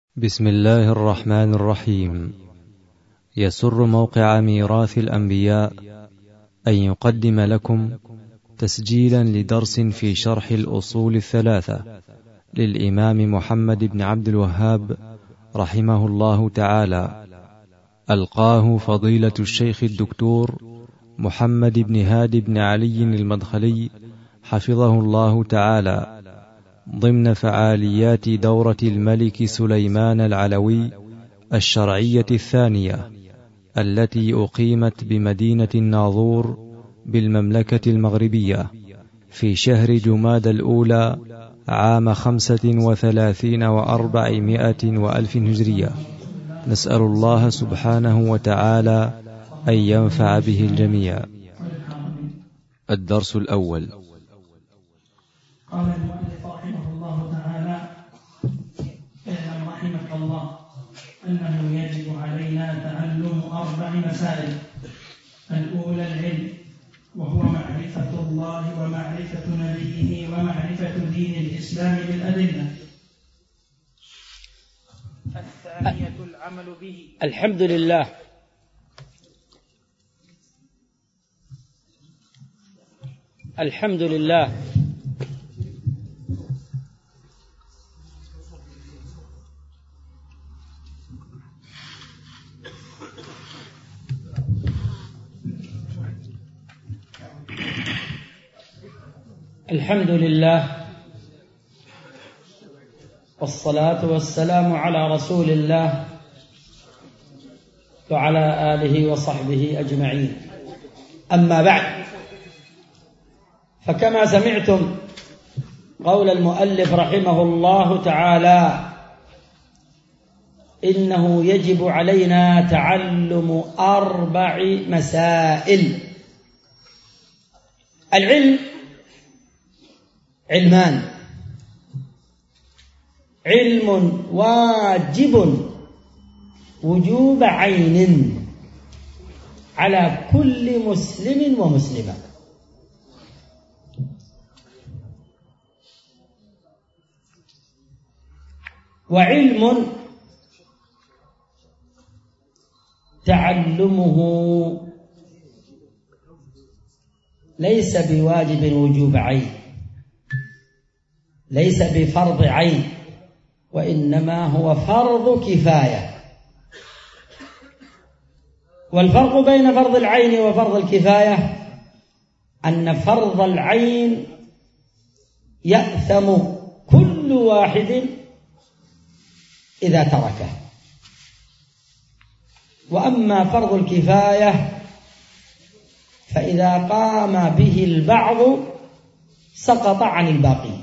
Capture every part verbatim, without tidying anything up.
بسم الله الرحمن الرحيم. يسر موقع ميراث الأنبياء أن يقدم لكم تسجيلا لدرس في شرح الأصول الثلاثة للإمام محمد بن عبد الوهاب رحمه الله تعالى، ألقاه فضيلة الشيخ الدكتور محمد بن هادي بن علي المدخلي حفظه الله تعالى، ضمن فعاليات دورة الملك سليمان العلوي الشرعية الثانية التي أقيمت بمدينة الناظور بالمملكة المغربية في شهر جماد الأولى عام خمسة وثلاثين وأربعمائة وألف هجرية. نسأل الله سبحانه وتعالى أن ينفع به الجميع. الدرس الأول. قال المؤلف رحمه الله تعالى: اعلم رحمك الله أنه يجب علينا تعلم أربع مسائل. الأولى العلم، وهو معرفة الله ومعرفة نبيه ومعرفة دين الإسلام بالأدلة. الثانية العمل به. الحمد لله. الحمد لله الحمد لله والصلاة والسلام على رسول الله وعلى آله وصحبه أجمعين. أما بعد، فكما سمعتم قول المؤلف رحمه الله تعالى: إنه يجب علينا تعلم أربع مسائل. العلم علمان: علم واجب وجوب عين على كل مسلم ومسلمة، وعلم تعلمه ليس بواجب وجوب عين، ليس بفرض عين، وإنما هو فرض كفاية. والفرق بين فرض العين وفرض الكفاية أن فرض العين يأثم كل واحد إذا تركه، وأما فرض الكفاية فإذا قام به البعض سقط عن الباقي.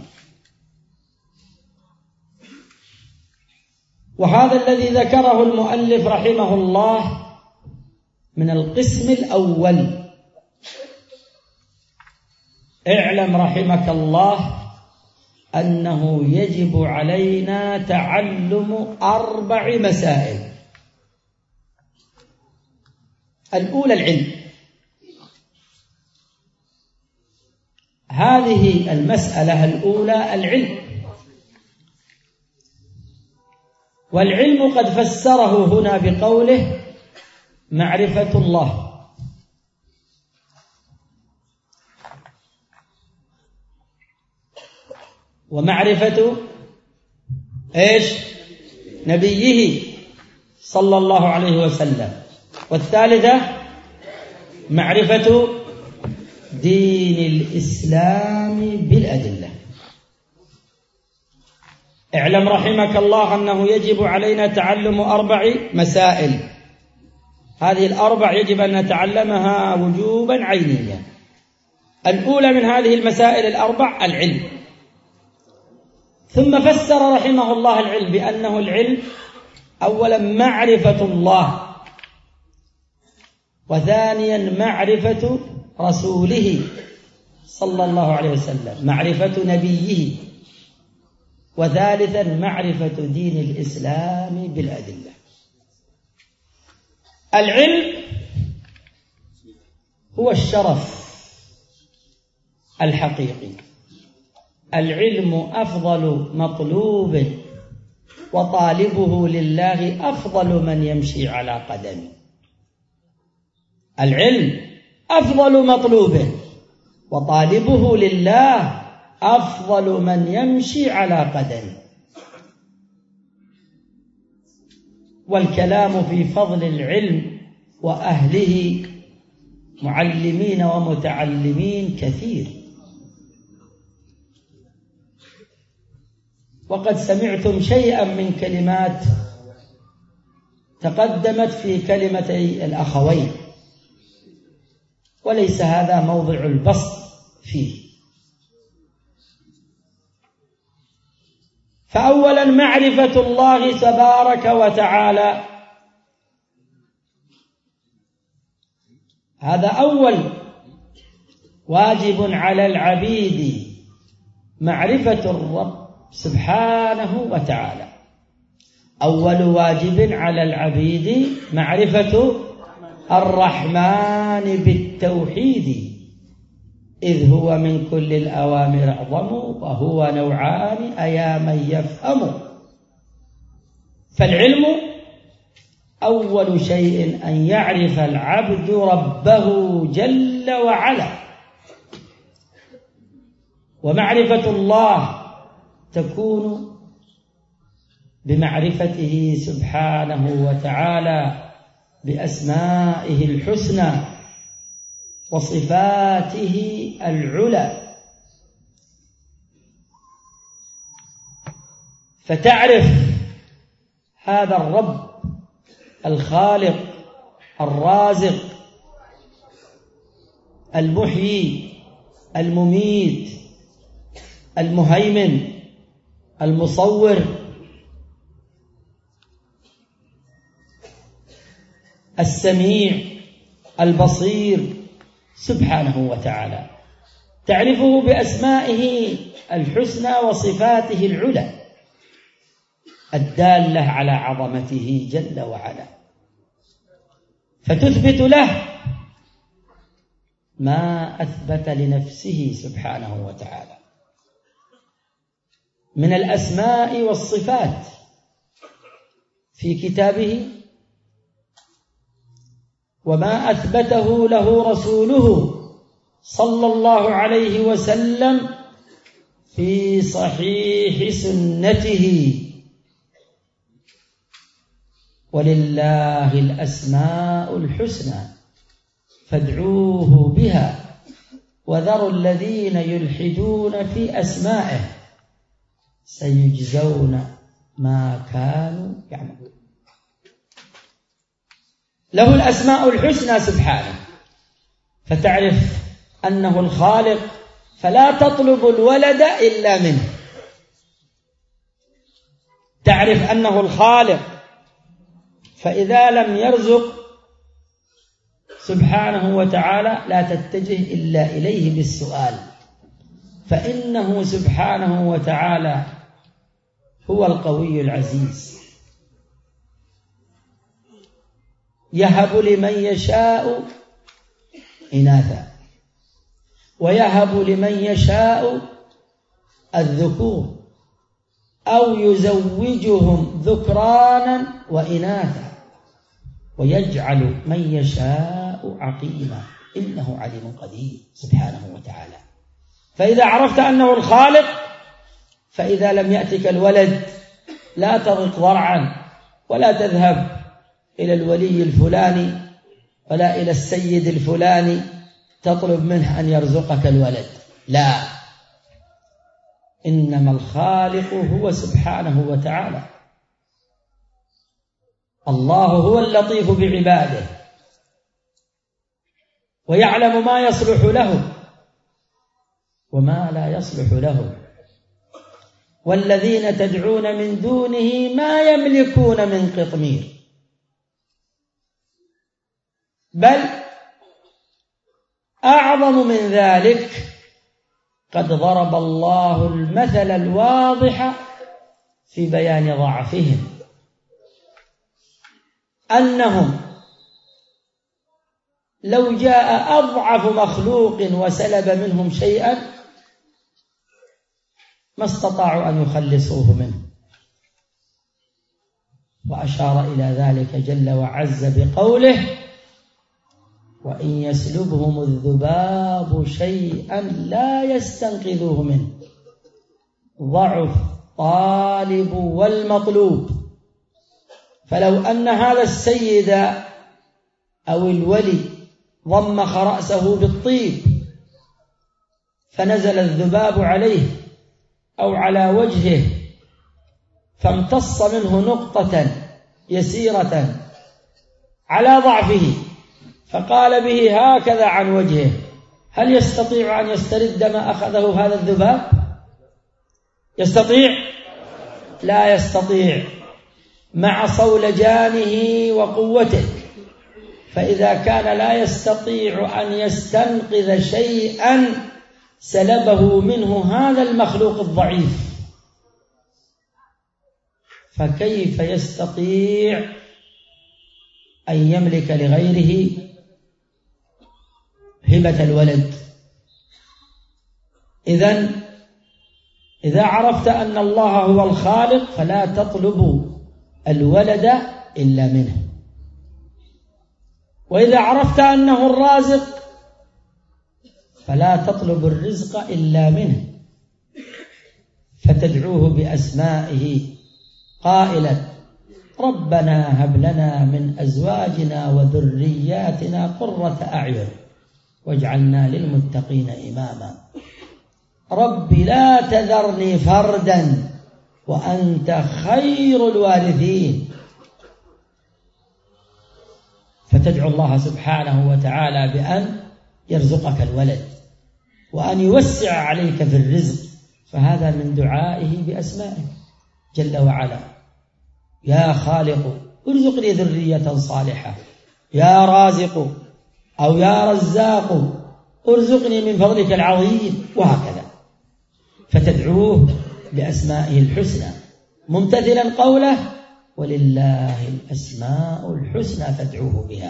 وهذا الذي ذكره المؤلف رحمه الله من القسم الأول. اعلم رحمك الله أنه يجب علينا تعلم أربع مسائل. الأولى العلم. هذه المسألة الأولى العلم، والعلم قد فسره هنا بقوله معرفة الله. ومعرفة ايش؟ نبيه صلى الله عليه وسلم. والثالثة معرفة دين الإسلام بالأدلة. اعلم رحمك الله أنه يجب علينا تعلم أربع مسائل. هذه الأربع يجب أن نتعلمها وجوبا عينيا. الأولى من هذه المسائل الأربع العلم. ثم فسر رحمه الله العلم بأنه العلم أولا معرفة الله، وثانيا معرفة رسوله صلى الله عليه وسلم، معرفة نبيه، وثالثا معرفة دين الإسلام بالأدلة. العلم هو الشرف الحقيقي. العلم أفضل مطلوب وطالبه لله أفضل من يمشي على قدمه. العلم أفضل مطلوبه، وطالبه لله أفضل من يمشي على قدمه. والكلام في فضل العلم وأهله معلمين ومتعلمين كثير، وقد سمعتم شيئا من كلمات تقدمت في كلمتي الأخوين، وليس هذا موضع البسط فيه. فأولا معرفة الله تبارك وتعالى، هذا أول واجب على العبيد، معرفة الرب سبحانه وتعالى. أول واجب على العبيد معرفة الرحمن بالتوحيد، إذ هو من كل الأوامر أعظم وهو نوعان أيا من يفهم. فالعلم أول شيء أن يعرف العبد ربه جل وعلا، ومعرفة الله تكون بمعرفته سبحانه وتعالى بأسمائه الحسنى وصفاته العلى، فتعرف هذا الرب الخالق الرازق المحيي المميت المهيمن المصور السميع البصير سبحانه وتعالى. تعرفه بأسمائه الحسنى وصفاته العلى الدالة على عظمته جل وعلا، فتثبت له ما أثبت لنفسه سبحانه وتعالى من الأسماء والصفات في كتابه، وما أثبته له رسوله صلى الله عليه وسلم في صحيح سنته. ولله الأسماء الحسنى فادعوه بها وذروا الذين يلحدون في أسمائه سيجزون ما كانوا يعملون. له الأسماء الحسنى سبحانه، فتعرف أنه الخالق فلا تطلب الولد إلا منه، تعرف أنه الخالق فإذا لم يرزق سبحانه وتعالى لا تتجه إلا إليه بالسؤال، فإنه سبحانه وتعالى هو القوي العزيز، يهب لمن يشاء إناثا ويهب لمن يشاء الذكور أو يزوجهم ذكرانا وإناثا ويجعل من يشاء عقيما إنه عليم قدير سبحانه وتعالى. فإذا عرفت أنه الخالق فإذا لم يأتك الولد لا تضق ضرعا ولا تذهب إلى الولي الفلاني ولا إلى السيد الفلاني تطلب منه أن يرزقك الولد، لا، إنما الخالق هو سبحانه وتعالى. الله هو اللطيف بعباده ويعلم ما يصلح له وما لا يصلح له، والذين تدعون من دونه ما يملكون من قطمير، بل أعظم من ذلك قد ضرب الله المثل الواضح في بيان ضعفهم، أنهم لو جاء أضعف مخلوق وسلب منهم شيئا ما استطاعوا أن يخلصوه منه، وأشار إلى ذلك جل وعز بقوله: وإن يسلبهم الذباب شيئا لا يستنقذوه منه ضعف الطالب والمطلوب. فلو أن هذا السيد أو الولي ضمخ رأسه بالطيب فنزل الذباب عليه أو على وجهه فامتص منه نقطة يسيرة على ضعفه فقال به هكذا عن وجهه، هل يستطيع أن يسترد ما أخذه هذا الذباب؟ يستطيع؟ لا يستطيع، مع صولجانه وقوته. فإذا كان لا يستطيع أن يستنقذ شيئا سلبه منه هذا المخلوق الضعيف، فكيف يستطيع أن يملك لغيره هبة الولد؟ إذن إذا عرفت أن الله هو الخالق فلا تطلب الولد إلا منه، وإذا عرفت أنه الرازق فلا تطلب الرزق إلا منه، فتدعوه بأسمائه قائلا: ربنا هب لنا من أزواجنا وذرياتنا قرة أعين واجعلنا للمتقين إماما. رب لا تذرني فردا وأنت خير الوارثين. فتدعو الله سبحانه وتعالى بأن يرزقك الولد وأن يوسع عليك في الرزق، فهذا من دعائه بأسمائه جل وعلا: يا خالق ارزقني ذرية صالحة، يا رازق أو يا رزاق ارزقني من فضلك العظيم، وهكذا. فتدعوه بأسمائه الحسنى ممتثلا قوله: ولله الأسماء الحسنى فادعوه بها.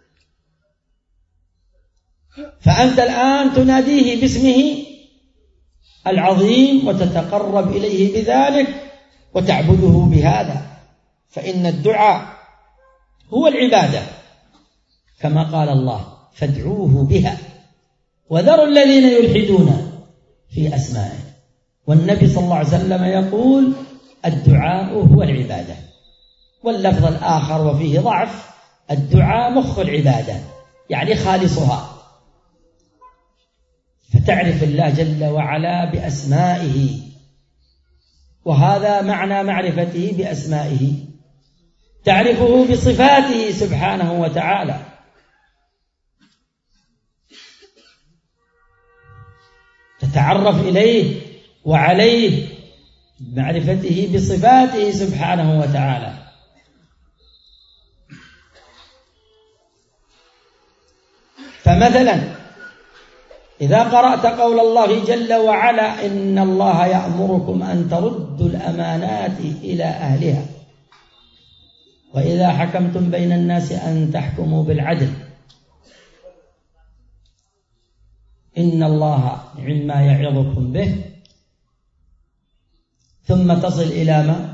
فأنت الآن تناديه باسمه العظيم وتتقرب إليه بذلك وتعبده بهذا، فإن الدعاء هو العبادة كما قال الله: فادعوه بها وذروا الذين يلحدون في أسمائه. والنبي صلى الله عليه وسلم يقول: الدعاء هو العبادة. واللفظ الآخر وفيه ضعف: الدعاء مخ العبادة، يعني خالصها. فتعرف الله جل وعلا بأسمائه، وهذا معنى معرفته بأسمائه. تعرفه بصفاته سبحانه وتعالى. تتعرف إليه وعليه بمعرفته بصفاته سبحانه وتعالى. فمثلا إذا قرأت قول الله جل وعلا: إن الله يأمركم أن تردوا الأمانات إلى أهلها وإذا حكمتم بين الناس أن تحكموا بالعدل، إن الله نعم يعظكم به، ثم تصل إلى ما؟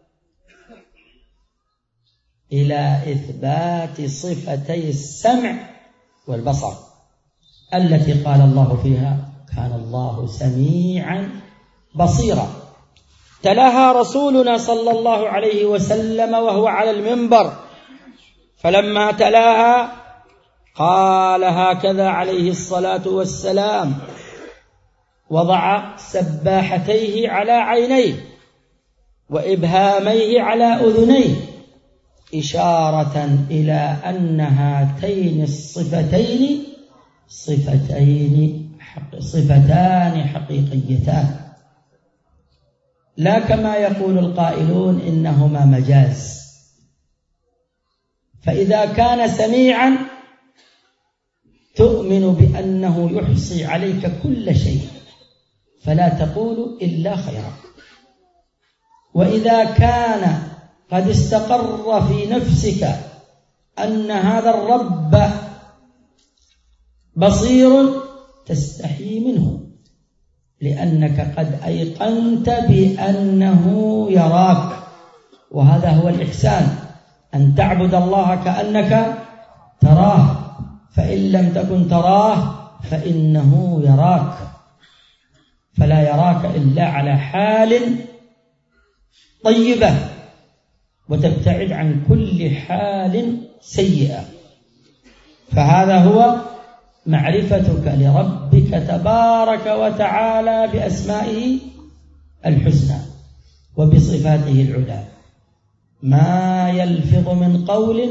إلى إثبات صفتي السمع والبصر التي قال الله فيها: كان الله سميعا بصيرا. تلاها رسولنا صلى الله عليه وسلم وهو على المنبر، فلما تلاها قال هكذا عليه الصلاة والسلام: وضع سباحتيه على عينيه وإبهاميه على أذنيه، إشارة إلى أن هاتين الصفتين صفتين حق صفتان حقيقيتان، لا كما يقول القائلون إنهما مجاز. فإذا كان سميعا تؤمن بأنه يحصي عليك كل شيء فلا تقول إلا خيرا. وإذا كان قد استقر في نفسك أن هذا الرب بصير تستحي منه، لأنك قد أيقنت بأنه يراك وهذا هو الإحسان، أن تعبد الله كأنك تراه، فإن لم تكن تراه فإنه يراك، فلا يراك إلا على حال طيبة، وتبتعد عن كل حال سيئة. فهذا هو معرفتك لربك تبارك وتعالى بأسمائه الحسنى وبصفاته العلى. ما يلفظ من قول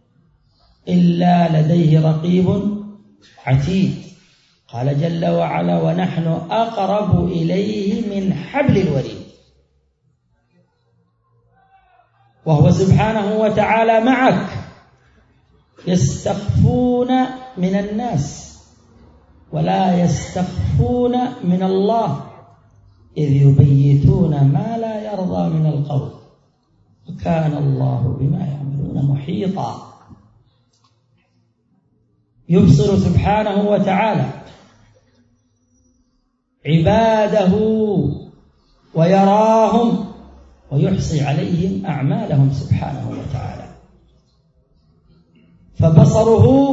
إلا لديه رقيب عتيد. قال جل وعلا: ونحن أقرب إليه من حبل الوريد. وهو سبحانه وتعالى معك. يستخفون من الناس ولا يستخفون من الله إذ يبيتون ما لا يرضى من القول وكان الله بما يعملون محيطا. يبصر سبحانه وتعالى عباده ويراهم ويحصي عليهم أعمالهم سبحانه وتعالى، فبصره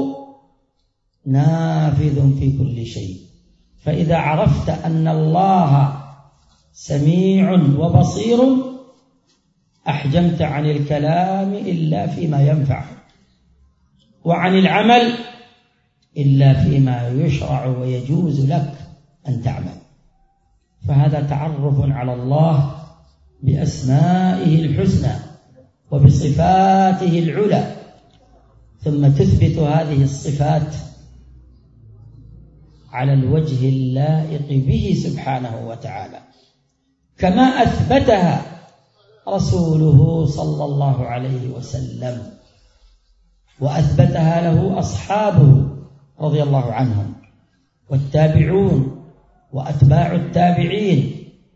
نافذ في كل شيء. فإذا عرفت أن الله سميع وبصير أحجمت عن الكلام إلا فيما ينفع، وعن العمل إلا فيما يشرع ويجوز لك أن تعمل. فهذا تعرف على الله بأسمائه الحسنى وبصفاته العلى، ثم تثبت هذه الصفات على الوجه اللائق به سبحانه وتعالى، كما أثبتها رسوله صلى الله عليه وسلم، وأثبتها له أصحابه رضي الله عنهم، والتابعون وأتباع التابعين،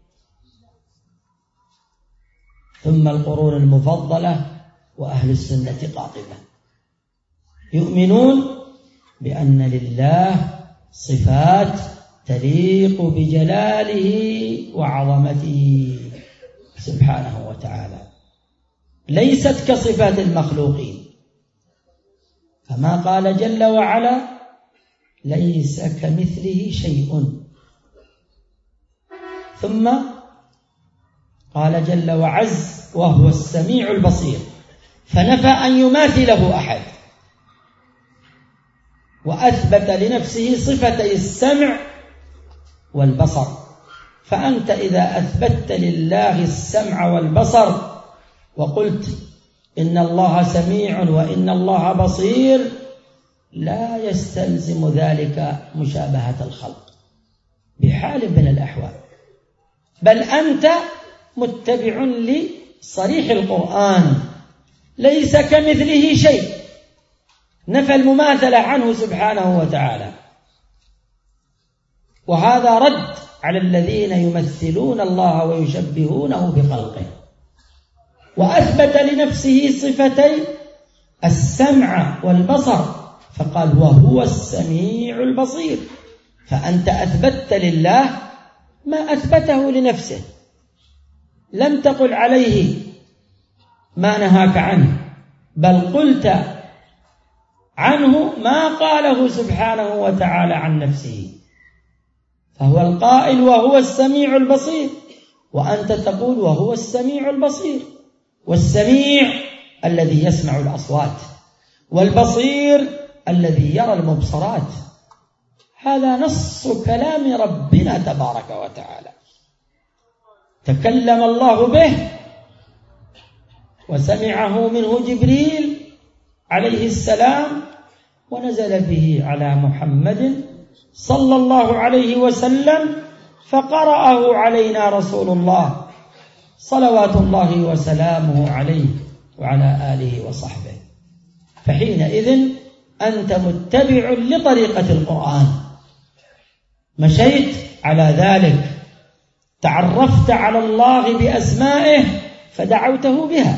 ثم القرون المفضلة وأهل السنة قاطبة، يؤمنون بأن لله صفات تليق بجلاله وعظمته سبحانه وتعالى، ليست كصفات المخلوقين، كما قال جل وعلا: ليس كمثله شيء. ثم قال جل وعز: وهو السميع البصير، فنفى أن يماثله أحد، وأثبت لنفسه صفتي السمع والبصر. فأنت إذا أثبتت لله السمع والبصر وقلت إن الله سميع وإن الله بصير، لا يستلزم ذلك مشابهة الخلق بحال من الأحوال، بل أنت متبع لصريح القرآن: ليس كمثله شيء، نفى المماثلة عنه سبحانه وتعالى. وهذا رد على الذين يمثلون الله ويشبهونه بخلقه. وأثبت لنفسه صفتي السمع والبصر، فقال: وهو السميع البصير. فأنت أثبتت لله ما أثبته لنفسه، لم تقل عليه ما نهاك عنه، بل قلت عنه ما قاله سبحانه وتعالى عن نفسه. فهو القائل: وهو السميع البصير، وأنت تقول: وهو السميع البصير. والسميع الذي يسمع الأصوات، والبصير الذي يرى المبصرات. هذا نص كلام ربنا تبارك وتعالى، تكلم الله به وسمعه منه جبريل عليه السلام، ونزل به على محمد صلى الله عليه وسلم، فقرأه علينا رسول الله صلوات الله وسلامه عليه وعلى آله وصحبه. فحينئذ أنت متبع لطريقة القرآن، مشيت على ذلك، تعرفت على الله بأسمائه فدعوته بها،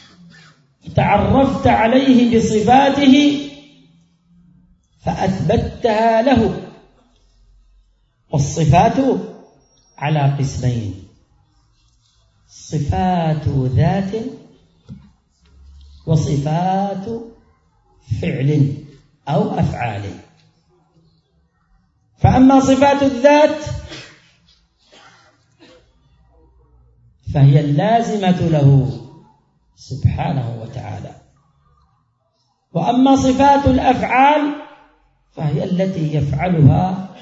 تعرفت عليه بصفاته فأثبتها له. والصفات على قسمين: صفات ذات وصفات فعل أو أفعال. فأما صفات الذات فهي اللازمة له سبحانه وتعالى، وأما صفات الأفعال فهي التي يفعلها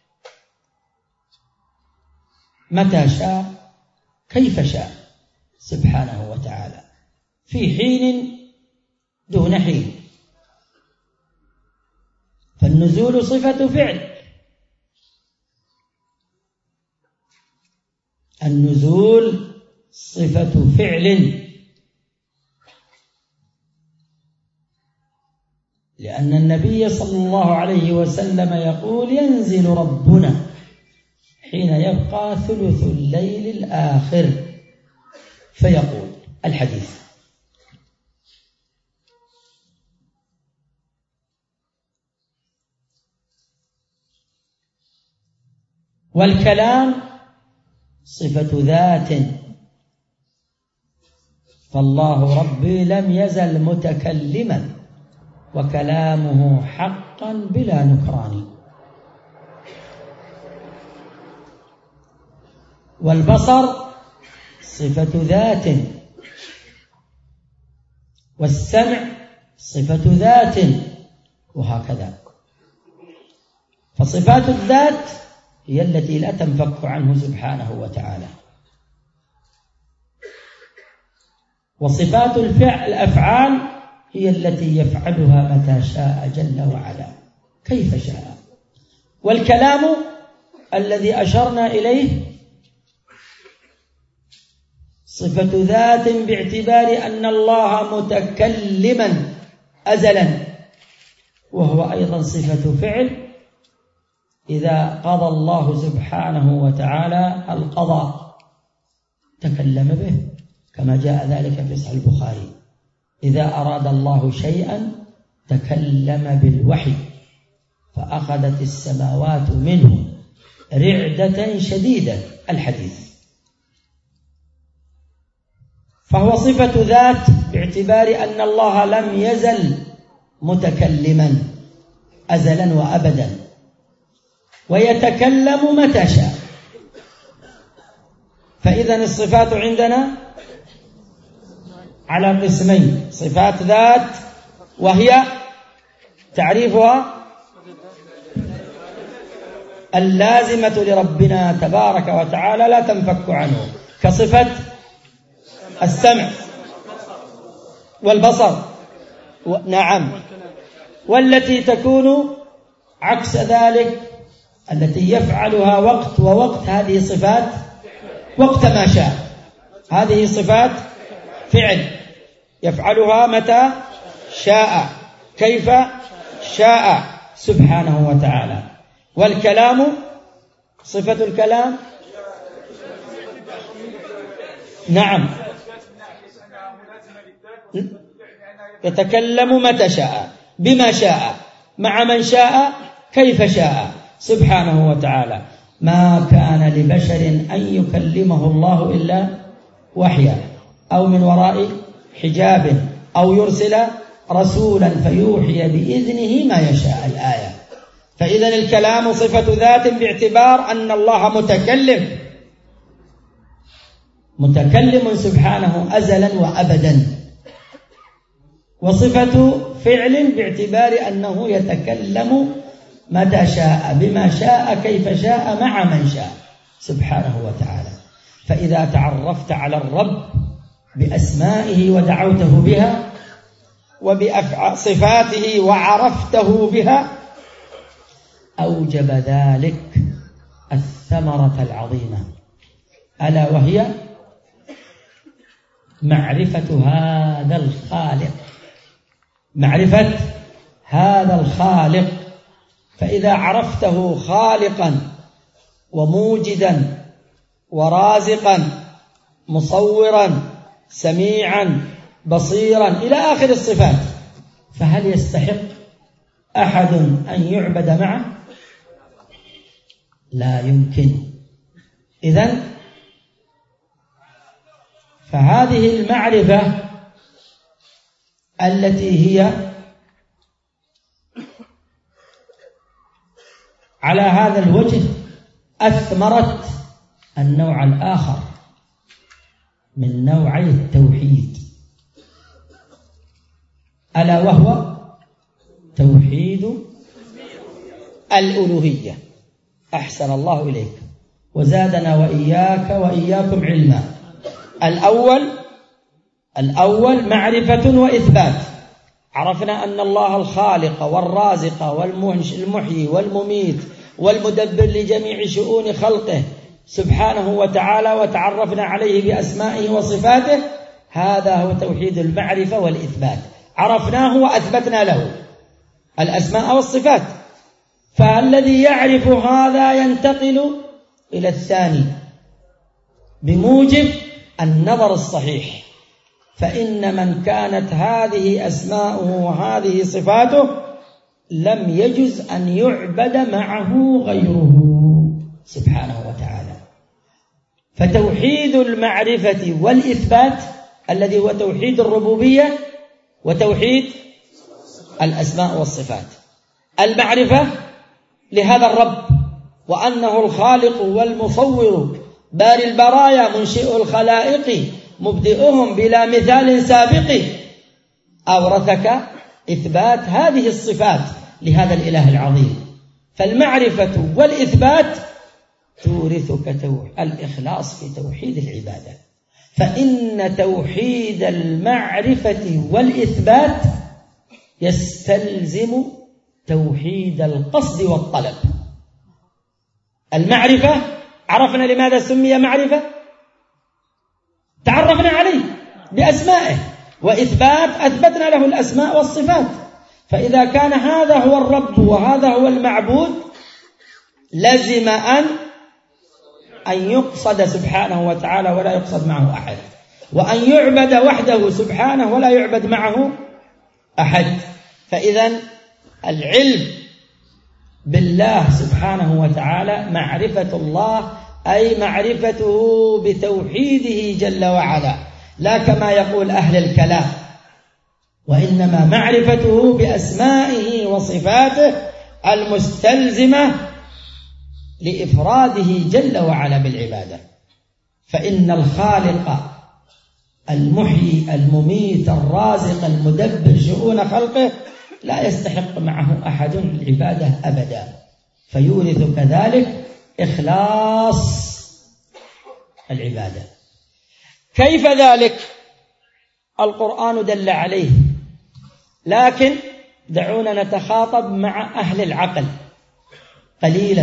متى شاء كيف شاء سبحانه وتعالى، في حين دون حين. فالنزول صفة فعل، النزول صفة فعل، لأن النبي صلى الله عليه وسلم يقول ينزل ربنا حين يبقى ثلث الليل الآخر فيقول الحديث. والكلام صفة ذات، فالله ربي لم يزل متكلما وكلامه حقا بلا نكران. والبصر صفة ذات، والسمع صفة ذات، وهكذا. فصفات الذات هي التي لا تنفك عنه سبحانه وتعالى، وصفات الفعل الأفعال هي التي يفعلها متى شاء جل وعلا كيف شاء. والكلام الذي أشرنا إليه صفة ذات باعتبار أن الله متكلما أزلا، وهو أيضا صفة فعل إذا قضى الله سبحانه وتعالى القضاء تكلم به، كما جاء ذلك في صحيح البخاري: إذا أراد الله شيئا تكلم بالوحي فأخذت السماوات منه رعدة شديدة، الحديث. فهو صفة ذات باعتبار أن الله لم يزل متكلما أزلا وأبدا، ويتكلم متى شاء. فإذن الصفات عندنا على قسمين: صفات ذات وهي تعريفها اللازمة لربنا تبارك وتعالى لا تنفك عنه، كصفة السمع والبصر، نعم. والتي تكون عكس ذلك التي يفعلها وقت ووقت، هذه صفات وقت ما شاء، هذه صفات فعل يفعلها متى شاء كيف شاء سبحانه وتعالى. والكلام صفة الكلام، نعم، يتكلم متى شاء بما شاء مع من شاء كيف شاء سبحانه وتعالى. ما كان لبشر أن يكلمه الله إلا وحيا أو من وراء حجاب أو يرسل رسولا فيوحي بإذنه ما يشاء، الآية. فإذا الكلام صفة ذات باعتبار أن الله متكلم متكلم سبحانه أزلا وأبدا، وصفة فعل باعتبار أنه يتكلم متى شاء بما شاء كيف شاء مع من شاء سبحانه وتعالى. فإذا تعرفت على الرب بأسمائه ودعوته بها وبصفاته وعرفته بها أوجب ذلك الثمرة العظيمة، ألا وهي معرفة هذا الخالق، معرفة هذا الخالق. فإذا عرفته خالقا وموجدا ورازقا مصورا سميعا بصيرا إلى آخر الصفات، فهل يستحق أحد أن يعبد معه؟ لا يمكن. إذن فهذه المعرفة التي هي على هذا الوجه أثمرت النوع الآخر من نوعي التوحيد، ألا وهو توحيد الألوهية. أحسن الله إليك وزادنا وإياك وإياكم علما. الأول الأول معرفة وإثبات. عرفنا أن الله الخالق والرازق والمحيي والمميت والمدبر لجميع شؤون خلقه سبحانه وتعالى، وتعرفنا عليه بأسمائه وصفاته. هذا هو توحيد المعرفة والإثبات، عرفناه وأثبتنا له الأسماء والصفات. فالذي يعرف هذا ينتقل إلى الثاني بموجب النظر الصحيح، فإن من كانت هذه أسماؤه وهذه صفاته لم يجز أن يعبد معه غيره سبحانه وتعالى. فتوحيد المعرفة والإثبات الذي هو توحيد الربوبية وتوحيد الأسماء والصفات. المعرفة لهذا الرب وأنه الخالق والمصور باري البرايا منشئ الخلائق مبدئهم بلا مثال سابق، أورثك إثبات هذه الصفات لهذا الإله العظيم. فالمعرفة والإثبات تورثك الإخلاص في توحيد العبادة، فإن توحيد المعرفة والإثبات يستلزم توحيد القصد والطلب. المعرفة عرفنا لماذا سمي معرفة، تعرفنا عليه بأسمائه، وإثبات أثبتنا له الأسماء والصفات. فإذا كان هذا هو الرب وهذا هو المعبود لزم أن أن يقصد سبحانه وتعالى ولا يقصد معه أحد، وأن يعبد وحده سبحانه ولا يعبد معه أحد. فإذا العلم بالله سبحانه وتعالى معرفة الله أي معرفته بتوحيده جل وعلا، لا كما يقول أهل الكلام، وإنما معرفته بأسمائه وصفاته المستلزمة لإفراده جل وعلا بالعبادة. فإن الخالق المحيي المميت الرازق المدبر شؤون خلقه لا يستحق معه أحد العبادة أبدا، فيورث كذلك إخلاص العبادة. كيف ذلك؟ القرآن دل عليه، لكن دعونا نتخاطب مع أهل العقل قليلا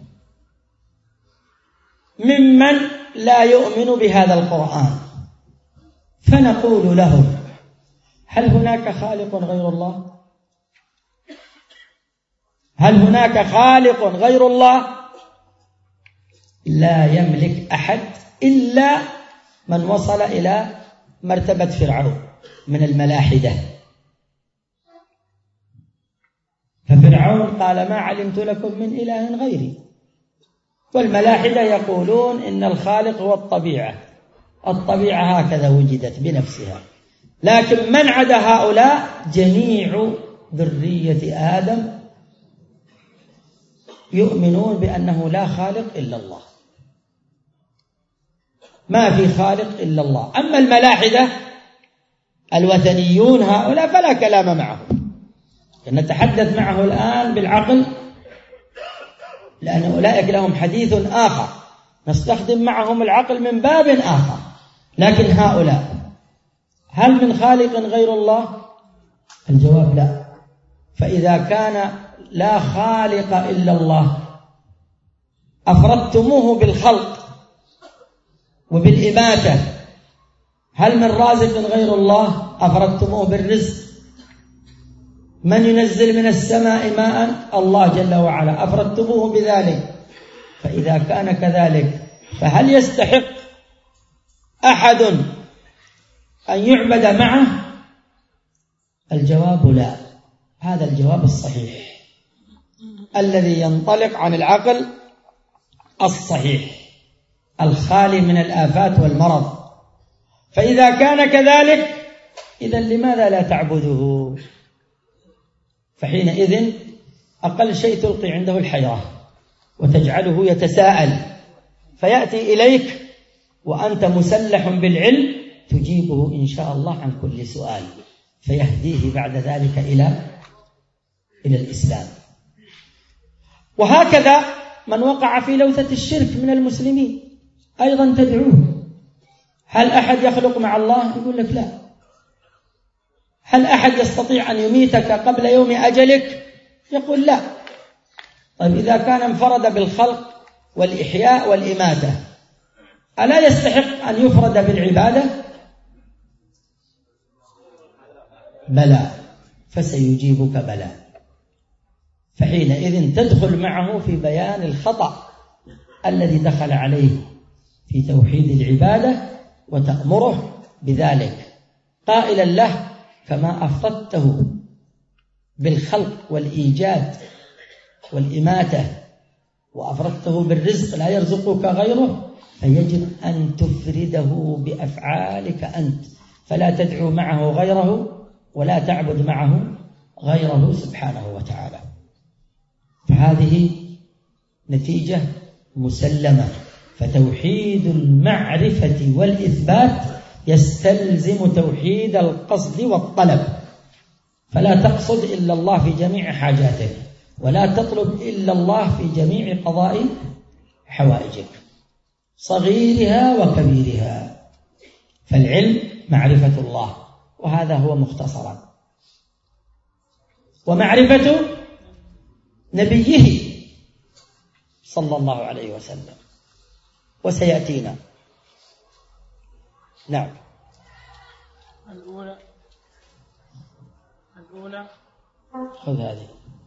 ممن لا يؤمن بهذا القرآن، فنقول لهم: هل هناك خالق غير الله؟ هل هناك خالق غير الله؟ لا يملك أحد إلا من وصل إلى مرتبة فرعون من الملاحدة. ففرعون قال: ما علمت لكم من إله غيري. والملاحدة يقولون إن الخالق هو الطبيعة، الطبيعة هكذا وجدت بنفسها. لكن من عدا هؤلاء جميع ذرية آدم يؤمنون بأنه لا خالق إلا الله، ما في خالق إلا الله. أما الملاحدة الوثنيون هؤلاء فلا كلام معهم، نتحدث معه الآن بالعقل، لأن أولئك لهم حديث آخر نستخدم معهم العقل من باب آخر. لكن هؤلاء هل من خالق غير الله؟ الجواب لا. فإذا كان لا خالق إلا الله أفردتموه بالخلق وبالإماتة، هل من رازق غير الله؟ أفردتموه بالرزق. من ينزل من السماء ماء؟ الله جل وعلا، أفردتموه بذلك. فإذا كان كذلك فهل يستحق أحد أن يعبد معه؟ الجواب لا. هذا الجواب الصحيح الذي ينطلق عن العقل الصحيح الخالي من الآفات والمرض. فإذا كان كذلك إذن لماذا لا تعبده؟ فحينئذ أقل شيء تلقي عنده الحيرة وتجعله يتساءل، فيأتي إليك وأنت مسلح بالعلم تجيبه إن شاء الله عن كل سؤال، فيهديه بعد ذلك إلى إلى الإسلام. وهكذا من وقع في لوثة الشرك من المسلمين أيضا تدعوه. هل أحد يخلق مع الله؟ يقول لك لا. هل أحد يستطيع أن يميتك قبل يوم أجلك؟ يقول لا. طيب إذا كان انفرد بالخلق والإحياء والإماتة ألا يستحق أن يفرد بالعبادة؟ بلى، فسيجيبك بلى. فحينئذ تدخل معه في بيان الخطأ الذي دخل عليه في توحيد العبادة وتأمره بذلك قائلا له: كما أفردته بالخلق والإيجاد والإماتة وأفردته بالرزق لا يرزقك غيره، فيجب أن تفرده بأفعالك أنت، فلا تدعو معه غيره ولا تعبد معه غيره سبحانه وتعالى. فهذه نتيجة مسلمة. فتوحيد المعرفة والإثبات يستلزم توحيد القصد والطلب، فلا تقصد إلا الله في جميع حاجاتك، ولا تطلب إلا الله في جميع قضاء حوائجك صغيرها وكبيرها. فالعلم معرفة الله، وهذا هو مختصرا، ومعرفة نبيه صلى الله عليه وسلم، وسيأتينا. نعم. الأولى الأولى خذ هذه.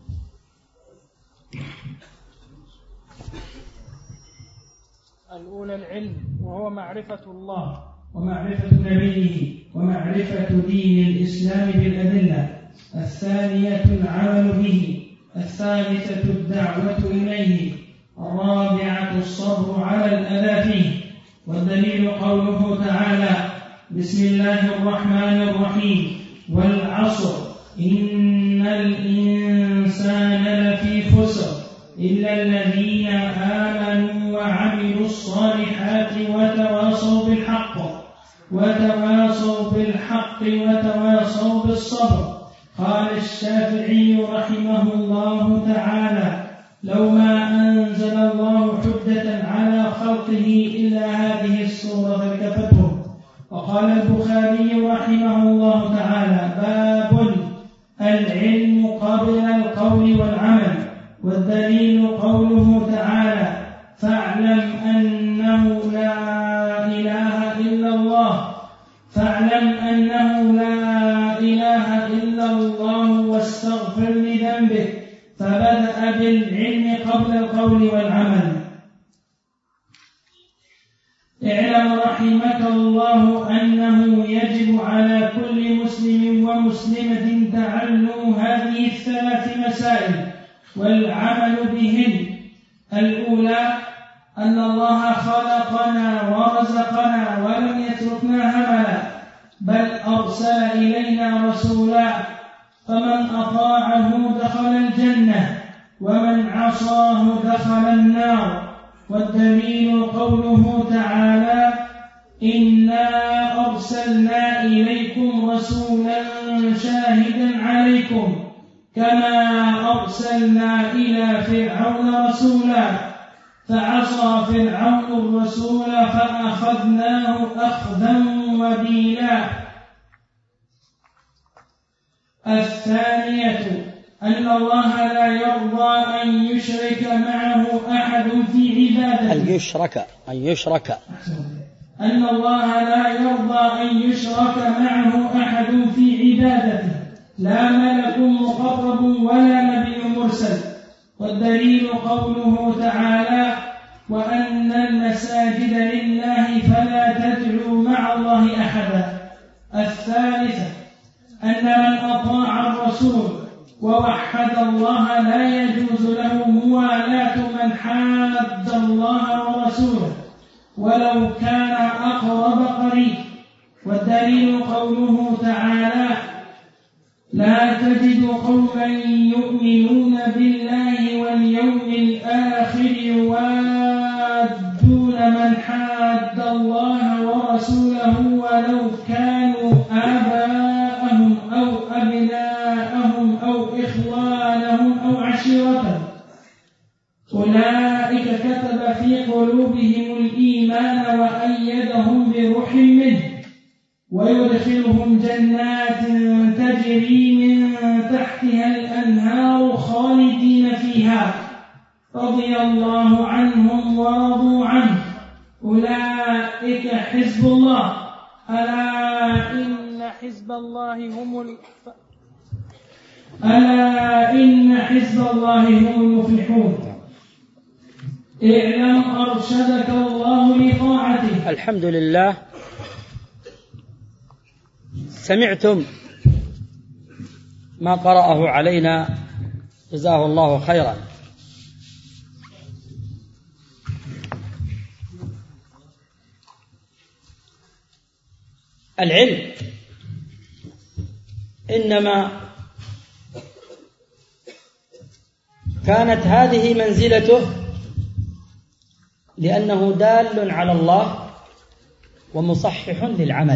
الأولى العلم وهو معرفة الله ومعرفة نبيه ومعرفة دين الإسلام بالأدلة. الثانية العمل به. الثالثة الدعوة إليه. الرابعة الصبر على الأذى فيه. والدليل قوله تعالى: بسم الله الرحمن الرحيم والعصر إن الإنسان لفي خسر إلا الذين آمنوا وعملوا الصالحات وتواصوا بالحق وتواصوا بالحق وتواصوا بالصبر. قال الشافعي رحمه الله تعالى: لو ما أنزل الله حجة على خلقه إلا هذه السورة لكفتهم. وقال البخاري رحمه الله تعالى: باب العلم قبل القول والعمل. والدليل قوله تعالى: فاعلم أنه لا إله إلا الله فاعلم أنه لا إله إلا الله واستغفر لذنبك. فبدأ بالعلم قبل القول والعمل. اعلم رحمك الله أنه يجب على كل مسلم ومسلمة تعلم هذه الثلاث مسائل والعمل بهن. الأولى أن الله خلقنا ورزقنا ولم يتركنا هملا، بل أرسل إلينا رسولا، فمن أطاعه دخل الجنة ومن عصاه دخل النار. والدليل قوله تعالى: إنا أرسلنا إليكم رسولا شاهدا عليكم كما أرسلنا إلى فرعون رسولا فعصى فرعون الرسول فأخذناه أخذا وبيلا. الثانية أن الله لا يرضى أن يشرك معه أحد في عبادته. أن يشرك أن يشرك أن الله لا يرضى أن يشرك معه أحد في عبادته، لا ملك مقرب ولا نبي مرسل. والدليل قوله تعالى: وأن المساجد لله فلا تدعوا مع الله أحدا. الثالثة أن من أطاع الرسول ووحد الله لا يجوز له موالاة من حاد الله ورسوله ولو كان أقرب قريب، والدليل قوله تعالى: لا تجد قوما يؤمنون بالله واليوم الآخر يوادون من حاد الله ورسوله ولو كانوا آباءهم أو أبناءهم أو إخوانهم أو عشيرتهم أولئك كتب في قلوبهم الإيمان وأيدهم بروح منه ويدخلهم جنات تجري من تحتها الأنهار خالدين فيها رضي الله عنهم ورضوا عنه أولئك حزب الله ألا إن حزب الله هم ال... ألا إن حزب الله هم المفلحون. اعلم أرشدك الله لطاعته. الحمد لله. سمعتم ما قرأه علينا جزاه الله خيرا. العلم إنما كانت هذه منزلته لأنه دال على الله ومصحح للعمل.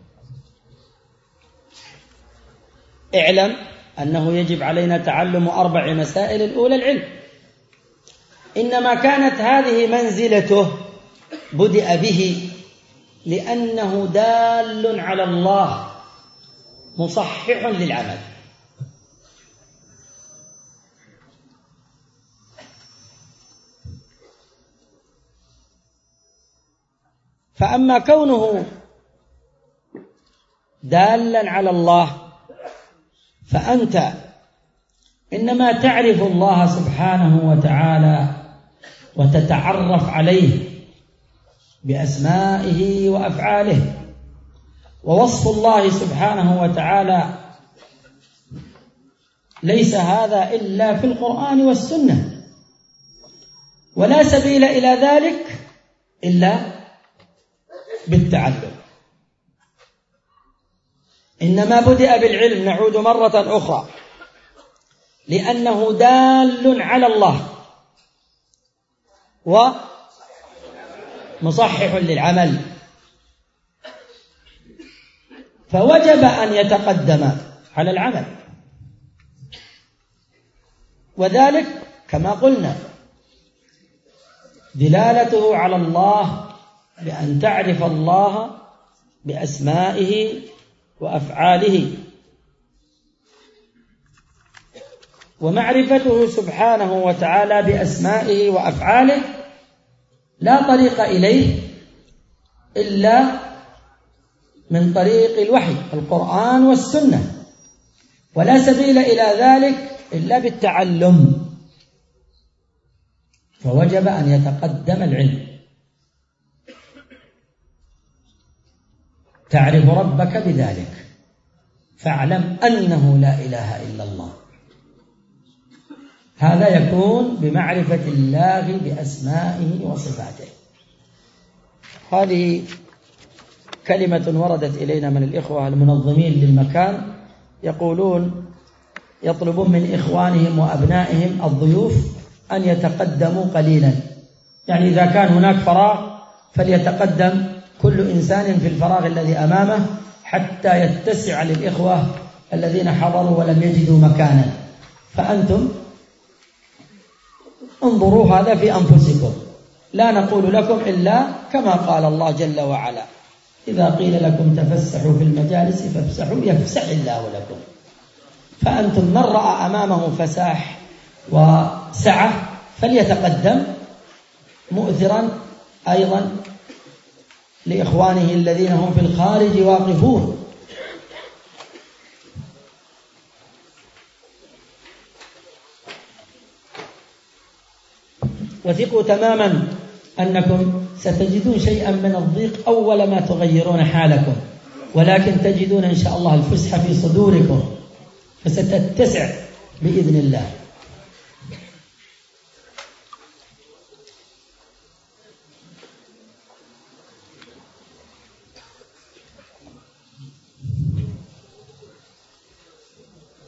اعلم أنه يجب علينا تعلم أربع مسائل. الأولى العلم، إنما كانت هذه منزلته بدأ به لأنه دال على الله مصحح للعمل. فأما كونه دالا على الله فأنت إنما تعرف الله سبحانه وتعالى وتتعرف عليه بأسمائه وأفعاله. ووصف الله سبحانه وتعالى ليس هذا إلا في القرآن والسنة، ولا سبيل إلى ذلك إلا بالتعلم. إنما بدأ بالعلم، نعود مرة أخرى، لأنه دال على الله ومصحح للعمل، فوجب أن يتقدم على العمل. وذلك كما قلنا دلالته على الله بأن تعرف الله بأسمائه وأفعاله، ومعرفته سبحانه وتعالى بأسمائه وأفعاله لا طريق إليه إلا من طريق الوحي القرآن والسنة، ولا سبيل إلى ذلك إلا بالتعلم. فوجب أن يتقدم العلم. تعرف ربك بذلك، فاعلم أنه لا إله إلا الله. هذا يكون بمعرفة الله بأسمائه وصفاته. هذه كلمة وردت إلينا من الإخوة المنظمين للمكان، يقولون يطلبون من إخوانهم وأبنائهم الضيوف أن يتقدموا قليلا، يعني إذا كان هناك فراغ فليتقدم كل إنسان في الفراغ الذي أمامه حتى يتسع للإخوة الذين حضروا ولم يجدوا مكانا. فأنتم انظروا هذا في أنفسكم، لا نقول لكم إلا كما قال الله جل وعلا: إذا قيل لكم تفسحوا في المجالس فافسحوا يفسح الله لكم. فأنتم من رأى أمامه فساح وسعة فليتقدم مؤثرا أيضا لإخوانه الذين هم في الخارج واقفون. وثقوا تماما أنكم ستجدون شيئا من الضيق أول ما تغيرون حالكم، ولكن تجدون إن شاء الله الفسحة في صدوركم فستتسع بإذن الله.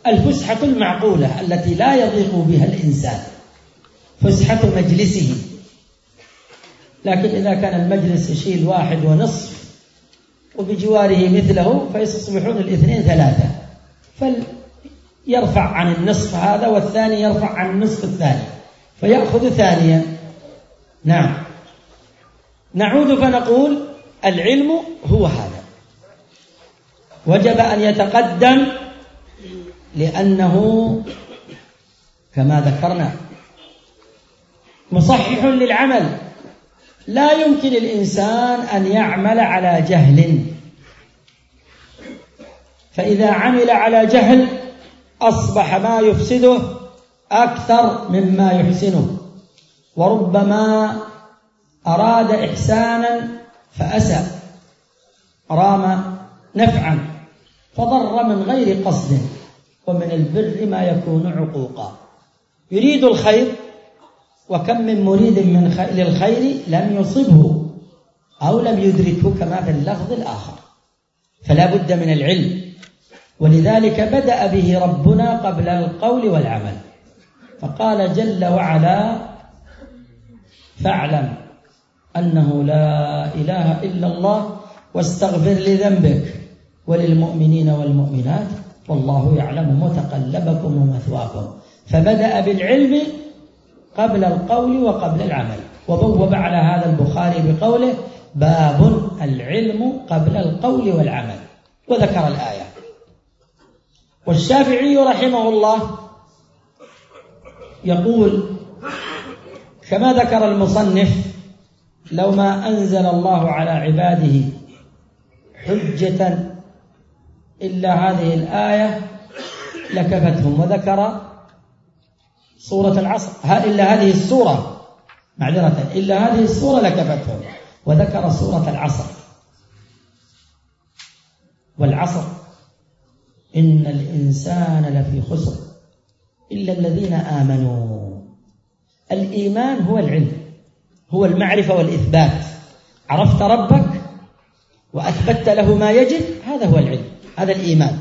الفسحة المعقولة التي لا يضيق بها الإنسان، فسحة مجلسه. لكن إذا كان المجلس يشيل واحد ونصف وبجواره مثله فيصبحون الاثنين ثلاثة، فيرفع عن النصف هذا والثاني يرفع عن النصف الثاني فيأخذ ثانيا. نعم. نعود فنقول العلم هو هذا، وجب أن يتقدم لأنه كما ذكرنا مصحح للعمل. لا يمكن الإنسان أن يعمل على جهل، فإذا عمل على جهل أصبح ما يفسده أكثر مما يحسنه، وربما أراد إحسانا فأسى، رام نفعا فضر من غير قصد، ومن البر ما يكون عقوقا. يريد الخير وكم من مريد من خير للخير لم يصبه أو لم يدركه كما في اللفظ الآخر، فلا بد من العلم. ولذلك بدأ به ربنا قبل القول والعمل، فقال جل وعلا: فاعلم أنه لا إله إلا الله واستغفر لذنبك وللمؤمنين والمؤمنات والله يعلم متقلبكم ومثواكم. فبدأ بالعلم قبل القول وقبل العمل، وبوب على هذا البخاري بقوله: باب العلم قبل القول والعمل، وذكر الآية. والشافعي رحمه الله يقول كما ذكر المصنف: لو ما أنزل الله على عباده حجة إلا هذه الآية لكفتهم، وذكر سورة العصر إلا هذه السورة معذرة إلا هذه السورة لكفتهم، وذكر سورة العصر. والعصر إن الإنسان لفي خسر إلا الذين آمنوا. الإيمان هو العلم، هو المعرفة والإثبات. عرفت ربك وأثبت له ما يجب، هذا هو العلم، هذا الإيمان.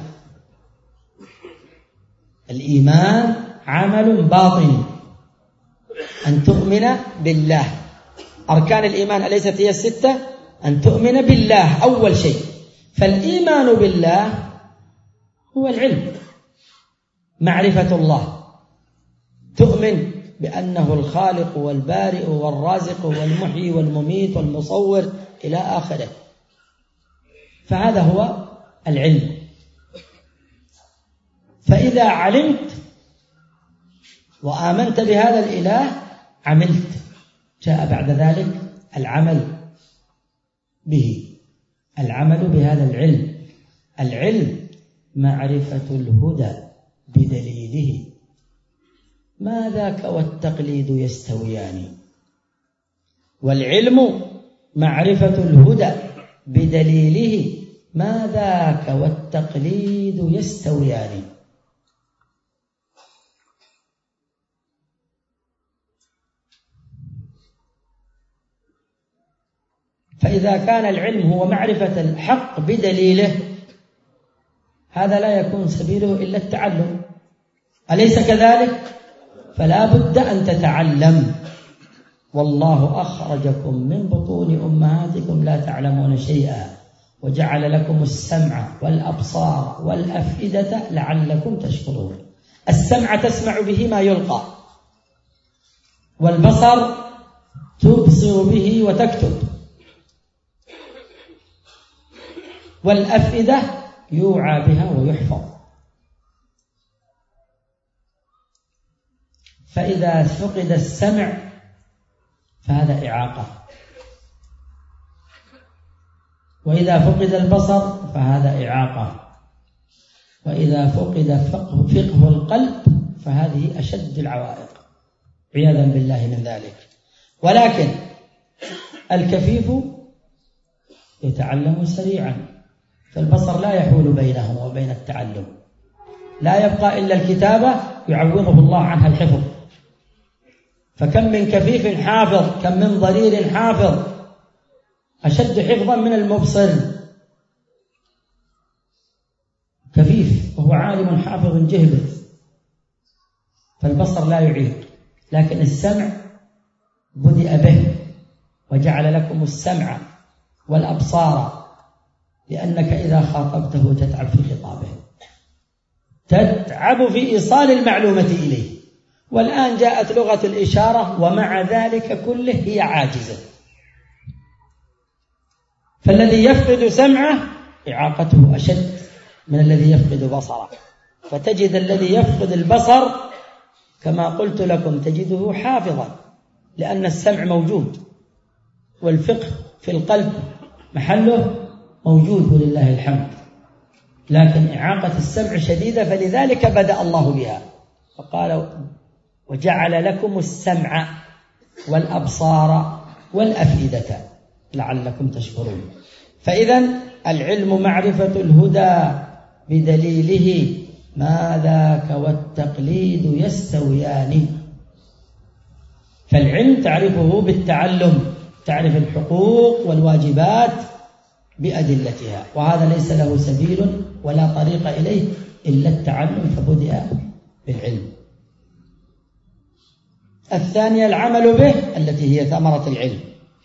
الإيمان عمل باطن، أن تؤمن بالله. أركان الإيمان أليست هي الستة؟ أن تؤمن بالله أول شيء، فالإيمان بالله هو العلم، معرفة الله. تؤمن بأنه الخالق والبارئ والرازق والمحيي والمميت والمصور إلى آخره، فهذا هو العلم. فإذا علمت وآمنت بهذا الإله عملت، جاء بعد ذلك العمل به، العمل بهذا العلم. العلم معرفة الهدى بدليله، ما ذاك والتقليد يستويان. والعلم معرفة الهدى بدليله، ما ذاك والتقليد يستويان. فإذا كان العلم هو معرفة الحق بدليله، هذا لا يكون سبيله إلا التعلم، أليس كذلك؟ فلا بد أن تتعلم. والله أخرجكم من بطون أمهاتكم لا تعلمون شيئا وجعل لكم السمع والأبصار والأفئدة لعلكم تشكرون. السمع تسمع به ما يلقى، والبصر تبصر به وتكتب، والأفئدة يوعى بها ويحفظ. فإذا فقد السمع فهذا إعاقة، وإذا فقد البصر فهذا إعاقة، وإذا فقد فقه, فقه القلب فهذه أشد العوائق عياذا بالله من ذلك. ولكن الكفيف يتعلم سريعا، فالبصر لا يحول بينه وبين التعلم، لا يبقى إلا الكتابة يعوضه الله عنها الحفظ. فكم من كفيف حافظ، كم من ضرير حافظ أشد حفظا من المبصر. كفيف وهو عالم حافظ جهبذ، فالبصر لا يعيق، لكن السمع بدأ به، وجعل لكم السمع والأبصار، لأنك إذا خاطبته تتعب في خطابه، تتعب في إيصال المعلومة إليه. والآن جاءت لغة الإشارة ومع ذلك كله هي عاجزة. فالذي يفقد سمعه إعاقته أشد من الذي يفقد بصره، فتجد الذي يفقد البصر كما قلت لكم تجده حافظا، لأن السمع موجود والفقه في القلب محله موجود ولله الحمد، لكن إعاقة السمع شديدة، فلذلك بدأ الله بها فقال وجعل لكم السمع والأبصار والأفئدة لعلكم تشكرون. فإذا العلم معرفة الهدى بدليله، ما ذاك والتقليد يستويان. فالعلم تعرفه بالتعلم، تعرف الحقوق والواجبات بأدلتها، وهذا ليس له سبيل ولا طريق إليه إلا التعلم، فبدأ بالعلم. الثانية العمل به، التي هي ثمرة العلم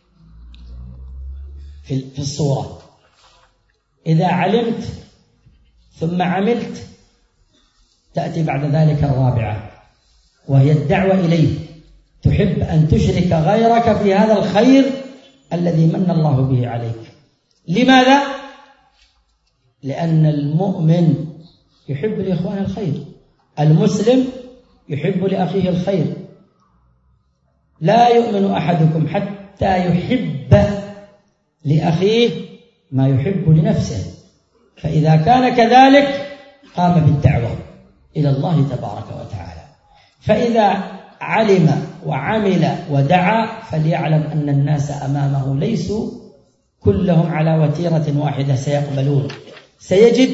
في الصورة. إذا علمت ثم عملت تأتي بعد ذلك الرابعة، وهي الدعوة إليه. تحب أن تشرك غيرك في هذا الخير الذي من الله به عليك. لماذا؟ لأن المؤمن يحب لإخوانه الخير، المسلم يحب لأخيه الخير. لا يؤمن أحدكم حتى يحب لأخيه ما يحب لنفسه، فإذا كان كذلك قام بالدعوة إلى الله تبارك وتعالى. فإذا علم وعمل ودعا فليعلم أن الناس أمامه ليسوا كلهم على وتيرة واحدة سيقبلون. سيجد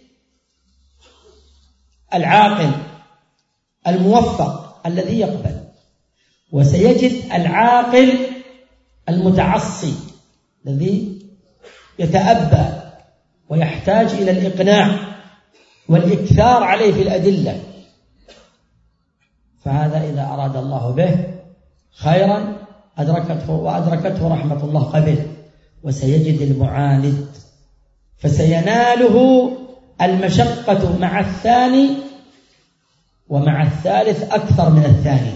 العاقل الموفق الذي يقبل، وسيجد العاقل المتعصي الذي يتأبى ويحتاج إلى الإقناع والإكثار عليه في الأدلة. فهذا إذا أراد الله به خيرا أدركته وأدركته رحمة الله قبل. وسيجد المعاند فسيناله المشقة مع الثاني، ومع الثالث أكثر من الثاني،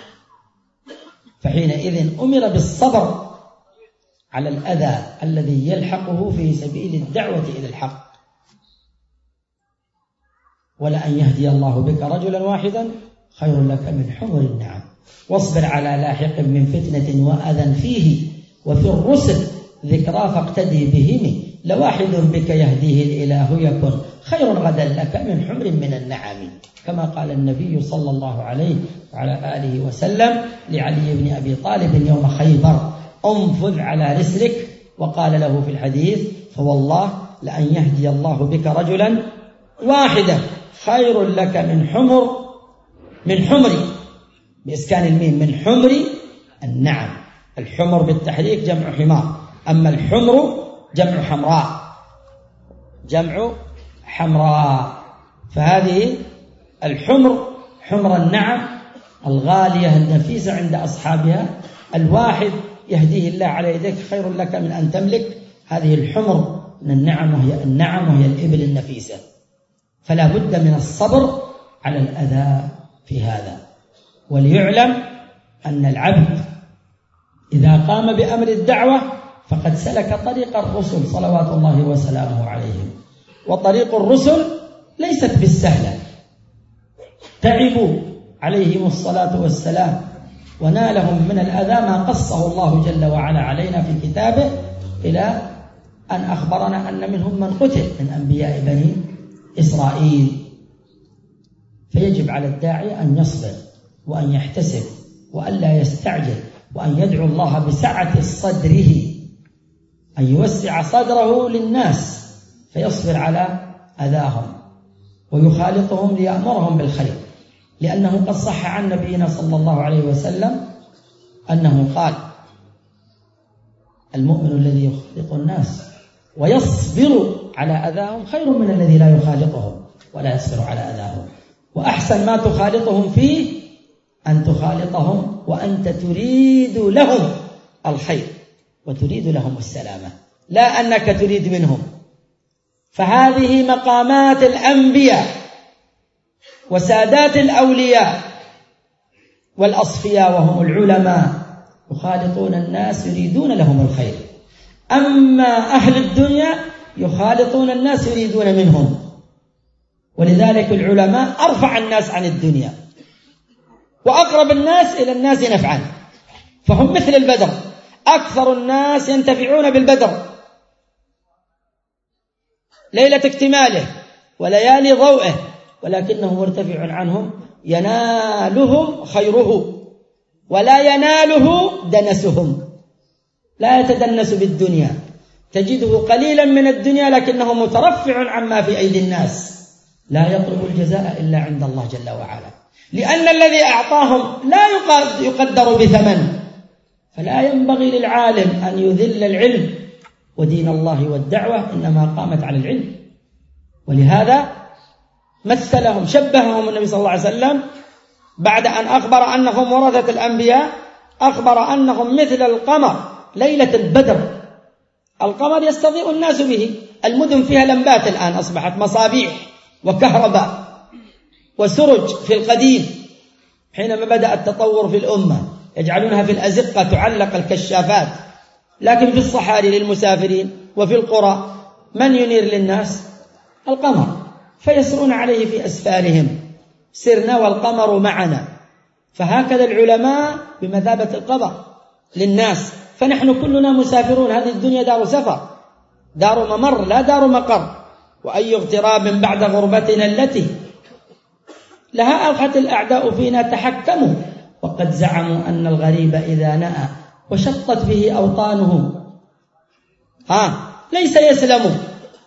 فحينئذ أمر بالصبر على الأذى الذي يلحقه في سبيل الدعوة إلى الحق. ولأن يهدي الله بك رجلا واحدا خير لك من حمر النعم، واصبر على لاحق من فتنة وأذى فيه، وفي الرسل ذكرى فاقتدي بهم، لواحد بك يهديه الإله يكن خير غدا لك من حمر من النعم، كما قال النبي صلى الله عليه وعلى آله وسلم لعلي بن أبي طالب يوم خيبر: انفذ على رسلك. وقال له في الحديث: فوالله لأن يهدي الله بك رجلا واحدا خير لك من حمر من حمر بإسكان الميم من حمر النعم. الحمر بالتحريك جمع حمار، أما الحمر جمع حمراء جمع حمراء. فهذه الحمر حمر النعم الغالية النفيسة عند أصحابها. الواحد يهديه الله على يديك خير لك من أن تملك هذه الحمر من النعم، وهي النعم وهي الإبل النفيسة. فلا بد من الصبر على الأذى في هذا. وليعلم أن العبد إذا قام بأمر الدعوة فقد سلك طريق الرسل صلوات الله وسلامه عليهم، وطريق الرسل ليست بالسهلة. تعبوا عليهم الصلاة والسلام ونالهم من الأذى ما قصه الله جل وعلا علينا في كتابه، إلى أن أخبرنا أن منهم من قتل من أنبياء بني إسرائيل. فيجب على الداعي أن يصبر وأن يحتسب وأن لا يستعجل، وأن يدعو الله بسعة صدره، أن يوسع صدره للناس فيصبر على أذاهم ويخالطهم ليأمرهم بالخير. لأنه قد صح عن نبينا صلى الله عليه وسلم أنه قال: المؤمن الذي يخالط الناس ويصبر على أذاهم خير من الذي لا يخالطهم. ولا يصبر على أذاهم. وأحسن ما تخالطهم فيه أن تخالطهم وأنت تريد لهم الخير وتريد لهم السلامة، لا أنك تريد منهم. فهذه مقامات الأنبياء وسادات الأولياء والأصفياء وهم العلماء، يخالطون الناس يريدون لهم الخير. أما أهل الدنيا يخالطون الناس يريدون منهم. ولذلك العلماء أرفع الناس عن الدنيا وأقرب الناس إلى الناس نفعا، فهم مثل البدر، أكثر الناس ينتفعون بالبدر ليلة اكتماله وليالي ضوئه، ولكنه مرتفع عنهم ينالهم خيره ولا يناله دنسهم. لا يتدنس بالدنيا، تجده قليلا من الدنيا لكنه مترفع عما في أيدي الناس، لا يطلب الجزاء إلا عند الله جل وعلا، لأن الذي أعطاهم لا يقدر بثمن. فلا ينبغي للعالم أن يذل العلم، ودين الله والدعوة إنما قامت على العلم. ولهذا مثلهم شبههم النبي صلى الله عليه وسلم بعد أن أخبر أنهم ورثة الأنبياء، أخبر أنهم مثل القمر ليلة البدر. القمر يستضيء الناس به، المدن فيها لمبات الآن أصبحت مصابيح وكهرباء وسرج في القديم، حينما بدأ التطور في الأمة يجعلونها في الأزقة تعلق الكشافات، لكن في الصحاري للمسافرين وفي القرى من ينير للناس؟ القمر، فيسرون عليه في أسفارهم، سرنا والقمر معنا. فهكذا العلماء بمثابة القمر للناس، فنحن كلنا مسافرون، هذه الدنيا دار سفر، دار ممر لا دار مقر. وأي اغتراب بعد غربتنا التي لها أوحت الأعداء فينا تحكموا، وقد زعموا أن الغريب إذا نأى وشطت به أوطانه ها ليس يسلم.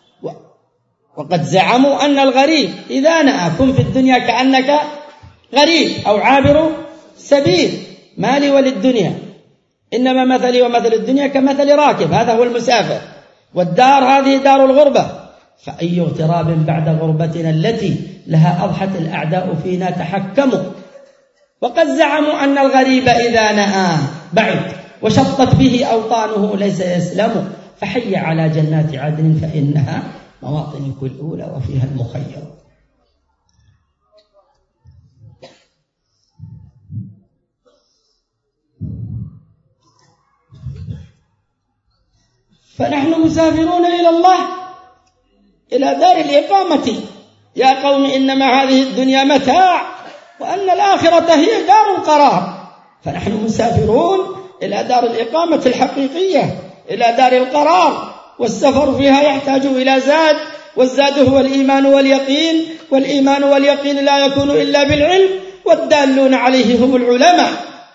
وقد زعموا أن الغريب إذا نأى، كن في الدنيا كأنك غريب أو عابر سبيل، ما لي وللدنيا، إنما مثلي ومثل الدنيا كمثل راكب، هذا هو المسافر، والدار هذه دار الغربة. فأي اغتراب بعد غربتنا التي لها أضحت الأعداء فينا تحكموا، وقد زعموا أن الغريب إذا نأى بعد وشطت به أوطانه ليس يسلم. فحي على جنات عدن فإنها مواطن كل أولى وفيها المخير. فنحن مسافرون إلى الله، إلى دار الإقامة. يا قوم إنما هذه الدنيا متاع وأن الآخرة هي دار القرار. فنحن مسافرون إلى دار الإقامة الحقيقية، إلى دار القرار، والسفر فيها يحتاج إلى زاد، والزاد هو الإيمان واليقين، والإيمان واليقين لا يكون إلا بالعلم، والدالون عليه هم العلماء.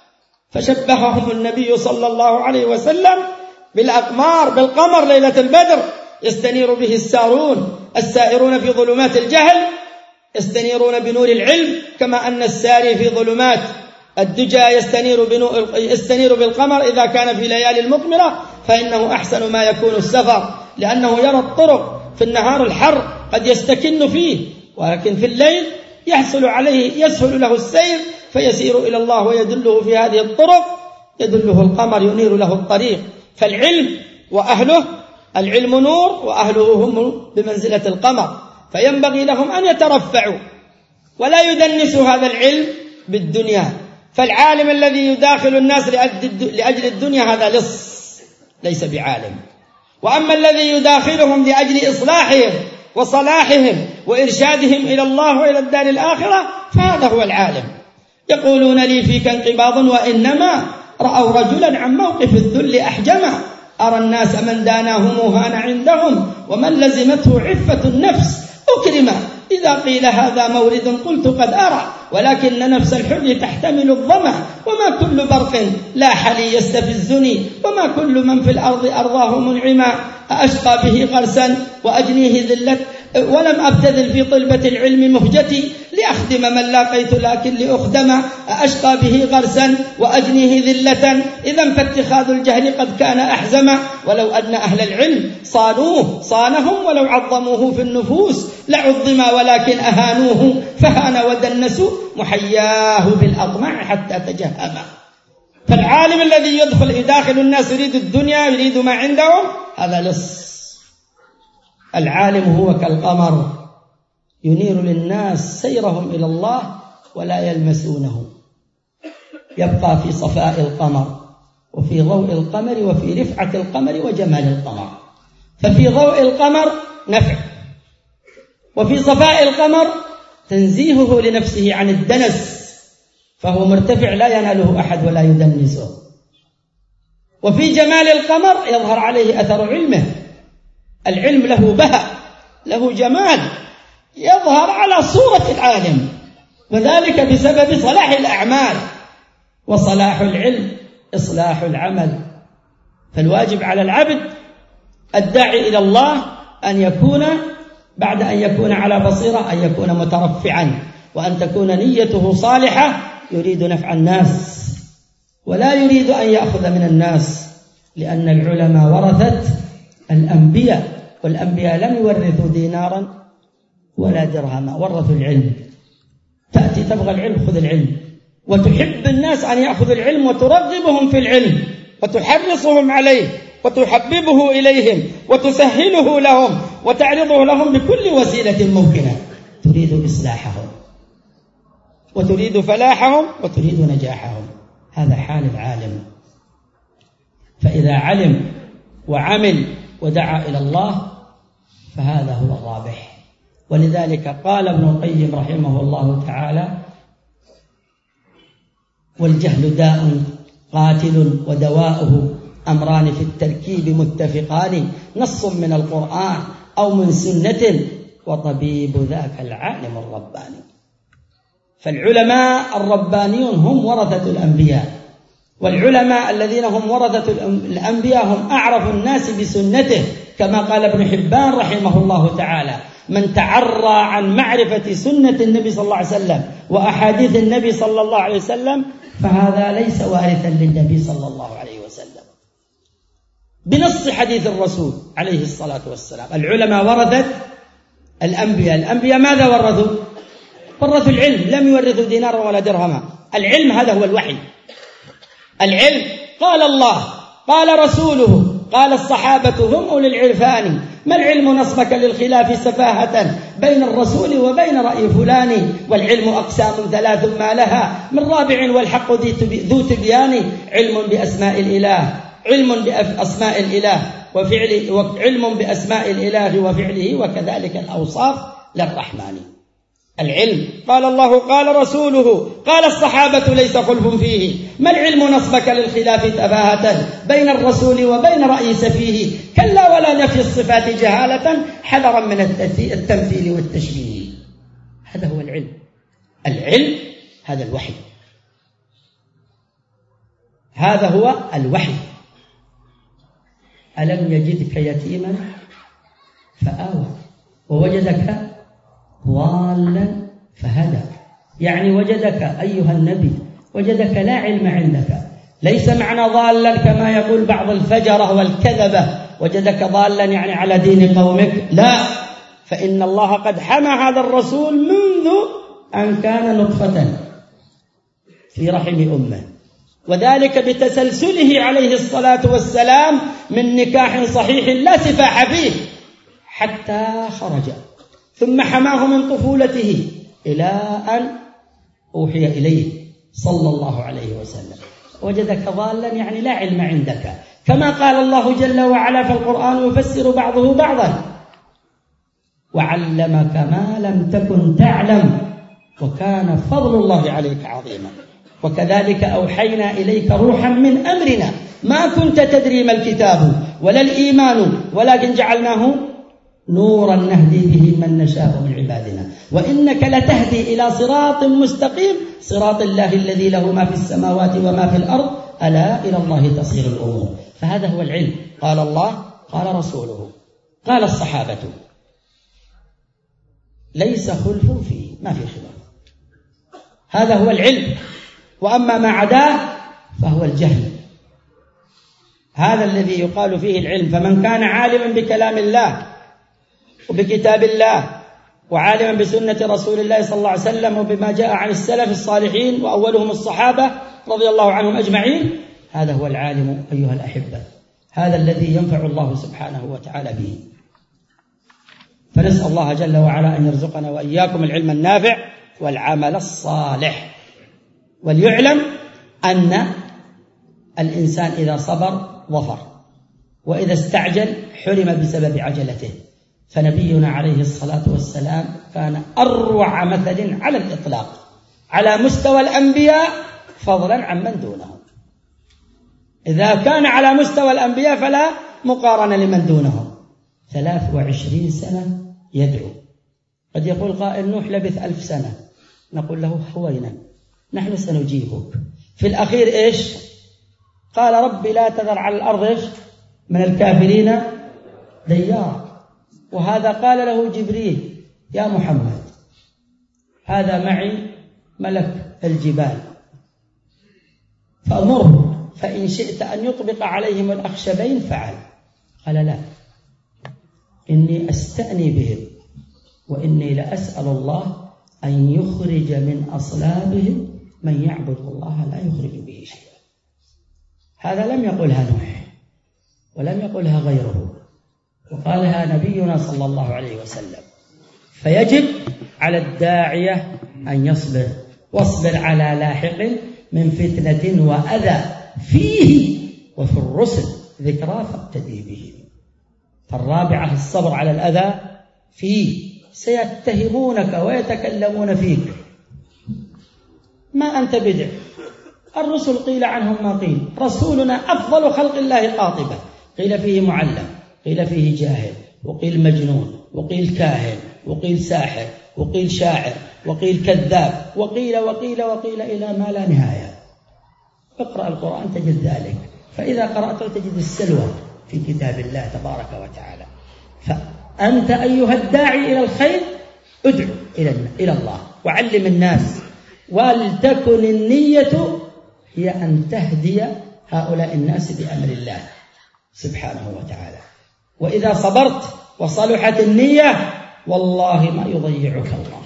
فشبههم النبي صلى الله عليه وسلم بالأقمار، بالقمر ليلة البدر، يستنير به السارون السائرون في ظلمات الجهل، يستنيرون بنور العلم، كما أن الساري في ظلمات الدجى يستنير, يستنير بالقمر إذا كان في ليالي المطمرة، فإنه أحسن ما يكون السفر، لأنه يرى الطرق. في النهار الحر قد يستكن فيه، ولكن في الليل يحصل عليه، يسهل له السير، فيسير إلى الله ويدله في هذه الطرق، يدله القمر ينير له الطريق. فالعلم وأهله، العلم نور وأهله هم بمنزلة القمر، فينبغي لهم أن يترفعوا ولا يدنسوا هذا العلم بالدنيا. فالعالم الذي يداخل الناس لأجل الدنيا هذا لص، ليس بعالم. وأما الذي يداخلهم لأجل إصلاحهم وصلاحهم وإرشادهم إلى الله وإلى الدار الآخرة فهذا هو العالم. يقولون لي فيك انقباض وإنما رأوا رجلا عن موقف الذل أحجما، أرى الناس من داناه مهان عندهم ومن لزمته عفة النفس أكرما. إذا قيل هذا مورد قلت قد أرى، ولكن نفس الحر تحتمل الظما، وما كل برق لاح لي يستفزني، وما كل من في الأرض أرضاه منعما. أشقى به غرسا وأجنيه ذلة، ولم أبتذل في طلبة العلم مهجتي، لأخدم من لاقيت لكن لأخدم، أشقى به غرسا وأجنيه ذلة، إذا فاتخاذ الجهل قد كان أحزم. ولو أن أهل العلم صانوه صانهم، ولو عظموه في النفوس لعظم، ولكن أهانوه فهان ودنسوا، محياه بالأطماع حتى تجهم. فالعالم الذي يدخل يداخل الناس يريد الدنيا يريد ما عندهم، هذا لص. العالم هو كالقمر ينير للناس سيرهم إلى الله ولا يلمسونه، يبقى في صفاء القمر وفي ضوء القمر وفي رفعة القمر وجمال القمر. ففي ضوء القمر نفع، وفي صفاء القمر تنزيهه لنفسه عن الدنس، فهو مرتفع لا يناله أحد ولا يدنسه. وفي جمال القمر يظهر عليه أثر علمه، العلم له بهاء له جمال يظهر على صورة العالم، وذلك بسبب صلاح الأعمال، وصلاح العلم إصلاح العمل. فالواجب على العبد الداعي إلى الله أن يكون بعد أن يكون على بصيرة أن يكون مترفعا، وأن تكون نيته صالحة، يريد نفع الناس ولا يريد أن يأخذ من الناس، لأن العلماء ورثت الأنبياء، والأنبياء لم يورثوا دينارا ولا درهما، ورثوا العلم. تأتي تبغى العلم خذ العلم، وتحب الناس أن يأخذوا العلم وترغبهم في العلم وتحرصهم عليه وتحببه إليهم وتسهله لهم وتعرضه لهم بكل وسيلة ممكنة، تريد إصلاحهم وتريد فلاحهم وتريد نجاحهم. هذا حال العالم. فإذا علم وعمل ودعا إلى الله فهذا هو الرابح. ولذلك قال ابن القيم رحمه الله تعالى: والجهل داء قاتل ودواؤه أمران في التركيب متفقان، نص من القرآن أو من سنة، وطبيب ذاك العالم الرباني. فالعلماء الربانيون هم ورثة الأنبياء، والعلماء الذين هم ورثة الأنبياء هم أعرف الناس بسنته، كما قال ابن حبان رحمه الله تعالى: من تعرى عن معرفة سنة النبي صلى الله عليه وسلم وأحاديث النبي صلى الله عليه وسلم فهذا ليس وارثا للنبي صلى الله عليه وسلم، بنص حديث الرسول عليه الصلاة والسلام. العلماء ورثت الأنبياء. الأنبياء ماذا ورثوا؟ ورثوا العلم، لم يورثوا دينارا ولا درهما. العلم هذا هو الوحي. العلم قال الله قال رسوله قال الصحابة هم أولي العرفان، ما العلم نصبك للخلاف سفاهة بين الرسول وبين رأي فلان، والعلم أقسام ثلاث ما لها من رابع والحق ذو تبيان، علم بأسماء الإله علم بأسماء الإله وفعله، وعلم بأسماء الإله وفعله، وكذلك الأوصاف للرحمن. العلم قال الله قال رسوله قال الصحابة ليس خلف فيه، ما العلم نصبك للخلاف تفاهة بين الرسول وبين رأي سفيه، كلا ولا نفي الصفات جهالة حذرا من التمثيل والتشبيه. هذا هو العلم. العلم هذا الوحي، هذا هو الوحي. ألم يجدك يتيما فآوى ووجدك ضالا فهدى، يعني وجدك أيها النبي وجدك لا علم عندك، ليس معنى ضالا كما يقول بعض الفجرة والكذبة وجدك ضالا يعني على دين قومك، لا، فإن الله قد حمى هذا الرسول منذ أن كان نطفة في رحم أمه، وذلك بتسلسله عليه الصلاة والسلام من نكاح صحيح لا سفاح فيه حتى خرج، ثم حماه من طفولته إلى أن أوحي إليه صلى الله عليه وسلم. وجدك ضالا يعني لا علم عندك، كما قال الله جل وعلا في القرآن يفسر بعضه بعضا: وعلمك ما لم تكن تعلم وكان فضل الله عليك عظيما، وكذلك أوحينا إليك روحا من أمرنا ما كنت تدري ما الكتاب ولا الإيمان ولكن جعلناه نورا نهدي به من نشاء من عبادنا وإنك لتهدي إلى صراط مستقيم صراط الله الذي له ما في السماوات وما في الأرض ألا إلى الله تصير الأمور. فهذا هو العلم. قال الله قال رسوله قال الصحابة، ليس خلف فيه، ما في خلاف. هذا هو العلم، وأما ما عداه فهو الجهل. هذا الذي يقال فيه العلم. فمن كان عالما بكلام الله وبكتاب الله وعالما بسنة رسول الله صلى الله عليه وسلم وبما جاء عن السلف الصالحين وأولهم الصحابة رضي الله عنهم أجمعين، هذا هو العالم أيها الأحبة، هذا الذي ينفع الله سبحانه وتعالى به. فنسأل الله جل وعلا أن يرزقنا وإياكم العلم النافع والعمل الصالح. وليعلم أن الإنسان إذا صبر ظفر، وإذا استعجل حرم بسبب عجلته. فنبينا عليه الصلاة والسلام كان أروع مثل على الإطلاق على مستوى الأنبياء فضلا عن من دونهم. إذا كان على مستوى الأنبياء فلا مقارنة لمن دونهم. ثلاث وعشرين سنة يدعو. قد يقول قائل نوح لبث ألف سنة، نقول له هوينا نحن سنجيبك. في الأخير إيش قال؟ ربي لا تذر على الأرض من الكافرين ديار. وهذا قال له جبريل يا محمد هذا معي ملك الجبال فأمره فإن شئت أن يطبق عليهم الأخشبين فعل. قال لا، إني أستأني بهم وإني لأسأل الله أن يخرج من أصلابهم من يعبد الله لا يخرج به شيئا. هذا لم يقلها نوح ولم يقلها غيره، وقالها نبينا صلى الله عليه وسلم. فيجب على الداعية أن يصبر، واصبر على لاحق من فتنة وأذى فيه وفي الرسل ذكرى فاقتدي به. فالرابعة الصبر على الأذى فيه. سيتهمونك ويتكلمون فيك، ما أنت بدع، الرسل قيل عنهم ما قيل، رسولنا أفضل خلق الله قاطبة، قيل فيه معلم، قيل فيه جاهل، وقيل مجنون، وقيل كاهن، وقيل ساحر، وقيل شاعر، وقيل كذاب، وقيل وقيل وقيل إلى ما لا نهاية. اقرأ القرآن تجد ذلك. فإذا قرأته تجد السلوى في كتاب الله تبارك وتعالى. فأنت أيها الداعي إلى الخير ادعو إلى الله وعلم الناس، ولتكن النية هي أن تهدي هؤلاء الناس بأمر الله سبحانه وتعالى. وإذا صبرت وصلحت النية والله ما يضيعك الله.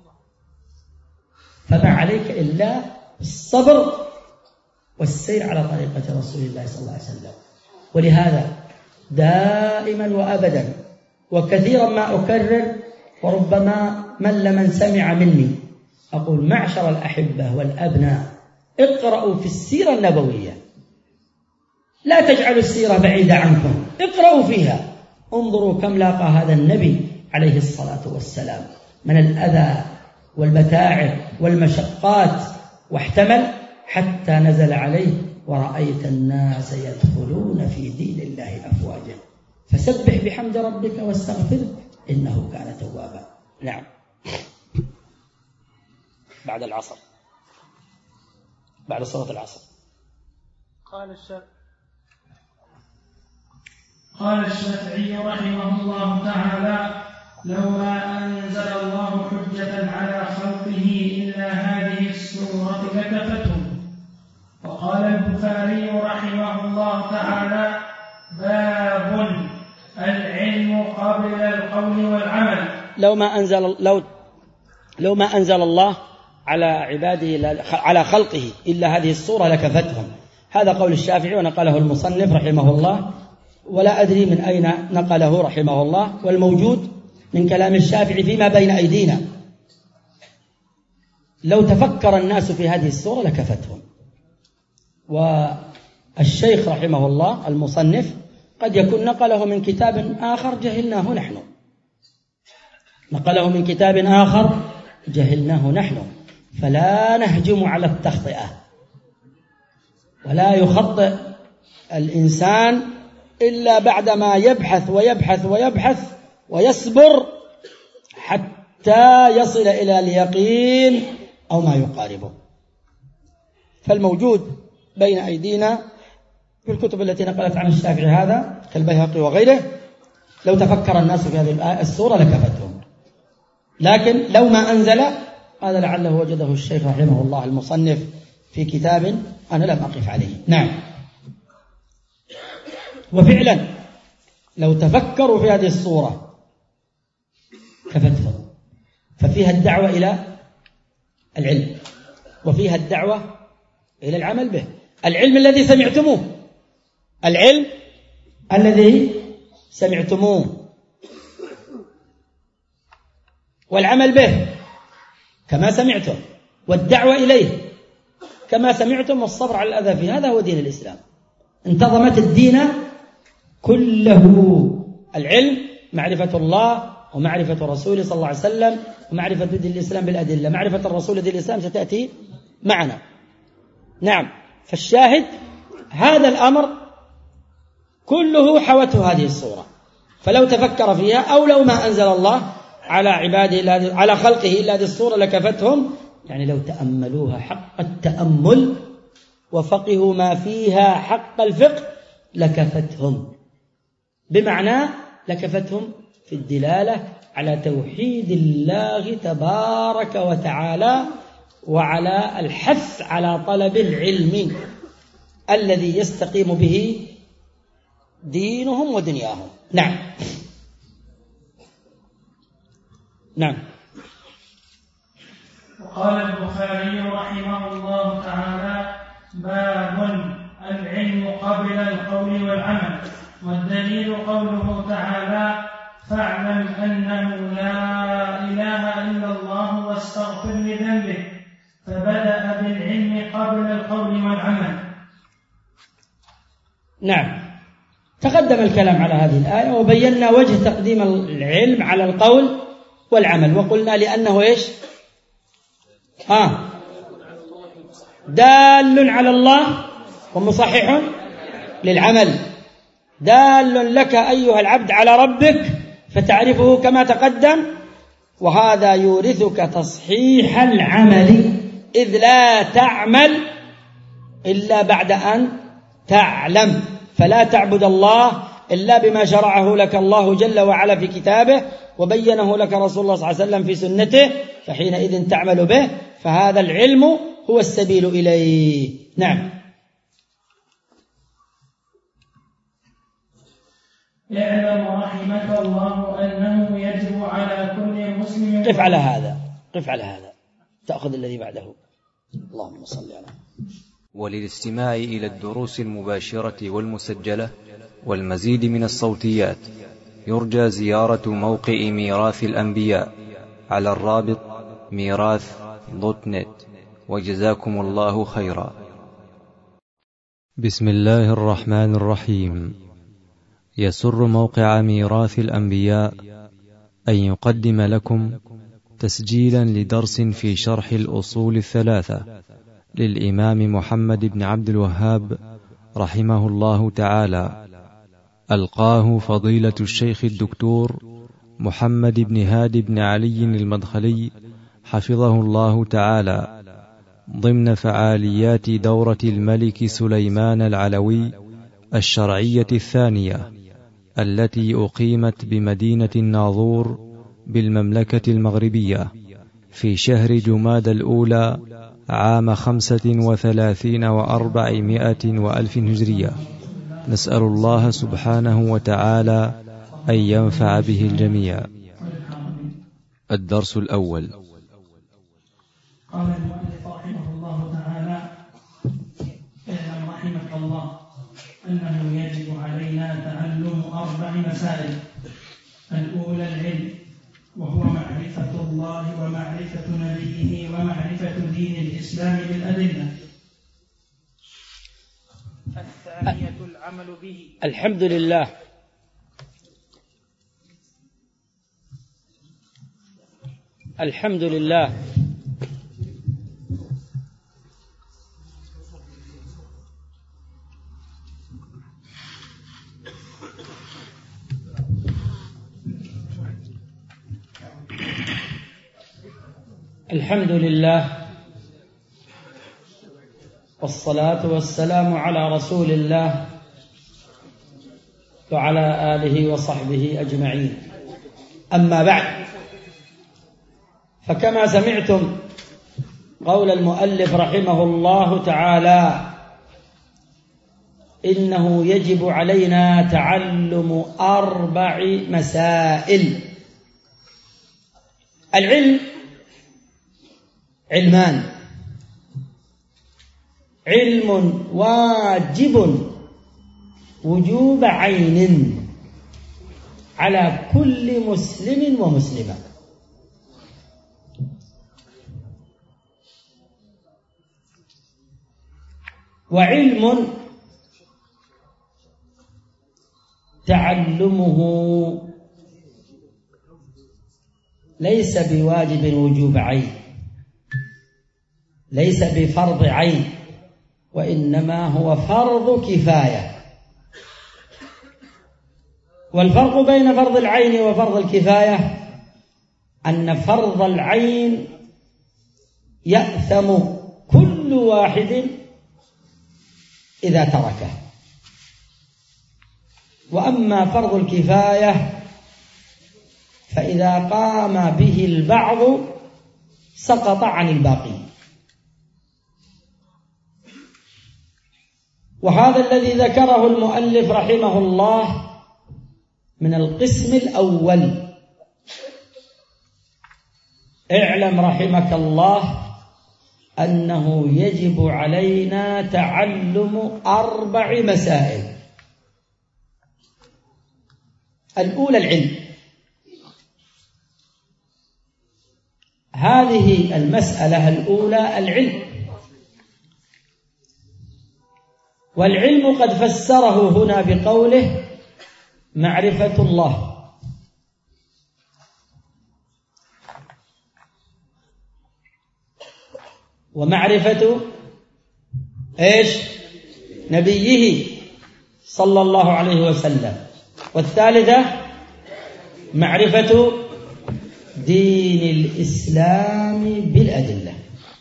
فما عليك إلا الصبر والسير على طريقة رسول الله صلى الله عليه وسلم. ولهذا دائما وأبدا وكثيرا ما أكرر، وربما مل من سمع مني، أقول معشر الأحبة والأبناء اقرأوا في السيرة النبوية، لا تجعلوا السيرة بعيدة عنكم، اقرأوا فيها، انظروا كم لاقى هذا النبي عليه الصلاة والسلام من الأذى والمتاعب والمشقات، واحتمل حتى نزل عليه ورأيت الناس يدخلون في دين الله أفواجا فسبح بحمد ربك واستغفره إنه كان توابا. نعم. بعد العصر، بعد صلاة العصر. قال الشافعي قال الشافعي رحمه الله تعالى: لولا أنزل الله حجة على خلقه إلا هذه السورة لكفتهم. وقال البخاري رحمه الله تعالى: باب العلم قبل القول والعمل. لو ما أنزل لو لو ما أنزل الله على عباده على خلقه إلا هذه السورة لكفتهم. هذا قول الشافعي ونقله المصنف رحمه الله، ولا أدري من أين نقله رحمه الله، والموجود من كلام الشافعي فيما بين أيدينا. لو تفكر الناس في هذه السورة لكفتهم. والشيخ رحمه الله المصنف قد يكون نقله من كتاب آخر جهلناه نحن نقله من كتاب آخر جهلناه نحن فلا نهجم على التخطئة، ولا يخطئ الإنسان إلا بعدما يبحث ويبحث ويبحث ويصبر حتى يصل إلى اليقين أو ما يقاربه. فالموجود بين أيدينا في الكتب التي نقلت عن الشافعي هذا كالبيهقي وغيره، لو تفكر الناس في هذه السورة لكفتهم. لكن لو ما أنزل هذا لعله وجده الشيخ رحمه الله المصنف في كتاب أنا لم أقف عليه. نعم. وفعلا لو تفكروا في هذه الصورة كفتهم، ففيها الدعوة إلى العلم وفيها الدعوة إلى العمل به. العلم الذي سمعتموه، العلم الذي سمعتموه، والعمل به كما سمعتم، والدعوة إليه كما سمعتم، والصبر على الأذى فيه. هذا هو دين الإسلام. انتظمت الدين كله. العلم معرفة الله ومعرفة رسوله صلى الله عليه وسلم ومعرفة دين الإسلام بالأدلة. معرفة الرسول دين الإسلام ستأتي معنا. نعم. فالشاهد هذا الأمر كله حوته هذه الصورة، فلو تفكر فيها أو لو ما أنزل الله على عباده على خلقه إلا هذه الصورة لكفتهم. يعني لو تأملوها حق التأمل وفقهوا ما فيها حق الفقه لكفتهم، بمعنى لكفتهم في الدلالة على توحيد الله تبارك وتعالى وعلى الحث على طلب العلم الذي يستقيم به دينهم ودنياهم. نعم. نعم. وقال البخاري رحمه الله تعالى: باب العلم قبل القول والعمل. والدليل قوله تعالى: فاعلم أنه لا إله إلا الله واستغفر لذنبك. فبدأ بالعلم قبل القول والعمل. نعم. تقدم الكلام على هذه الآية وبينا وجه تقديم العلم على القول والعمل، وقلنا لأنه إيش؟ آه دال على الله ومصحح للعمل. دال لك أيها العبد على ربك فتعرفه كما تقدم، وهذا يورثك تصحيح العمل، إذ لا تعمل إلا بعد أن تعلم. فلا تعبد الله إلا بما شرعه لك الله جل وعلا في كتابه وبينه لك رسول الله صلى الله عليه وسلم في سنته، فحينئذ تعمل به. فهذا العلم هو السبيل إليه. نعم. اعلم رحمك الله أنه يجب على كل مسلم. قف على هذا، قف على هذا، تأخذ الذي بعده. اللهم صل على. وللاستماع إلى الدروس المباشرة والمسجلة والمزيد من الصوتيات يرجى زيارة موقع ميراث الأنبياء على الرابط ميراث دوت نت. وجزاكم الله خيرا. بسم الله الرحمن الرحيم. يسر موقع ميراث الأنبياء أن يقدم لكم تسجيلا لدرس في شرح الأصول الثلاثة للإمام محمد بن عبد الوهاب رحمه الله تعالى، ألقاه فضيلة الشيخ الدكتور محمد بن هادي بن علي المدخلي حفظه الله تعالى، ضمن فعاليات دورة الملك سليمان العلوي الشرعية الثانية التي أقيمت بمدينة الناظور بالمملكة المغربية في شهر جماد الأولى عام خمسة وثلاثين وأربعمائة وألف هجرية. نسأل الله سبحانه وتعالى أن ينفع به الجميع. الدرس الأول. قال المؤلف رحمه الله تعالى: اعلم رحمك الله أنه يجب علينا تعلم أربع مسائل. الأولى العلم، وهو معرفة الله ومعرفة نبيه ومعرفة دين الإسلام بالأدلة. الثانية العمل به. الحمد لله. الحمد لله. الحمد لله والصلاة والسلام على رسول الله وعلى آله وصحبه أجمعين. أما بعد، فكما سمعتم قول المؤلف رحمه الله تعالى: إنه يجب علينا تعلم أربع مسائل. العلم علمان: علم واجب وجوب عين على كل مسلم ومسلمة، وعلم تعلمه ليس بواجب وجوب عين، ليس بفرض عين، وإنما هو فرض كفاية. والفرق بين فرض العين وفرض الكفاية أن فرض العين يأثم كل واحد إذا تركه، وأما فرض الكفاية فإذا قام به البعض سقط عن الباقي. وهذا الذي ذكره المؤلف رحمه الله من القسم الأول. اعلم رحمك الله أنه يجب علينا تعلم أربع مسائل. الأولى العلم. هذه المسألة الأولى العلم، والعلم قد فسره هنا بقوله معرفة الله. ومعرفة ايش؟ نبيه صلى الله عليه وسلم. والثالثة معرفة دين الإسلام بالأدلة.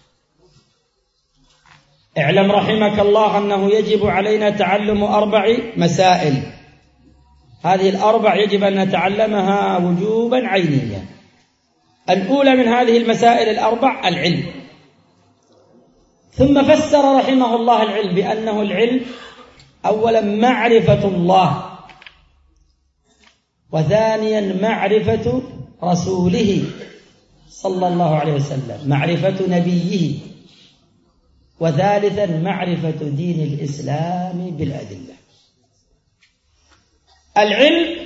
اعلم رحمك الله أنه يجب علينا تعلم أربع مسائل. هذه الأربع يجب أن نتعلمها وجوبا عينيا. الأولى من هذه المسائل الأربع العلم. ثم فسر رحمه الله العلم بأنه العلم أولا معرفة الله، وثانيا معرفة رسوله صلى الله عليه وسلم، معرفة نبيه، وثالثا معرفة دين الإسلام بالأدلة. العلم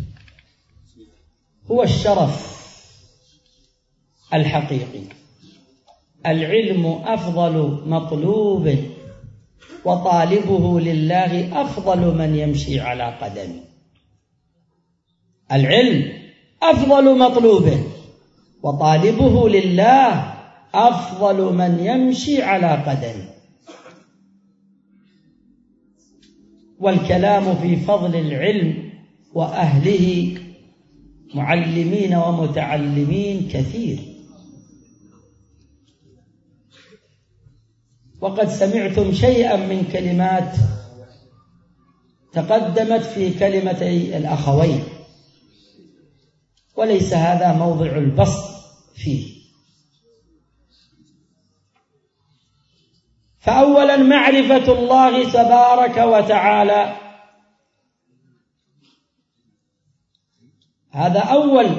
هو الشرف الحقيقي. العلم أفضل مطلوب، وطالبه لله أفضل من يمشي على قدمه. العلم أفضل مطلوب، وطالبه لله أفضل من يمشي على قدمه. والكلام في فضل العلم وأهله معلمين ومتعلمين كثير. وقد سمعتم شيئا من كلمات تقدمت في كلمتي الأخوين، وليس هذا موضع البسط فيه. فأولا معرفة الله تبارك وتعالى، هذا أول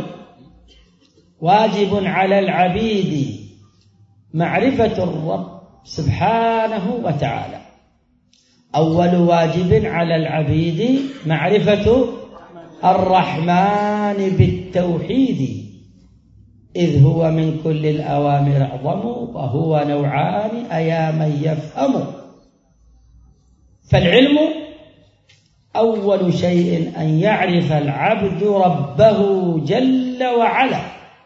واجب على العبيد، معرفة الرب سبحانه وتعالى. أول واجب على العبيد معرفة الرحمن بالتوحيد، إذ هو من كل الأوامر أعظم، وهو نوعان أيا من يفهم. فالعلم أول شيء أن يعرف العبد ربه جل وعلا.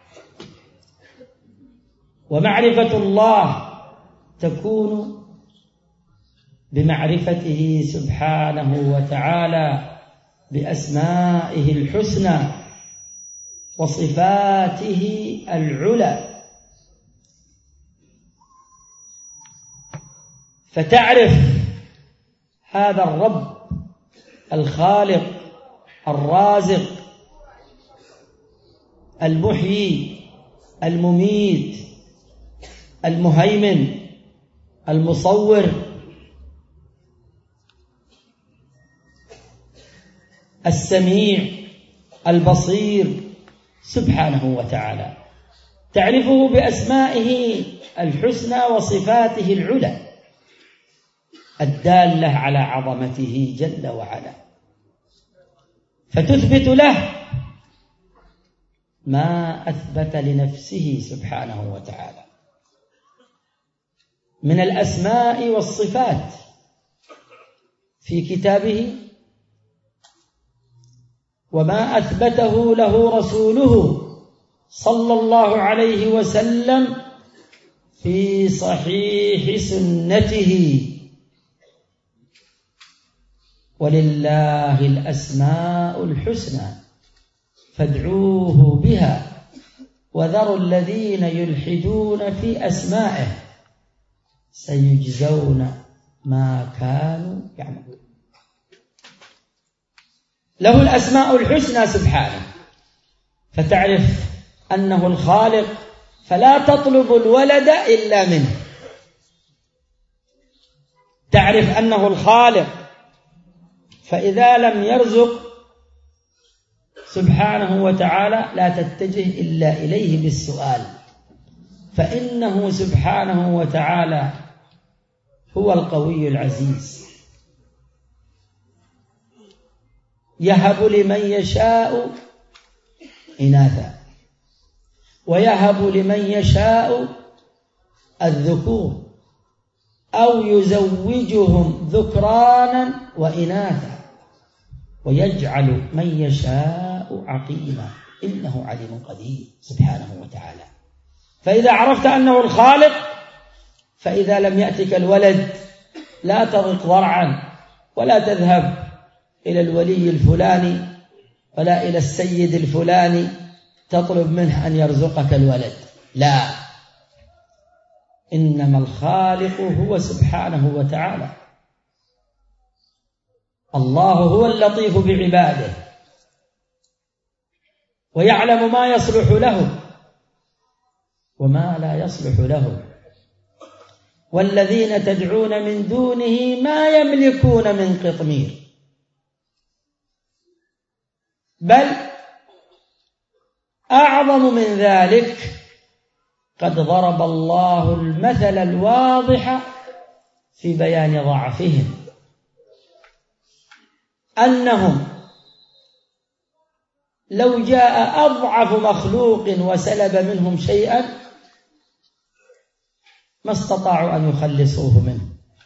ومعرفة الله تكون بمعرفته سبحانه وتعالى بأسمائه الحسنى وصفاته العلى. فتعرف هذا الرب الخالق الرازق المحيي المميت المهيمن المصور السميع البصير سبحانه وتعالى، تعرفه بأسمائه الحسنى وصفاته العلى الدالة على عظمته جل وعلا، فتثبت له ما أثبت لنفسه سبحانه وتعالى من الأسماء والصفات في كتابه، وما أثبته له رسوله صلى الله عليه وسلم في صحيح سنته. ولله الأسماء الحسنى فادعوه بها وذروا الذين يلحدون في أسمائه سيجزون ما كانوا يعملون. له الأسماء الحسنى سبحانه، فتعرف أنه الخالق فلا تطلب الولد إلا منه، تعرف أنه الخالق فإذا لم يرزق سبحانه وتعالى لا تتجه إلا إليه بالسؤال، فإنه سبحانه وتعالى هو القوي العزيز، يهب لمن يشاء إناثا ويهب لمن يشاء الذكور أو يزوجهم ذكرانا وإناثا ويجعل من يشاء عقيما إنه عليم قدير سبحانه وتعالى. فإذا عرفت أنه الخالق فإذا لم يأتك الولد لا تضق ضرعا ولا تذهب إلى الولي الفلاني ولا إلى السيد الفلاني تطلب منه أن يرزقك الولد، لا، إنما الخالق هو سبحانه وتعالى. الله هو اللطيف بعباده ويعلم ما يصلح له وما لا يصلح له، والذين تدعون من دونه ما يملكون من قطمير، بل أعظم من ذلك قد ضرب الله المثل الواضح في بيان ضعفهم، أنهم لو جاء أضعف مخلوق وسلب منهم شيئا ما استطاعوا أن يخلصوه منه،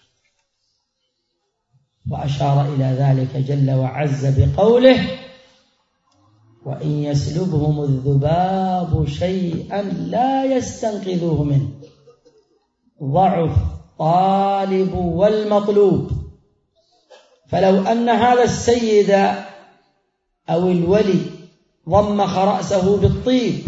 وأشار إلى ذلك جل وعز بقوله وإن يسلبهم الذباب شيئا لا يستنقذوه منه ضعف الطالب والمطلوب. فلو أن هذا السيد أو الولي ضمخ رأسه بالطيب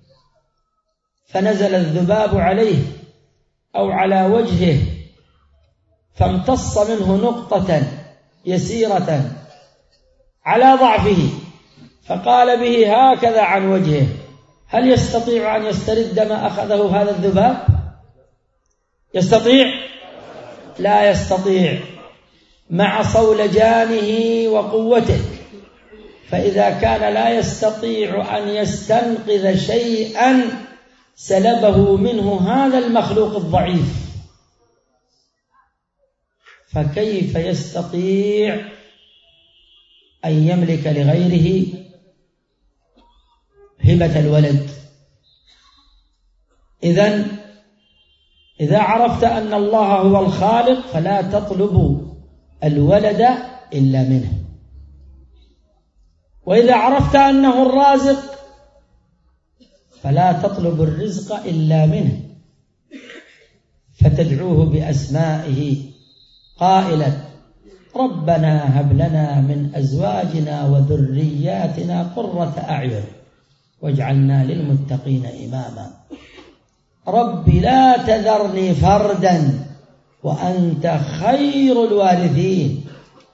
فنزل الذباب عليه أو على وجهه فامتص منه نقطة يسيرة على ضعفه فقال به هكذا عن وجهه، هل يستطيع أن يسترد ما أخذه هذا الذباب؟ يستطيع؟ لا يستطيع، مع صولجانه وقوته. فإذا كان لا يستطيع أن يستنقذ شيئا سلبه منه هذا المخلوق الضعيف، فكيف يستطيع أن يملك لغيره هبة الولد؟ إذن إذا عرفت أن الله هو الخالق فلا تطلب الولد إلا منه، وإذا عرفت أنه الرازق فلا تطلب الرزق إلا منه، فتدعوه بأسمائه قائلا ربنا هب لنا من أزواجنا وذرياتنا قرة أعين واجعلنا للمتقين إماما، رب لا تذرني فردا وأنت خير الوارثين.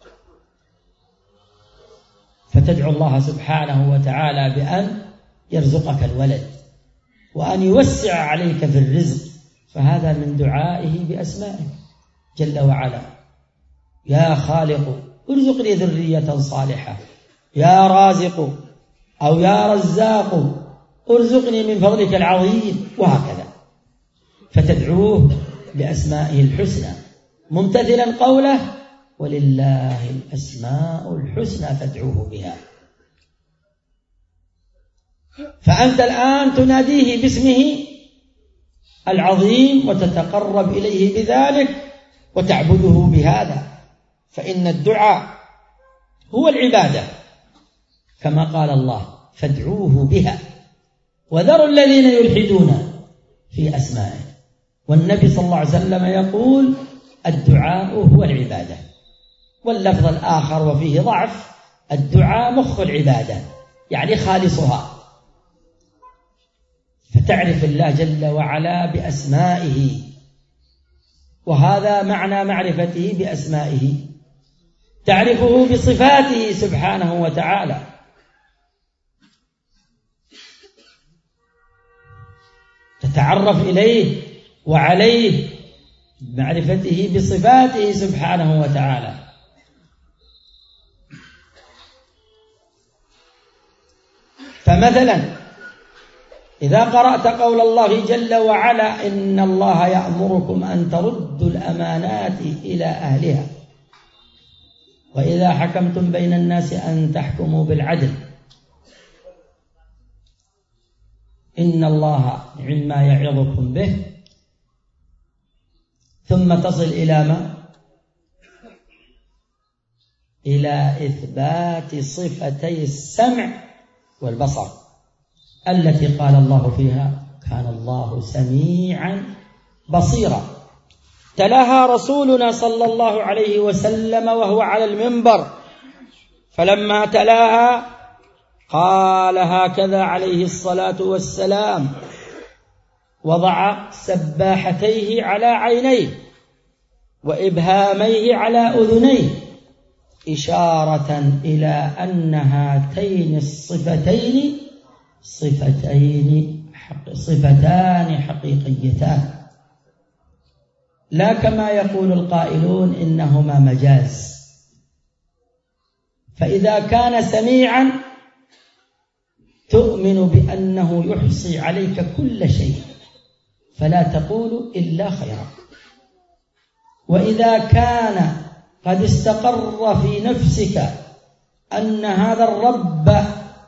فتدعو الله سبحانه وتعالى بأن يرزقك الولد وأن يوسع عليك في الرزق فهذا من دعائه بأسمائه جل وعلا. يا خالق ارزقني ذرية صالحة، يا رازق أو يا رزاق ارزقني من فضلك العظيم، وهكذا. فتدعوه بأسمائه الحسنى ممتثلا قوله ولله الأسماء الحسنى فادعوه بها. فأنت الآن تناديه باسمه العظيم وتتقرب إليه بذلك وتعبده بهذا، فإن الدعاء هو العبادة كما قال الله فادعوه بها وذروا الذين يلحدون في أسمائه. والنبي صلى الله عليه وسلم يقول الدعاء هو العبادة. واللفظ الآخر وفيه ضعف الدعاء مخ العبادة يعني خالصها. فتعرف الله جل وعلا بأسمائه، وهذا معنى معرفته بأسمائه. تعرفه بصفاته سبحانه وتعالى، تتعرف إليه وعليه بمعرفته بصفاته سبحانه وتعالى. فمثلا إذا قرأت قول الله جل وعلا إن الله يأمركم أن تردوا الأمانات إلى أهلها وإذا حكمتم بين الناس أن تحكموا بالعدل إن الله نعم ما يعظكم به، ثم تصل إلى ما؟ إلى إثبات صفتي السمع والبصر التي قال الله فيها كان الله سميعا بصيرا. تلاها رسولنا صلى الله عليه وسلم وهو على المنبر، فلما تلاها قال هكذا عليه الصلاة والسلام، وضع سباحتيه على عينيه وإبهاميه على أذنيه إشارة إلى أن هاتين الصفتين صفتين حق صفتان حقيقيتان، لا كما يقول القائلون إنهما مجاز. فإذا كان سميعا تؤمن بأنه يحصي عليك كل شيء فلا تقول إلا خيرا، وإذا كان قد استقر في نفسك أن هذا الرب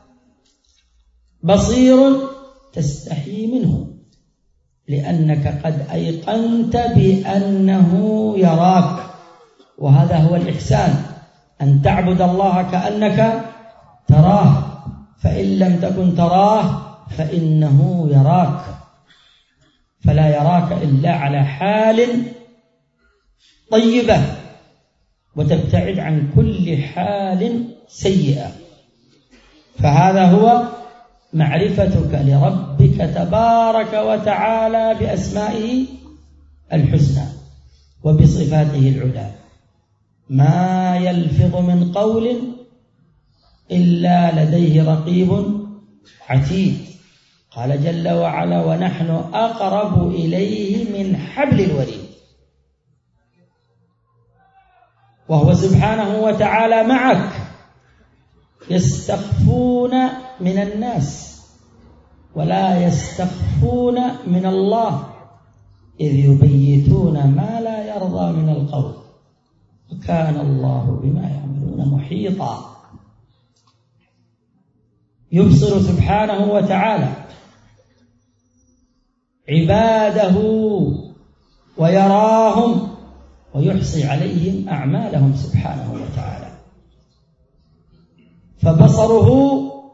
بصير تستحي منه، لأنك قد أيقنت بأنه يراك، وهذا هو الإحسان أن تعبد الله كأنك تراه، فإن لم تكن تراه فإنه يراك، فلا يراك إلا على حال طيبة وتبتعد عن كل حال سيئة. فهذا هو معرفتك لربك تبارك وتعالى بأسمائه الحسنى وبصفاته العلى. ما يلفظ من قول إلا لديه رقيب عتيد. قال جل وعلا ونحن أقرب إليه من حبل الوريد. وهو سبحانه وتعالى معك. يستخفون من الناس ولا يستخفون من الله إذ يبيتون ما لا يرضى من القول وكان الله بما يعملون محيطا. يبصر سبحانه وتعالى عباده ويراهم ويحصي عليهم أعمالهم سبحانه وتعالى، فبصره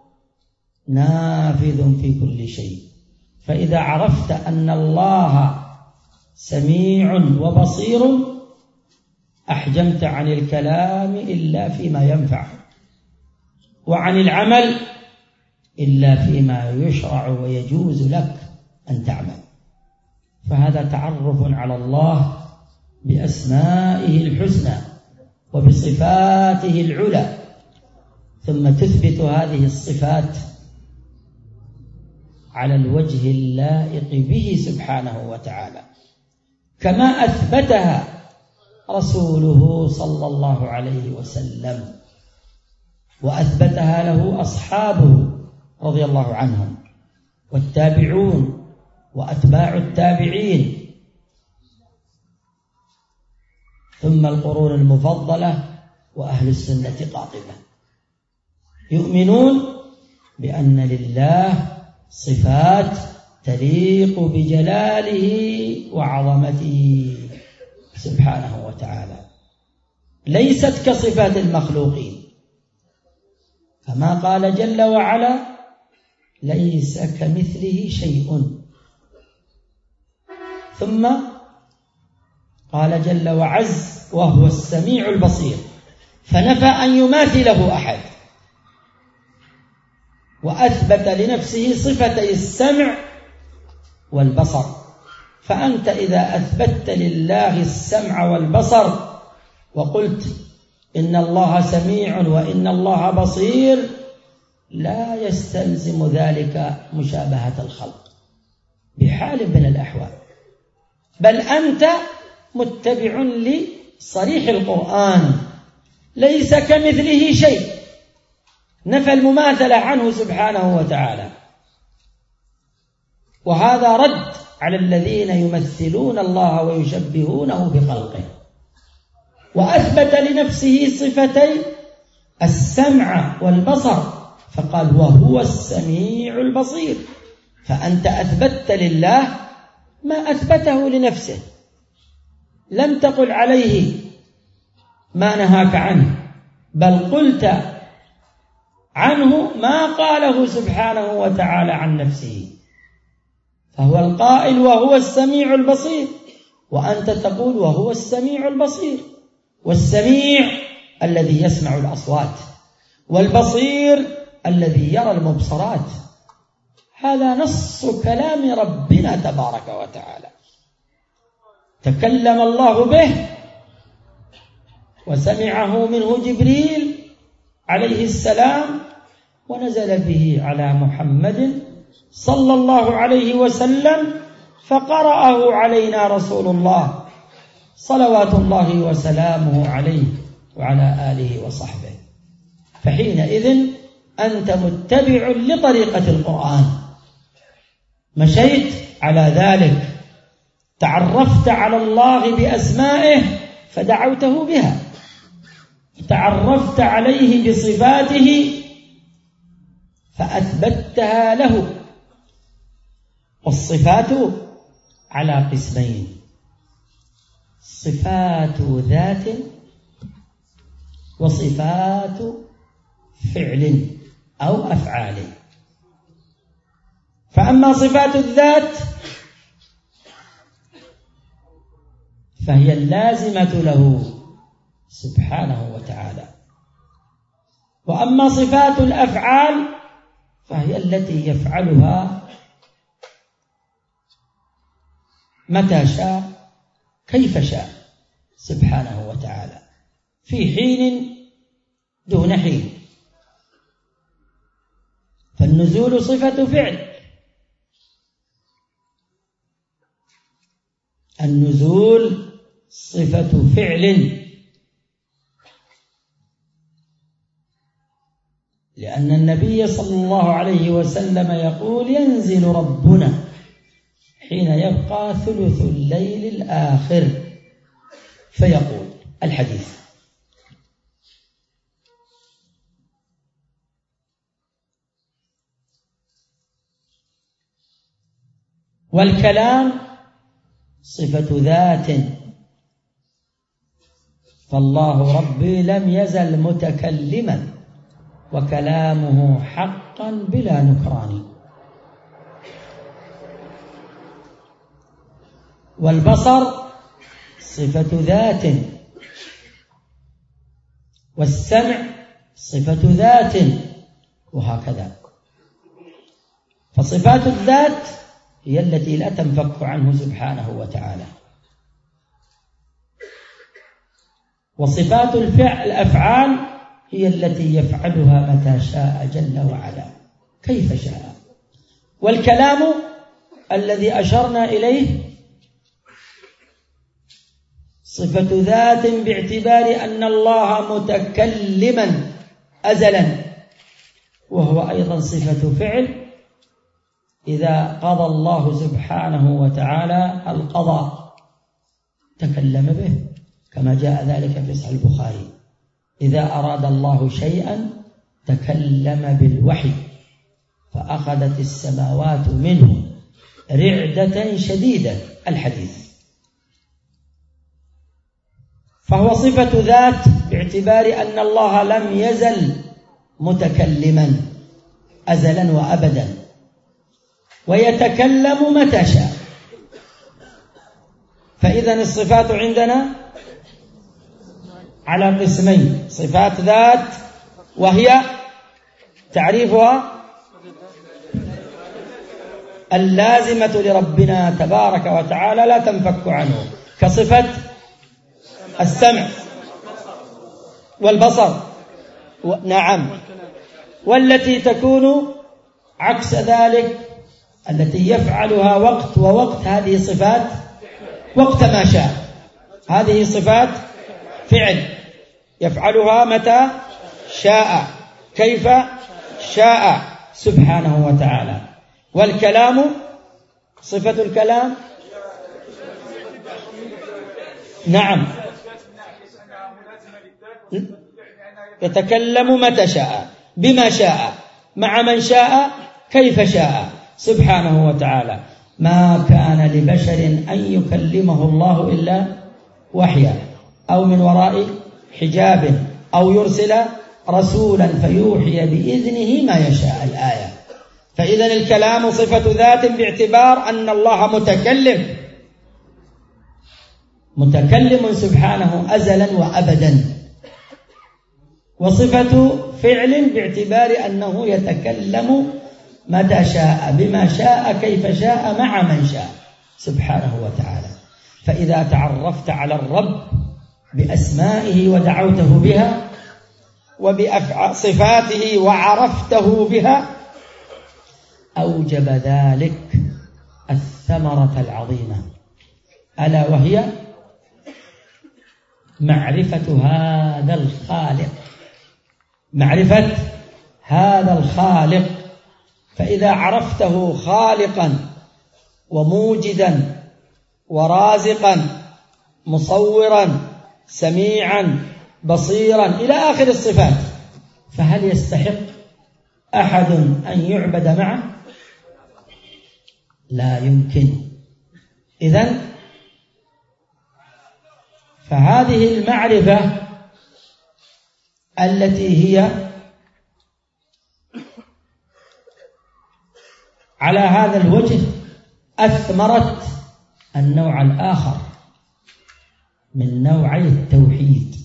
نافذ في كل شيء. فإذا عرفت أن الله سميع وبصير أحجمت عن الكلام إلا فيما ينفع، وعن العمل إلا فيما يشرع ويجوز لك أن تعمل. فهذا تعرف على الله بأسمائه الحسنى وبصفاته العلى، ثم تثبت هذه الصفات على الوجه اللائق به سبحانه وتعالى. كما أثبتها رسوله صلى الله عليه وسلم، وأثبتها له أصحابه رضي الله عنهم والتابعون وأتباع التابعين، ثم القرون المفضلة وأهل السنة قاطبة، يؤمنون بأن لله صفات تليق بجلاله وعظمته سبحانه وتعالى، ليست كصفات المخلوقين، كما قال جل وعلا: ليس كمثله شيء. ثم قال جل وعز: وهو السميع البصير، فنفى أن يماثله أحد، وأثبت لنفسه صفتي السمع والبصر. فأنت إذا أثبتت لله السمع والبصر وقلت إن الله سميع وإن الله بصير، لا يستلزم ذلك مشابهة الخلق بحال من الأحوال، بل أنت متبع لصريح القرآن: ليس كمثله شيء، نفى المماثلة عنه سبحانه وتعالى. وهذا رد على الذين يمثلون الله ويشبهونه بخلقه. وأثبت لنفسه صفتي السمع والبصر، فقال: وهو السميع البصير. فأنت أثبتت لله ما أثبته لنفسه، لم تقل عليه ما نهاك عنه، بل قلت عنه ما قاله سبحانه وتعالى عن نفسه، فهو القائل: وهو السميع البصير، وأنت تقول: وهو السميع البصير. والسميع الذي يسمع الأصوات، والبصير الذي يرى المبصرات. هذا نص كلام ربنا تبارك وتعالى، تكلم الله به وسمعه منه جبريل عليه السلام، ونزل به على محمد صلى الله عليه وسلم، فقرأه علينا رسول الله صلوات الله وسلامه عليه وعلى آله وصحبه. فحينئذ أنت متبع لطريقة القرآن، مشيت على ذلك، تعرفت على الله بأسمائه فدعوته بها، تعرفت عليه بصفاته فأثبتها له. والصفات على قسمين: صفات ذات وصفات فعل أو أفعال. فأما صفات الذات فهي اللازمة له سبحانه وتعالى، وأما صفات الأفعال فهي التي يفعلها متى شاء كيف شاء سبحانه وتعالى، في حين دون حين. فالنزول صفة فعل، النزول صفة فعل، لأن النبي صلى الله عليه وسلم يقول: ينزل ربنا حين يبقى ثلث الليل الآخر فيقول. الحديث. والكلام صفة ذات، فالله ربي لم يزل متكلما وكلامه حقا بلا نكران. والبصر صفة ذات، والسمع صفة ذات، وهكذا. فصفات الذات هي التي لا تنفك عنه سبحانه وتعالى، وصفات الفعل الأفعال هي التي يفعلها متى شاء جل وعلا كيف شاء. والكلام الذي أشرنا إليه صفة ذات باعتبار أن الله متكلما أزلا، وهو أيضا صفة فعل إذا قضى الله سبحانه وتعالى القضاء تكلم به، كما جاء ذلك في صحيح البخاري: إذا أراد الله شيئا تكلم بالوحي فأخذت السماوات منه رعدة شديدة، الحديث. فهو صفة ذات باعتبار أن الله لم يزل متكلما أزلا وأبدا، ويتكلم متى شاء. فإذن الصفات عندنا على قسمين: صفات ذات وهي تعريفها اللازمة لربنا تبارك وتعالى لا تنفك عنه، كصفة السمع والبصر، نعم، والتي تكون عكس ذلك التي يفعلها وقت ووقت، هذه صفات وقت ما شاء، هذه صفات فعل يفعلها متى شاء كيف شاء سبحانه وتعالى. والكلام صفة الكلام، نعم، يتكلم متى شاء بما شاء مع من شاء كيف شاء سبحانه وتعالى. ما كان لبشر أن يكلمه الله إلا وحيا أو من وراء حجاب أو يرسل رسولا فيوحي بإذنه ما يشاء، الآية. فإذن الكلام صفة ذات باعتبار أن الله متكلم متكلم سبحانه أزلا وأبدا، وصفة فعل باعتبار أنه يتكلم متى شاء بما شاء كيف شاء مع من شاء سبحانه وتعالى. فإذا تعرفت على الرب بأسمائه ودعوته بها وبصفاته وعرفته بها أوجب ذلك الثمرة العظيمة، ألا وهي معرفة هذا الخالق، معرفة هذا الخالق. فإذا عرفته خالقا وموجدا ورازقا مصورا سميعا بصيرا إلى آخر الصفات، فهل يستحق أحد أن يعبد معه؟ لا يمكن. إذن فهذه المعرفة التي هي على هذا الوجه أثمرت النوع الآخر من نوعي التوحيد،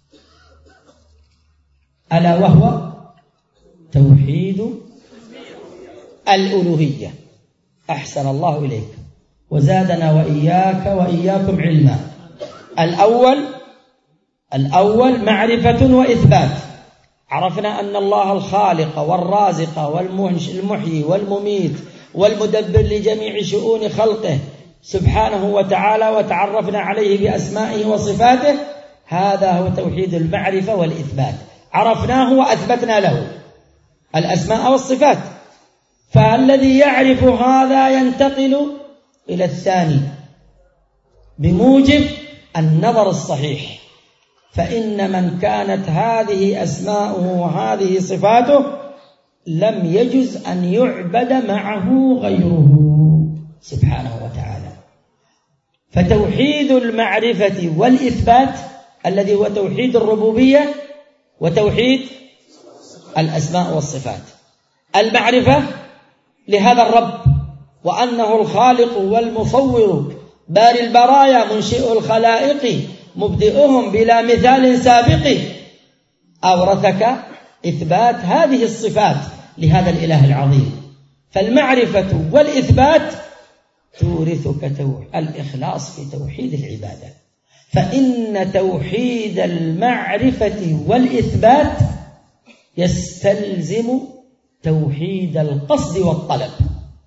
ألا وهو توحيد الألوهية. أحسن الله إليك وزادنا وإياك وإياكم علما. الأول الأول معرفة وإثبات. عرفنا أن الله الخالق والرازق والمحيي والمميت والمدبر لجميع شؤون خلقه سبحانه وتعالى، وتعرفنا عليه بأسمائه وصفاته. هذا هو توحيد المعرفة والإثبات، عرفناه وأثبتنا له الأسماء والصفات. فالذي يعرف هذا ينتقل إلى الثاني بموجب النظر الصحيح. فإن من كانت هذه أسماؤه وهذه صفاته لم يجز أن يعبد معه غيره سبحانه وتعالى. فتوحيد المعرفة والإثبات الذي هو توحيد الربوبية وتوحيد الأسماء والصفات. المعرفة لهذا الرب وأنه الخالق والمصور باري البرايا منشئ الخلائق مبدئهم بلا مثال سابق، أورثك إثبات هذه الصفات لهذا الإله العظيم. فالمعرفة والإثبات تورثك الإخلاص في توحيد العبادة. فإن توحيد المعرفة والإثبات يستلزم توحيد القصد والطلب.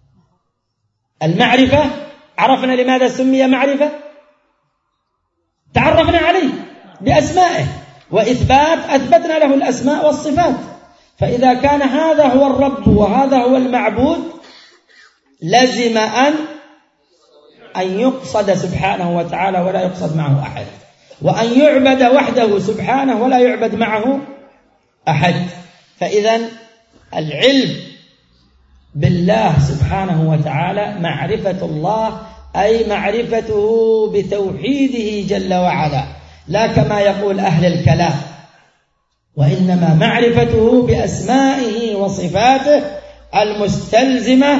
المعرفة عرفنا لماذا سمي معرفة؟ تعرفنا عليه بأسمائه، وإثبات أثبتنا له الأسماء والصفات. فإذا كان هذا هو الرب وهذا هو المعبود لزم أن أن يقصد سبحانه وتعالى ولا يقصد معه أحد، وأن يعبد وحده سبحانه ولا يعبد معه أحد. فإذا العلم بالله سبحانه وتعالى معرفة الله، أي معرفته بتوحيده جل وعلا، لا كما يقول أهل الكلام، وإنما معرفته بأسمائه وصفاته المستلزمة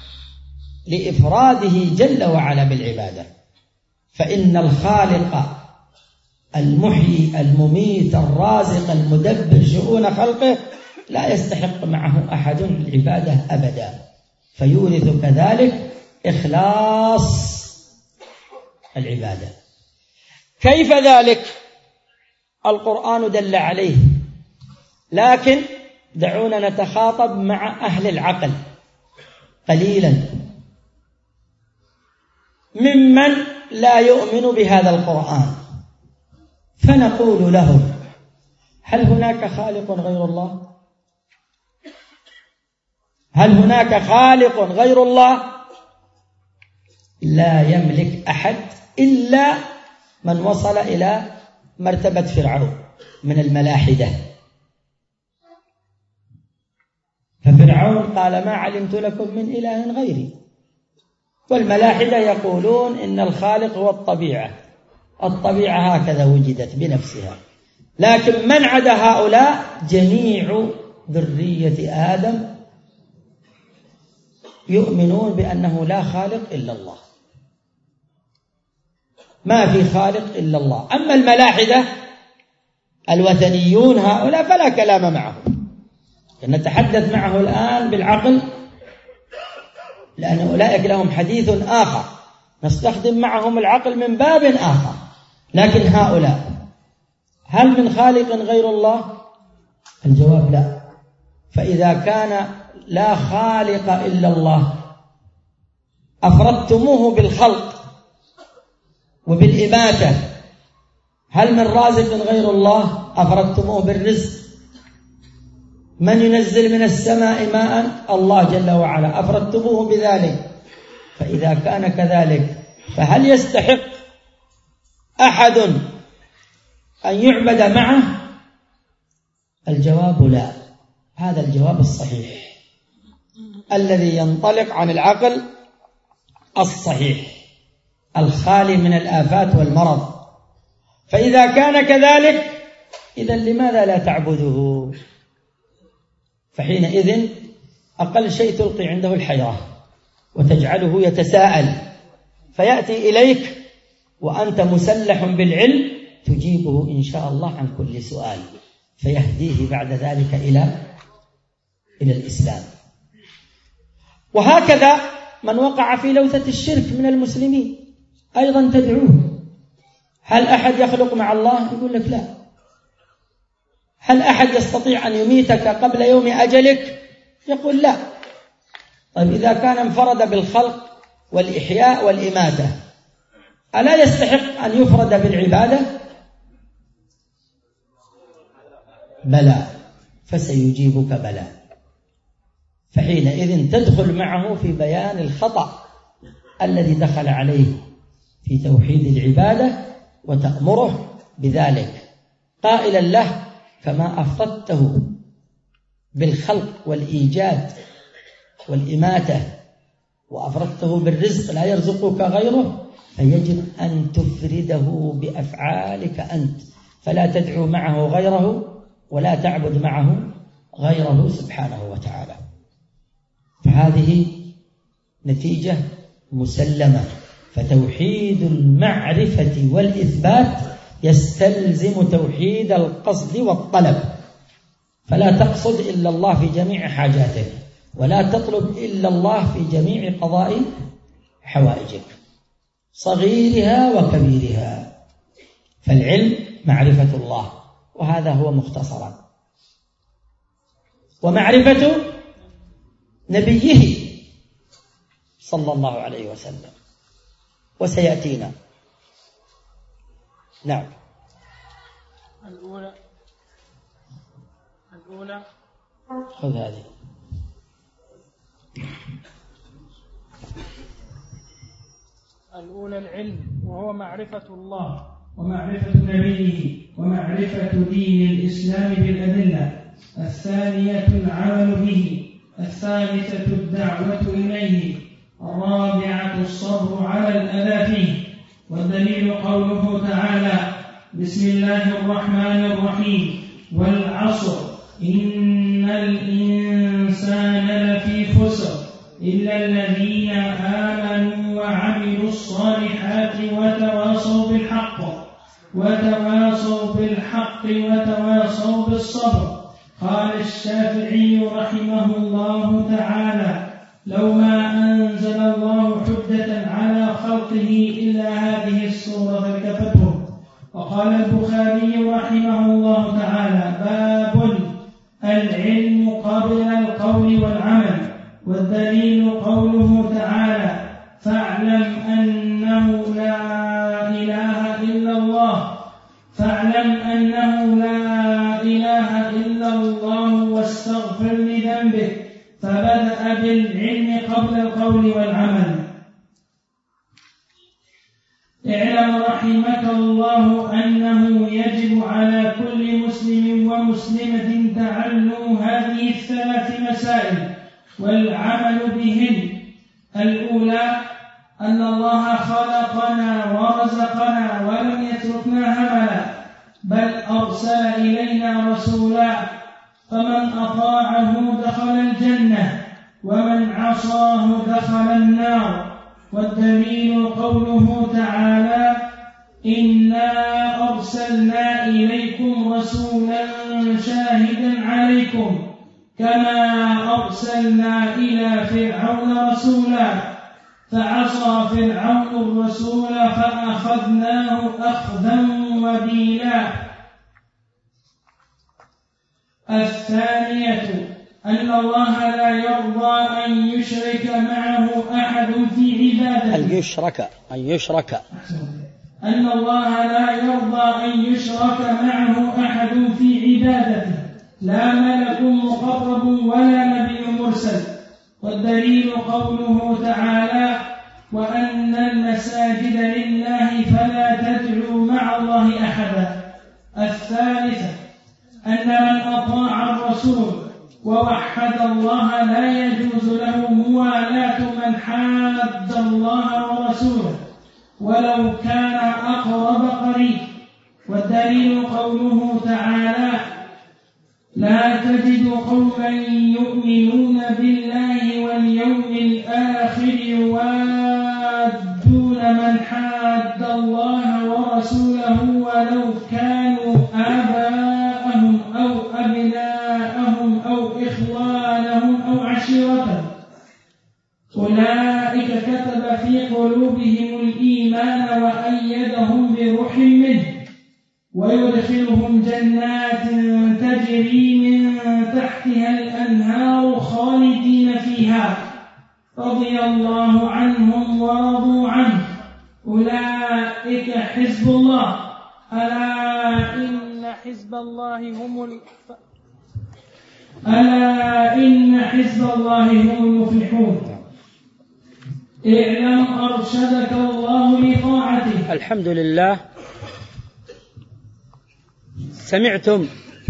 لإفراده جل وعلا بالعبادة. فإن الخالق المحيي المميت الرازق المدبر شؤون خلقه لا يستحق معه أحد العبادة أبدا، فيورث كذلك إخلاص العبادة. كيف ذلك؟ القرآن دل عليه، لكن دعونا نتخاطب مع أهل العقل قليلا ممن لا يؤمن بهذا القرآن، فنقول لهم: هل هناك خالق غير الله؟ هل هناك خالق غير الله؟ لا يملك أحد إلا من وصل إلى مرتبة فرعون من الملاحدة. ففرعون قال: ما علمت لكم من إله غيري. والملاحدة يقولون إن الخالق هو الطبيعة، الطبيعة هكذا وجدت بنفسها. لكن من عدا هؤلاء جميع ذرية آدم يؤمنون بأنه لا خالق إلا الله، ما في خالق إلا الله. أما الملاحدة الوثنيون هؤلاء فلا كلام معهم، نتحدث معه الآن بالعقل، لأن أولئك لهم حديث آخر، نستخدم معهم العقل من باب آخر. لكن هؤلاء هل من خالق غير الله؟ الجواب لا. فإذا كان لا خالق إلا الله أفردتموه بالخلق وبالإماتة، هل من رازق غير الله؟ أفردتموه بالرزق. من ينزل من السماء ماء؟ الله جل وعلا، أفردتموه بذلك. فإذا كان كذلك فهل يستحق أحد أن يعبد معه؟ الجواب لا. هذا الجواب الصحيح الذي ينطلق عن العقل الصحيح الخالي من الآفات والمرض. فإذا كان كذلك إذن لماذا لا تعبده؟ فحينئذ أقل شيء تلقي عنده الحيرة وتجعله يتساءل، فيأتي إليك وأنت مسلح بالعلم تجيبه إن شاء الله عن كل سؤال، فيهديه بعد ذلك إلى إلى الإسلام. وهكذا من وقع في لوثة الشرك من المسلمين أيضا تدعوه: هل أحد يخلق مع الله؟ يقول لك لا. هل أحد يستطيع أن يميتك قبل يوم أجلك؟ يقول لا. طيب إذا كان انفرد بالخلق والإحياء والإماتة ألا يستحق أن يفرد بالعبادة؟ بلى. فسيجيبك بلى. فحينئذ تدخل معه في بيان الخطأ الذي دخل عليه في توحيد العبادة، وتأمره بذلك قائلا له: فما أفردته بالخلق والإيجاد والإماتة وأفردته بالرزق لا يرزقك غيره، فيجب أن تفرده بأفعالك أنت، فلا تدعو معه غيره ولا تعبد معه غيره سبحانه وتعالى. فهذه نتيجة مسلمة. فتوحيد المعرفة والإثبات يستلزم توحيد القصد والطلب، فلا تقصد إلا الله في جميع حاجاتك، ولا تطلب إلا الله في جميع قضاء حوائجك صغيرها وكبيرها. فالعلم معرفة الله، وهذا هو مختصرا، ومعرفة نبيه صلى الله عليه وسلم، وسيأتينا. نعم. الأولى الأولى خذ هذه. الأولى العلم وهو معرفة الله ومعرفة نبيه ومعرفة دين الإسلام بالأدلة. الثانية العمل به. الثالثة الدعوة إليه. الرابعة الصبر على الأذى فيه. والدليل قوله تعالى: بسم الله الرحمن الرحيم والعصر إن الإنسان لفي خسر إلا الذين آمنوا وعملوا الصالحات وتواصوا بالحق وتواصوا بالحق وتواصوا بالصبر. قال الشافعي رحمه الله تعالى: لو ما أنزل الله حجة على خلقه إلا هذه السورة لكفتهم. وقال البخاري رحمه الله تعالى: باب العلم قبل القول والعمل. والدليل قوله تعالى: فاعلم أنه لا إله إلا الله فاعلم أنه لا إله إلا الله واستغفر لذنبك. فبدأ بالعلم قبل القول والعمل. اعلم رحمك الله أنه يجب على كل مسلم ومسلمة تعلم هذه الثلاث مسائل والعمل بهن. الأولى أن الله خلقنا ورزقنا ولم يتركنا هملا، بل أرسل إلينا رسولا، فمن أطاعه دخل الجنة ومن عصاه دخل النار. والدليل قوله تعالى: إنا أرسلنا إليكم رسولا شاهدا عليكم كما أرسلنا إلى فرعون رسولا فعصى فرعون الرسول فأخذناه أخذا وبيلا. الثانية أن الله لا يرضى أن يشرك معه أحد في عبادته. أن يشرك أن يشرك أن الله لا يرضى أن يشرك معه أحد في عبادته، لا ملك مقرب ولا نبي مرسل. والدليل قوله تعالى: وأن المساجد لله فلا تدعوا مع الله أحدا. الثالثة أن من أطاع الرسول ووحد الله لا يجوز له موالاة من حاد الله ورسوله ولو كان أقرب قريب. والدليل قوله تعالى: لا تجد قوما يؤمنون بالله واليوم الآخر يوادون من حاد الله ورسوله ولو كانوا آباءهم أو أبناءهم أو إخوانهم أو عشيرتهم أولئك كتب في قلوبهم الإيمان وأيدهم بروح منه ويدخلهم جنات تجري من تحتها الأنهار خالدين فيها رضي الله عنهم ورضوا عنه أولئك حزب الله ألا إن حزب الله هم ال... ألا إن حزب الله هم المفلحون. اعلم أرشدك الله لطاعته. الحمد لله. سمعتم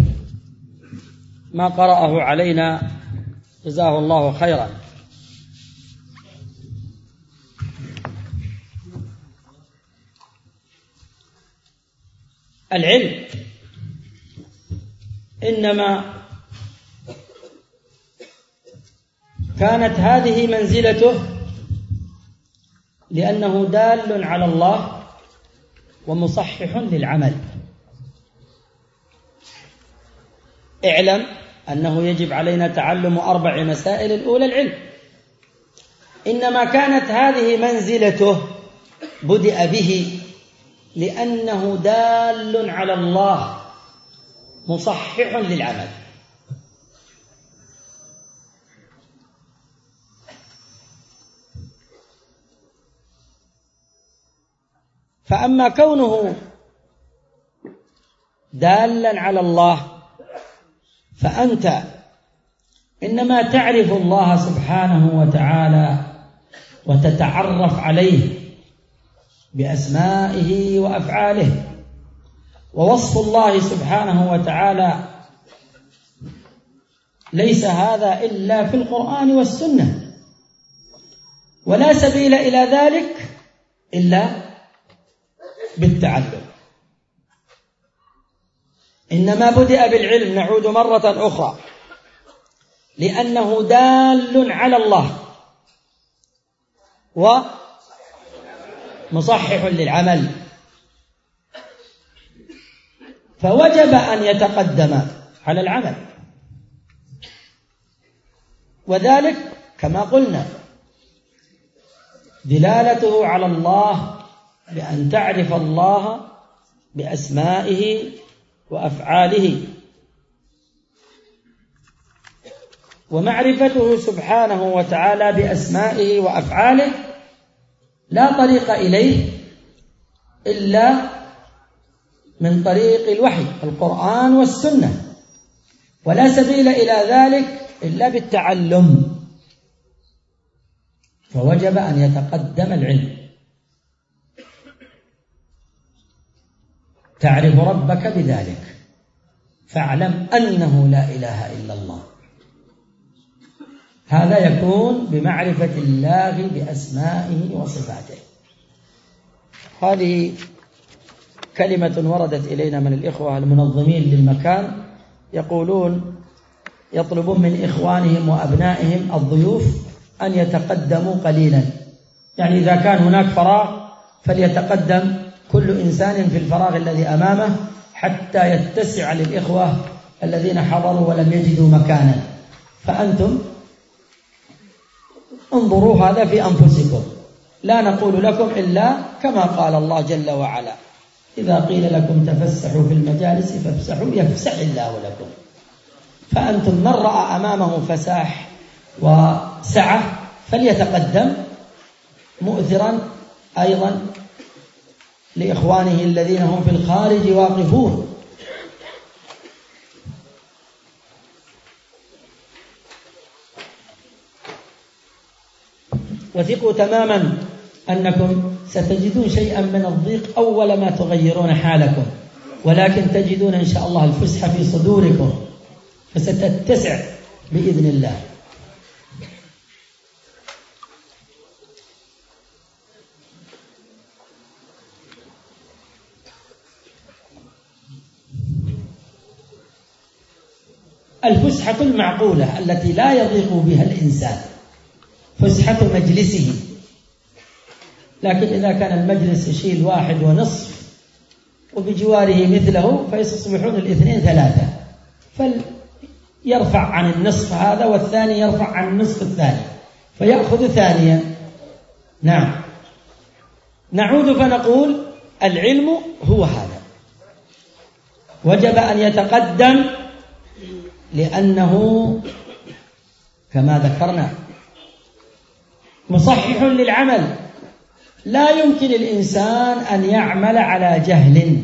ما قرأه علينا جزاه الله خيرا. العلم إنما كانت هذه منزلته لأنه دال على الله ومصحح للعمل. اعلم أنه يجب علينا تعلم أربع مسائل. الأولى العلم، إنما كانت هذه منزلته بدأ به لأنه دال على الله مصحح للعمل. فأما كونه دالا على الله، فأنت إنما تعرف الله سبحانه وتعالى وتتعرف عليه بأسمائه وأفعاله. ووصف الله سبحانه وتعالى ليس هذا إلا في القرآن والسنة، ولا سبيل إلى ذلك إلا بالتعلم. إنما بدأ بالعلم، نعود مرة أخرى، لأنه دال على الله ومصحح للعمل، فوجب أن يتقدم على العمل. وذلك كما قلنا دلالته على الله بأن تعرف الله بأسمائه وأفعاله، ومعرفته سبحانه وتعالى بأسمائه وأفعاله لا طريق إليه إلا من طريق الوحي القرآن والسنة، ولا سبيل إلى ذلك إلا بالتعلم، فوجب أن يتقدم العلم. تعرف ربك بذلك، فاعلم أنه لا إله إلا الله. هذا يكون بمعرفة الله بأسمائه وصفاته. هذه كلمة وردت إلينا من الإخوة المنظمين للمكان، يقولون يطلبون من إخوانهم وأبنائهم الضيوف أن يتقدموا قليلا، يعني إذا كان هناك فراغ فليتقدم كل إنسان في الفراغ الذي أمامه حتى يتسع للإخوة الذين حضروا ولم يجدوا مكانا. فأنتم انظروا هذا في أنفسكم، لا نقول لكم إلا كما قال الله جل وعلا: إذا قيل لكم تفسحوا في المجالس فافسحوا يفسح الله لكم. فأنتم من رأى أمامه فساح وسعة فليتقدم مؤثرا أيضا لإخوانه الذين هم في الخارج واقفون. وثقوا تماما أنكم ستجدون شيئا من الضيق أول ما تغيرون حالكم، ولكن تجدون إن شاء الله الفسحة في صدوركم فستتسع بإذن الله. الفسحة المعقولة التي لا يضيق بها الإنسان فسحة مجلسه، لكن إذا كان المجلس يشيل واحد ونصف وبجواره مثله فيصبحون الاثنين ثلاثة، فيرفع عن النصف هذا والثاني يرفع عن النصف الثاني فيأخذ ثانيا. نعم، نعود فنقول العلم هو هذا، وجب أن يتقدم لأنه كما ذكرنا مصحح للعمل. لا يمكن الإنسان أن يعمل على جهل،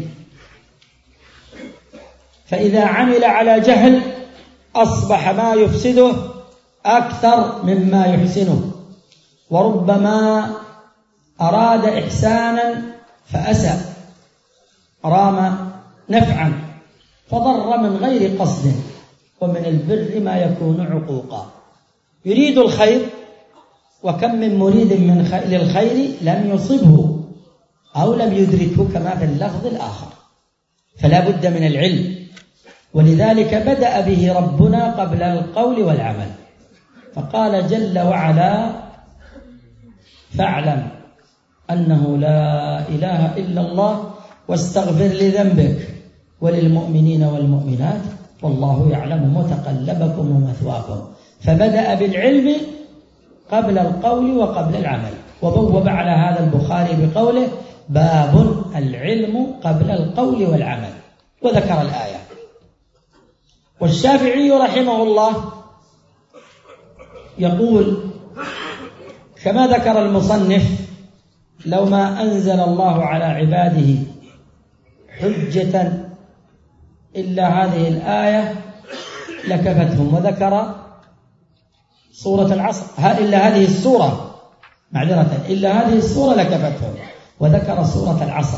فإذا عمل على جهل أصبح ما يفسده أكثر مما يحسنه، وربما أراد إحسانا فأسى، رام نفعا فضر من غير قصد، ومن البر ما يكون عقوقا. يريد الخير وكم من مريد من خير للخير لم يصبه أو لم يدركه كما في اللفظ الآخر، فلا بد من العلم، ولذلك بدأ به ربنا قبل القول والعمل، فقال جل وعلا: فاعلم أنه لا إله إلا الله واستغفر لذنبك وللمؤمنين والمؤمنات والله يعلم متقلبكم ومثواكم. فبدأ بالعلم قبل القول وقبل العمل، وبوب على هذا البخاري بقوله: باب العلم قبل القول والعمل، وذكر الآية. والشافعي رحمه الله يقول كما ذكر المصنف: لو ما أنزل الله على عباده حجة إلا هذه الآية لكفتهم، وذكر سورة العصر إلا هذه السورة معذرة إلا هذه السورة لكفتهم، وذكر سورة العصر.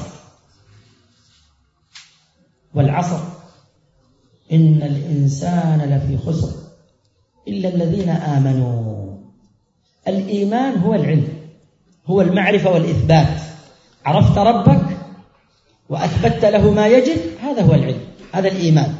والعصر إن الإنسان لفي خسر إلا الذين آمنوا. الإيمان هو العلم، هو المعرفة والإثبات. عرفت ربك وأثبت له ما يجب، هذا هو العلم، هذا الإيمان.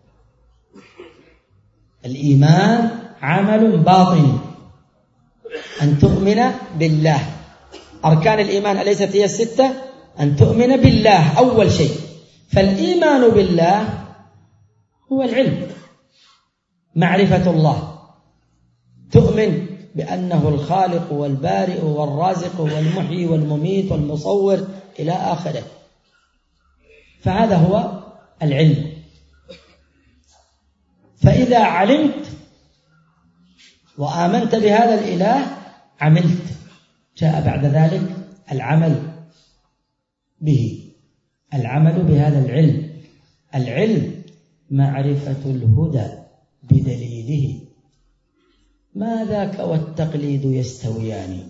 الإيمان عمل باطن، أن تؤمن بالله. أركان الإيمان أليست هي الستة؟ أن تؤمن بالله أول شيء. فالإيمان بالله هو العلم، معرفة الله، تؤمن بأنه الخالق والبارئ والرازق والمحيي والمميت والمصور إلى آخره. فهذا هو العلم. فإذا علمت وآمنت بهذا الإله عملت، جاء بعد ذلك العمل به، العمل بهذا العلم. العلم معرفة الهدى بدليله، ما ذاك والتقليد يستويان.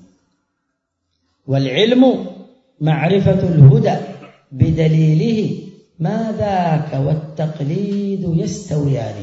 والعلم معرفة الهدى بدليله، ما ذاك والتقليد يستويان.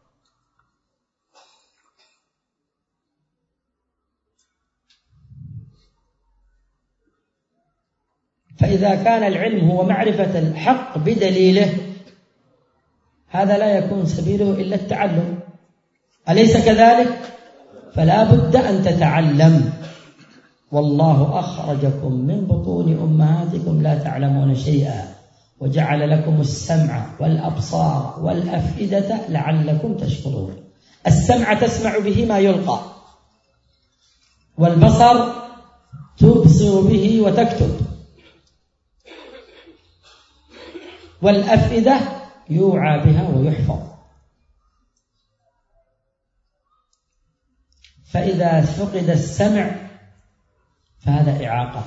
فإذا كان العلم هو معرفة الحق بدليله، هذا لا يكون سبيله إلا التعلم، أليس كذلك؟ فلا بد أن تتعلم. والله أخرجكم من بطون أمهاتكم لا تعلمون شيئا وجعل لكم السمع والأبصار والأفئدة لعلكم تشكرون. السمع تسمع به ما يلقى، والبصر تبصر به وتكتب، والأفئدة يوعى بها ويحفظ. فإذا فقد السمع فهذا إعاقة،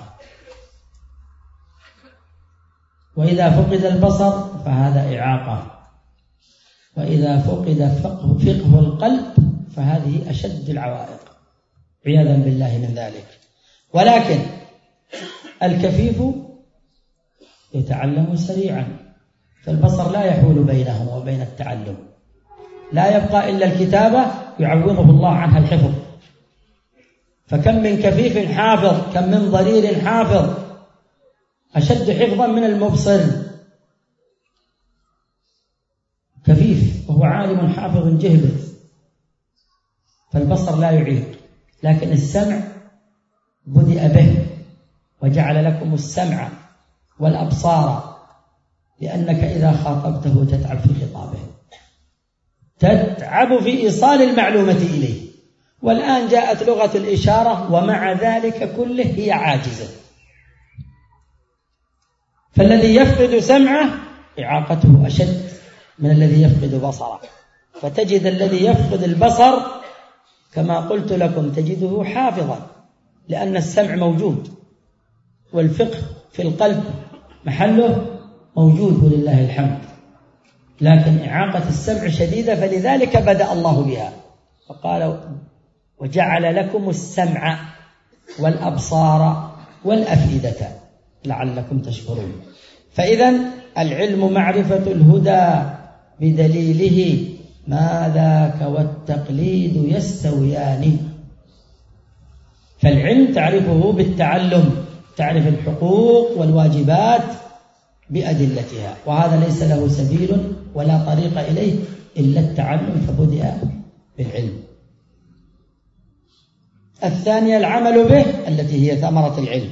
وإذا فقد البصر فهذا إعاقة، وإذا فقد فقه, فقه القلب فهذه أشد العوائق عياذا بالله من ذلك. ولكن الكفيف يتعلم سريعا، فالبصر لا يحول بينه وبين التعلم، لا يبقى إلا الكتابة يعوضه الله عنها الحفظ. فكم من كفيف حافظ، كم من ضرير حافظ أشد حفظا من المبصر. كفيف وهو عالم حافظ جهبذ، فالبصر لا يعيد. لكن السمع بدأ به، وجعل لكم السمع والأبصار، لأنك إذا خاطبته تتعب في خطابه، تتعب في إيصال المعلومة إليه. والآن جاءت لغة الإشارة، ومع ذلك كله هي عاجزة. فالذي يفقد سمعه إعاقته أشد من الذي يفقد بصره. فتجد الذي يفقد البصر كما قلت لكم تجده حافظا، لأن السمع موجود، والفقه في القلب محله موجود ولله الحمد. لكن إعاقة السمع شديدة، فلذلك بدأ الله بها فقال وجعل لكم السمع والأبصار والأفئدة لعلكم تشكرون. فإذا العلم معرفة الهدى بدليله، ما ذاك والتقليد يستويان. فالعلم تعرفه بالتعلم، تعرف الحقوق والواجبات بأدلتها، وهذا ليس له سبيل ولا طريق إليه إلا التعلم، فبدأ بالعلم. الثانية العمل به، التي هي ثمرة العلم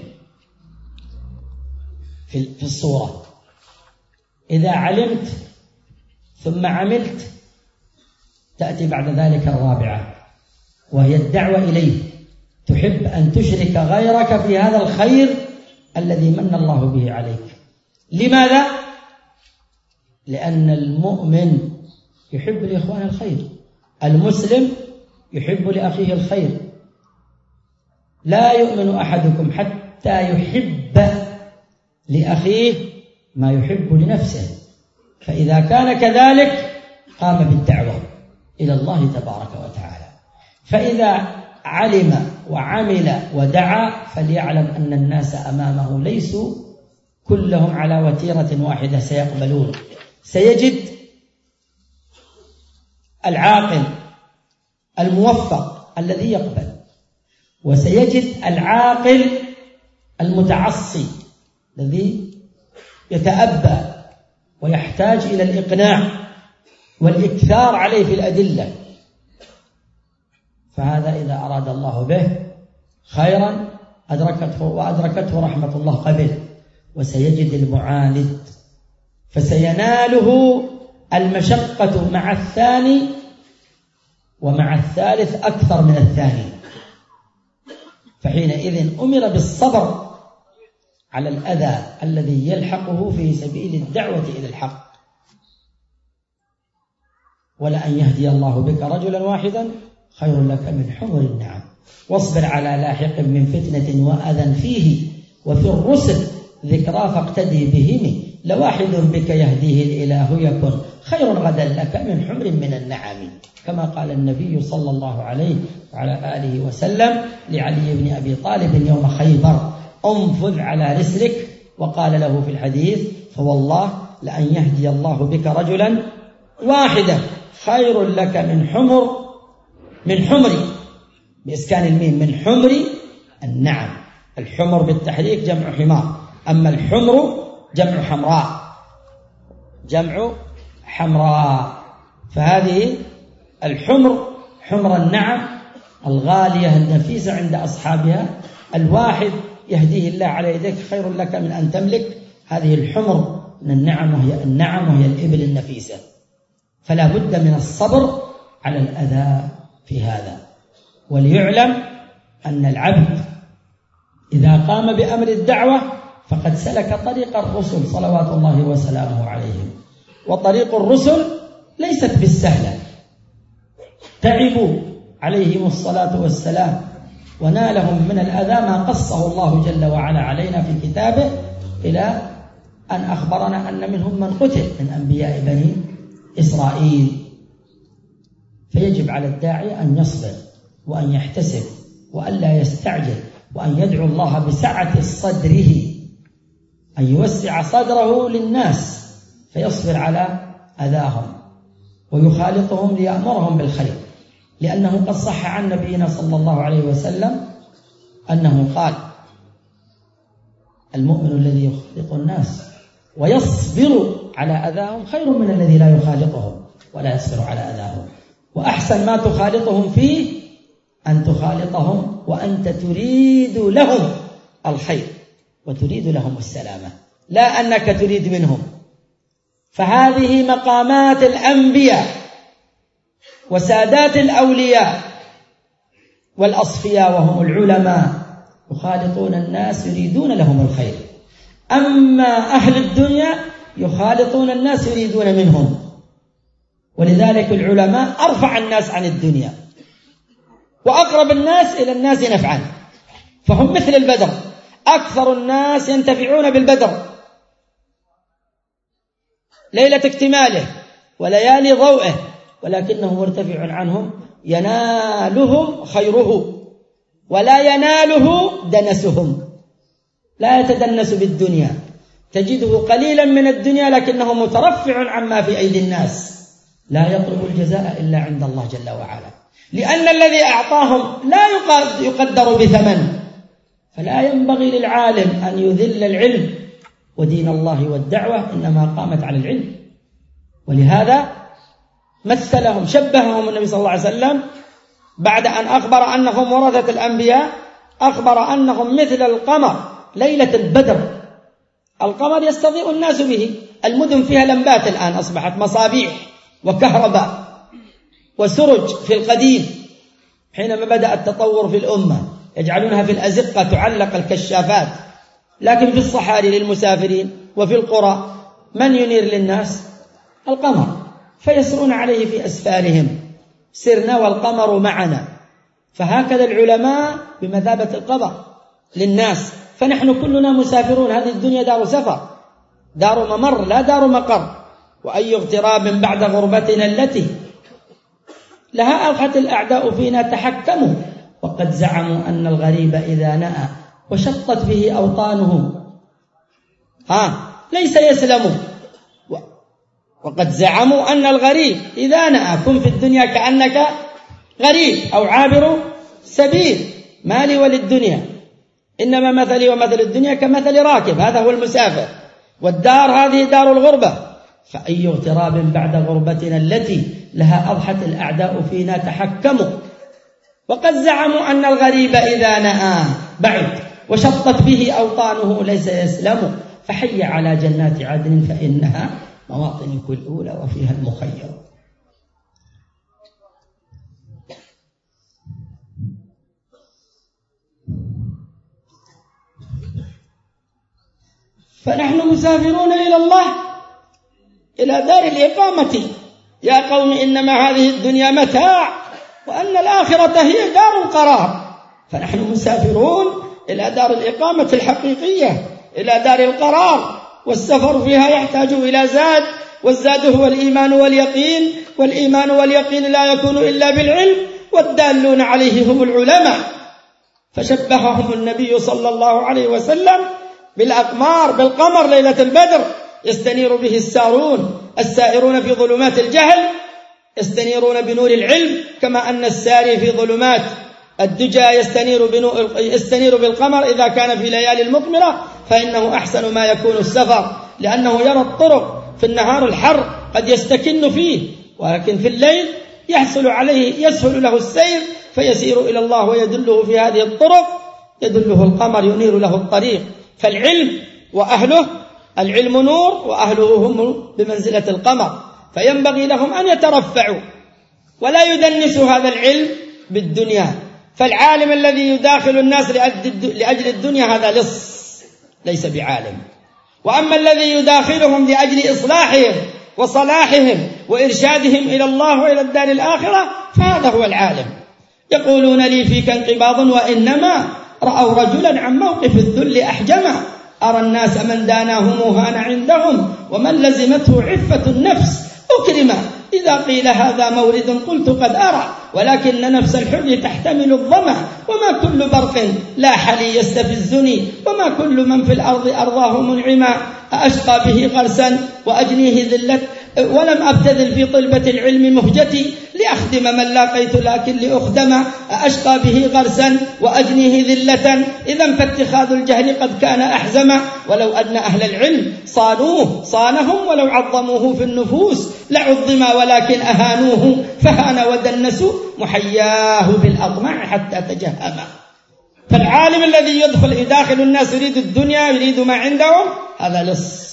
في الصورة. إذا علمت ثم عملت تأتي بعد ذلك الرابعة، وهي الدعوة إليه. تحب أن تشرك غيرك في هذا الخير الذي من الله به عليك. لماذا؟ لأن المؤمن يحب لإخوان الخير، المسلم يحب لأخيه الخير. لا يؤمن أحدكم حتى يحب لأخيه ما يحب لنفسه. فإذا كان كذلك قام بالدعوة إلى الله تبارك وتعالى. فإذا علم وعمل ودعا فليعلم أن الناس أمامه ليسوا كلهم على وتيرة واحدة سيقبلون. سيجد العاقل الموفق الذي يقبل، وسيجد العاقل المتعصي الذي يتأبى ويحتاج إلى الإقناع والإكثار عليه في الأدلة. فهذا إذا أراد الله به خيرا أدركته وأدركته رحمة الله قبل. وسيجد المعاند فسيناله المشقة مع الثاني ومع الثالث أكثر من الثاني، فحينئذ أمر بالصبر على الأذى الذي يلحقه في سبيل الدعوة إلى الحق. ولأن يهدي الله بك رجلا واحدا خير لك من حمر النعم. واصبر على لاحق من فتنة وأذى فيه وفي الرسل ذكرى فاقتدي بهم لواحد بك يهديه الإله يكن خير غدا لك من حمر من النعم، كما قال النبي صلى الله عليه وعلى آله وسلم لعلي بن أبي طالب يوم خيبر انفذ على رسلك، وقال له في الحديث فوالله لأن يهدي الله بك رجلا واحدا خير لك من حمر من حمر بإسكان الميم من حمر النعم. الحمر بالتحريك جمع حمار، أما الحمر جمع حمراء جمع حمراء. فهذه الحمر حمر النعم الغالية النفيسة عند أصحابها. الواحد يهديه الله على يديك خير لك من أن تملك هذه الحمر من النعم، وهي النعم وهي الإبل النفيسة. فلا بد من الصبر على الأذى في هذا. وليعلم أن العبد إذا قام بأمر الدعوة فقد سلك طريق الرسل صلوات الله وسلامه عليهم. وطريق الرسل ليست بالسهلة، تعبوا عليهم الصلاة والسلام ونالهم من الأذى ما قصه الله جل وعلا علينا في كتابه، إلى أن أخبرنا أن منهم من قتل من أنبياء بني إسرائيل. فيجب على الداعي أن يصبر وأن يحتسب وأن لا يستعجل، وأن يدعو الله بسعة صدره، أن يوسع صدره للناس فيصبر على أذاهم ويخالطهم ليأمرهم بالخير. لأنه قد صح عن نبينا صلى الله عليه وسلم أنه قال المؤمن الذي يخالط الناس ويصبر على أذاهم خير من الذي لا يخالطهم ولا يصبر على أذاهم. وأحسن ما تخالطهم فيه أن تخالطهم وأنت تريد لهم الخير وتريد لهم السلامة، لا أنك تريد منهم. فهذه مقامات الأنبياء وسادات الأولياء والأصفياء وهم العلماء، يخالطون الناس يريدون لهم الخير. أما أهل الدنيا يخالطون الناس يريدون منهم. ولذلك العلماء أرفع الناس عن الدنيا وأقرب الناس إلى الناس نفعا، فهم مثل البدر، أكثر الناس ينتفعون بالبدر ليلة اكتماله وليالي ضوئه، ولكنه مرتفع عنهم ينالهم خيره ولا يناله دنسهم. لا يتدنس بالدنيا، تجده قليلا من الدنيا لكنه مترفع عما في أيدي الناس، لا يطلب الجزاء إلا عند الله جل وعلا، لأن الذي أعطاهم لا يقدر بثمن. فلا ينبغي للعالم أن يذل العلم، ودين الله والدعوة إنما قامت على العلم. ولهذا مثلهم شبههم النبي صلى الله عليه وسلم بعد أن أخبر أنهم ورثة الأنبياء، أخبر أنهم مثل القمر ليلة البدر. القمر يستضيء الناس به، المدن فيها لمبات الآن أصبحت مصابيح وكهرباء وسرج في القديم، حينما بدأ التطور في الأمة يجعلونها في الأزقة تعلق الكشافات، لكن في الصحاري للمسافرين وفي القرى من ينير للناس؟ القمر، فيسرون عليه في أسفارهم، سرنا والقمر معنا. فهكذا العلماء بمثابة القمر للناس. فنحن كلنا مسافرون، هذه الدنيا دار سفر، دار ممر لا دار مقر. وأي اغتراب بعد غربتنا التي لها أضحت الأعداء فينا تحكموا وقد زعموا أن الغريب إذا نأى وشطت به أوطانه ها ليس يسلم. وقد زعموا أن الغريب إذا نأى كن في الدنيا كأنك غريب أو عابر سبيل، ما لي وللدنيا إنما مثلي ومثل الدنيا كمثل راكب، هذا هو المسافر، والدار هذه دار الغربة. فأي اغتراب بعد غربتنا التي لها أضحت الأعداء فينا تحكموا وقد زعموا أن الغريب إذا نأى بعد وشطت به أوطانه ليس يسلم. فحي على جنات عدن فإنها مواطن كل أولى وفيها المخير. فنحن مسافرون إلى الله إلى دار الإقامة. يا قوم إنما هذه الدنيا متاع وأن الآخرة هي دار القرار. فنحن مسافرون إلى دار الإقامة الحقيقية، إلى دار القرار، والسفر فيها يحتاج إلى زاد، والزاد هو الإيمان واليقين، والإيمان واليقين لا يكون إلا بالعلم، والدالون عليه هم العلماء. فشبههم النبي صلى الله عليه وسلم بالأقمار، بالقمر ليلة البدر يستنير به السارون السائرون في ظلمات الجهل يستنيرون بنور العلم، كما أن الساري في ظلمات الدجى يستنير, يستنير بالقمر إذا كان في ليالي المقمرة، فإنه أحسن ما يكون السفر، لأنه يرى الطرق. في النهار الحر قد يستكن فيه، ولكن في الليل يحصل عليه يسهل له السير فيسير إلى الله ويدله في هذه الطرق، يدله القمر ينير له الطريق. فالعلم وأهله، العلم نور وأهله هم بمنزلة القمر، فينبغي لهم أن يترفعوا ولا يدنسوا هذا العلم بالدنيا. فالعالم الذي يداخل الناس لأجل الدنيا هذا لص ليس بعالم، وأما الذي يداخلهم لأجل إصلاحهم وصلاحهم وإرشادهم إلى الله وإلى الدار الآخرة فهذا هو العالم. يقولون لي فيك انقباض وإنما رأوا رجلا عن موقف الذل أحجما، أرى الناس من داناه مهان عندهم ومن لزمته عفة النفس أكرما. إذا قيل هذا مورد قلت قد أرى، ولكن نفس الحر تحتمل الظما، وما كل برق لاح لي يستفزني، وما كل من في الأرض أرضاه منعما. أشقى به غرسا وأجنيه ذلة، ولم أبتذل في طلبة العلم مهجتي لأخدم من لاقيت لكن لأخدم. أشقى به غرسا وأجنيه ذلة، إذا فاتخاذ الجهل قد كان أحزما. ولو أن أهل العلم صانوه صانهم، ولو عظموه في النفوس لعظما، ولكن أهانوه فهان ودنسوا محياه بالأطماع حتى تجهما. فالعالم الذي يدخل يداخل الناس يريد الدنيا يريد ما عندهم هذا لص.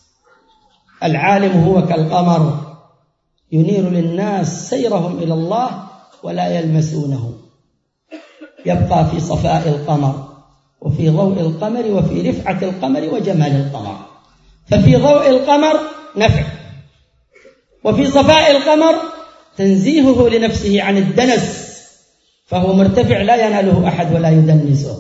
العالم هو كالقمر ينير للناس سيرهم إلى الله ولا يلمسونه، يبقى في صفاء القمر وفي ضوء القمر وفي رفعة القمر وجمال القمر. ففي ضوء القمر نفع، وفي صفاء القمر تنزيهه لنفسه عن الدنس، فهو مرتفع لا يناله أحد ولا يدنسه.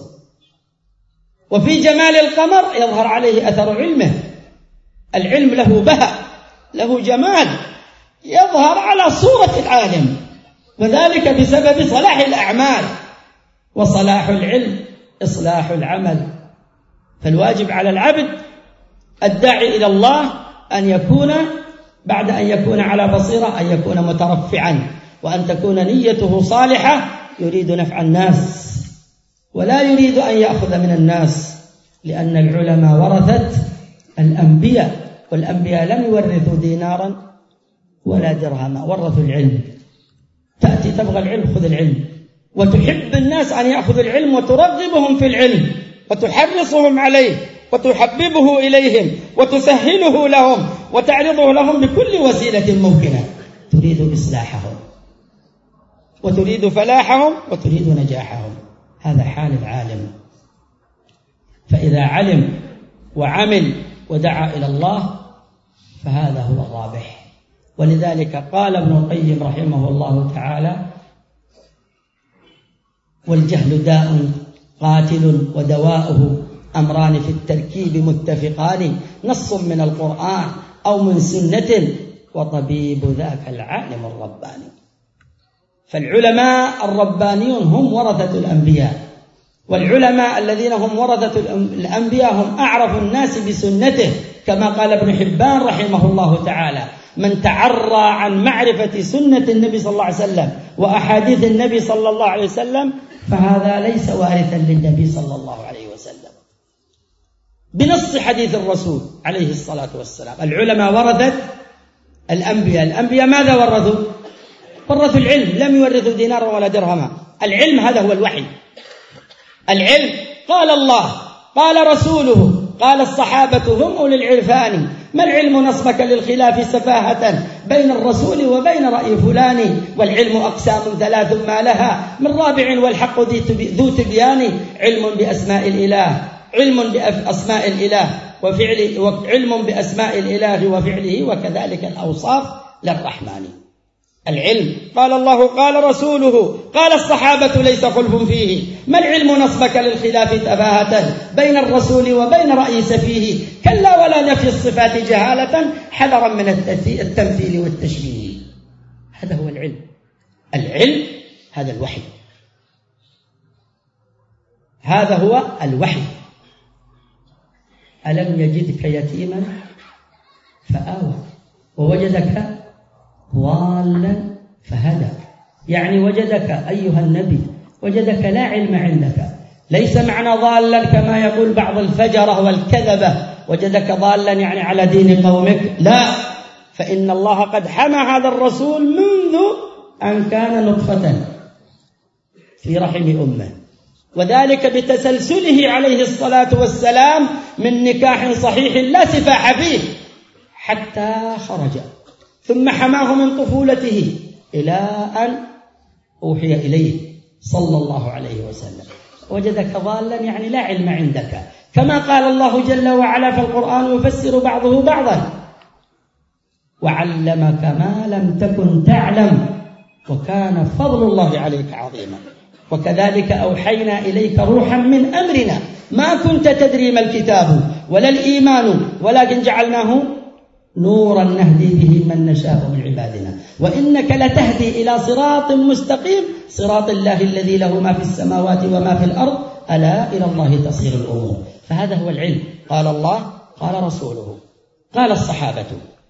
وفي جمال القمر يظهر عليه أثر علمه، العلم له بهاء له جمال يظهر على صورة العالم، وذلك بسبب صلاح الأعمال، وصلاح العلم إصلاح العمل. فالواجب على العبد الداعي إلى الله أن يكون بعد أن يكون على بصيرة أن يكون مترفعا، وأن تكون نيته صالحة يريد نفع الناس ولا يريد أن يأخذ من الناس، لأن العلماء ورثت الأنبياء، والأنبياء لم يورثوا دينارا ولا درهما، ورثوا العلم. تأتي تبغى العلم خذ العلم، وتحب الناس أن يأخذوا العلم وترغبهم في العلم وتحرصهم عليه وتحببه إليهم وتسهله لهم وتعرضه لهم بكل وسيلة ممكنة. تريد إصلاحهم وتريد فلاحهم وتريد نجاحهم، هذا حال العالم. فإذا علم وعمل ودعا إلى الله فهذا هو الرابح. ولذلك قال ابن القيم رحمه الله تعالى: والجهل داء قاتل ودواؤه أمران في التركيب متفقان، نص من القرآن أو من سنة، وطبيب ذاك العالم الرباني. فالعلماء الربانيون هم ورثة الأنبياء، والعلماء الذين هم ورثة الأنبياء هم أعرف الناس بسنته، كما قال ابن حبان رحمه الله تعالى: من تعرى عن معرفة سنة النبي صلى الله عليه وسلم وأحاديث النبي صلى الله عليه وسلم فهذا ليس وارثا للنبي صلى الله عليه وسلم، بنص حديث الرسول عليه الصلاة والسلام. العلماء ورثة الأنبياء. الأنبياء ماذا ورثوا؟ ورثوا العلم، لم يورثوا دينارا ولا درهما. العلم هذا هو الوحي. العلم قال الله، قال رسوله، قال الصحابة هم أولي العرفان. ما العلم نصبك للخلاف سفاهة بين الرسول وبين رأي فلان؟ والعلم أقسام ثلاث ما لها من رابع والحق ذو تبيان. علم بأسماء الإله، علم بأسماء الإله وفعله، وعلم بأسماء الإله وفعله، وكذلك الأوصاف للرحمن. العلم قال الله قال رسوله قال الصحابة ليس خلف فيه. ما العلم نصبك للخلاف تفاهة بين الرسول وبين رأي سفيه؟ كلا ولا نفي الصفات جهالة حذرا من التمثيل والتشبيه. هذا هو العلم. العلم هذا الوحي، هذا هو الوحي. ألم يجدك يتيما فآوى ووجدك ضالا فهدى. يعني وجدك أيها النبي، وجدك لا علم عندك. ليس معنى ضالا كما يقول بعض الفجرة والكذبة وجدك ضالا يعني على دين قومك، لا، فإن الله قد حمى هذا الرسول منذ أن كان نطفة في رحم أمه، وذلك بتسلسله عليه الصلاة والسلام من نكاح صحيح لا سفاح فيه حتى خرج، ثم حماه من طفولته إلى أن أوحي إليه صلى الله عليه وسلم. وجدك ضالا يعني لا علم عندك، كما قال الله جل وعلا في القرآن يفسر بعضه بعضا: وعلمك ما لم تكن تعلم وكان فضل الله عليك عظيما. وكذلك أوحينا إليك روحا من أمرنا ما كنت تدري ما الكتاب ولا الإيمان ولكن جعلناه نورا نهدي به من نشاء من عبادنا وإنك لتهدي إلى صراط مستقيم صراط الله الذي له ما في السماوات وما في الأرض ألا إلى الله تصير الأمور. فهذا هو العلم. قال الله قال رسوله قال الصحابة،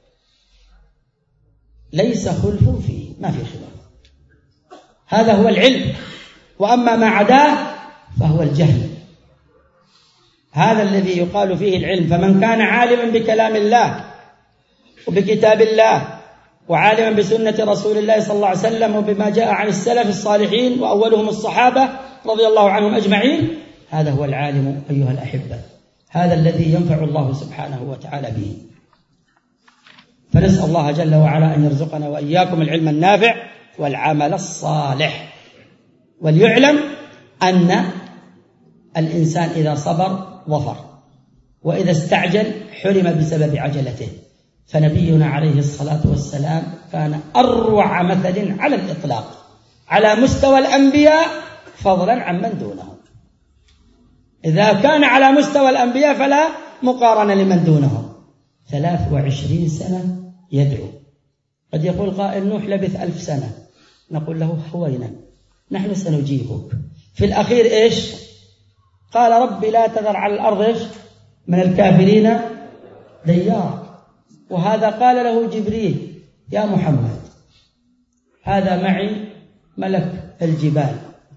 ليس خلف فيه، ما في خلاف. هذا هو العلم. وأما ما عداه فهو الجهل. هذا الذي يقال فيه العلم. فمن كان عالما بكلام الله وبكتاب الله وعالما بسنة رسول الله صلى الله عليه وسلم وبما جاء عن السلف الصالحين وأولهم الصحابة رضي الله عنهم أجمعين، هذا هو العالم أيها الأحبة. هذا الذي ينفع الله سبحانه وتعالى به. فنسأل الله جل وعلا أن يرزقنا وإياكم العلم النافع والعمل الصالح. وليعلم أن الإنسان إذا صبر ظفر، وإذا استعجل حرم بسبب عجلته. فنبينا عليه الصلاة والسلام كان أروع مثل على الإطلاق على مستوى الأنبياء فضلا عن من دونهم. إذا كان على مستوى الأنبياء فلا مقارنة لمن دونهم. ثلاث وعشرين سنة يدعو. قد يقول قائل نوح لبث ألف سنة، نقول له هوينا نحن سنجيبك. في الأخير إيش قال؟ رب لا تذر على الأرض إيش من الكافرين ديارا. وهذا قال له جبريل يا محمد هذا معي ملك الجبال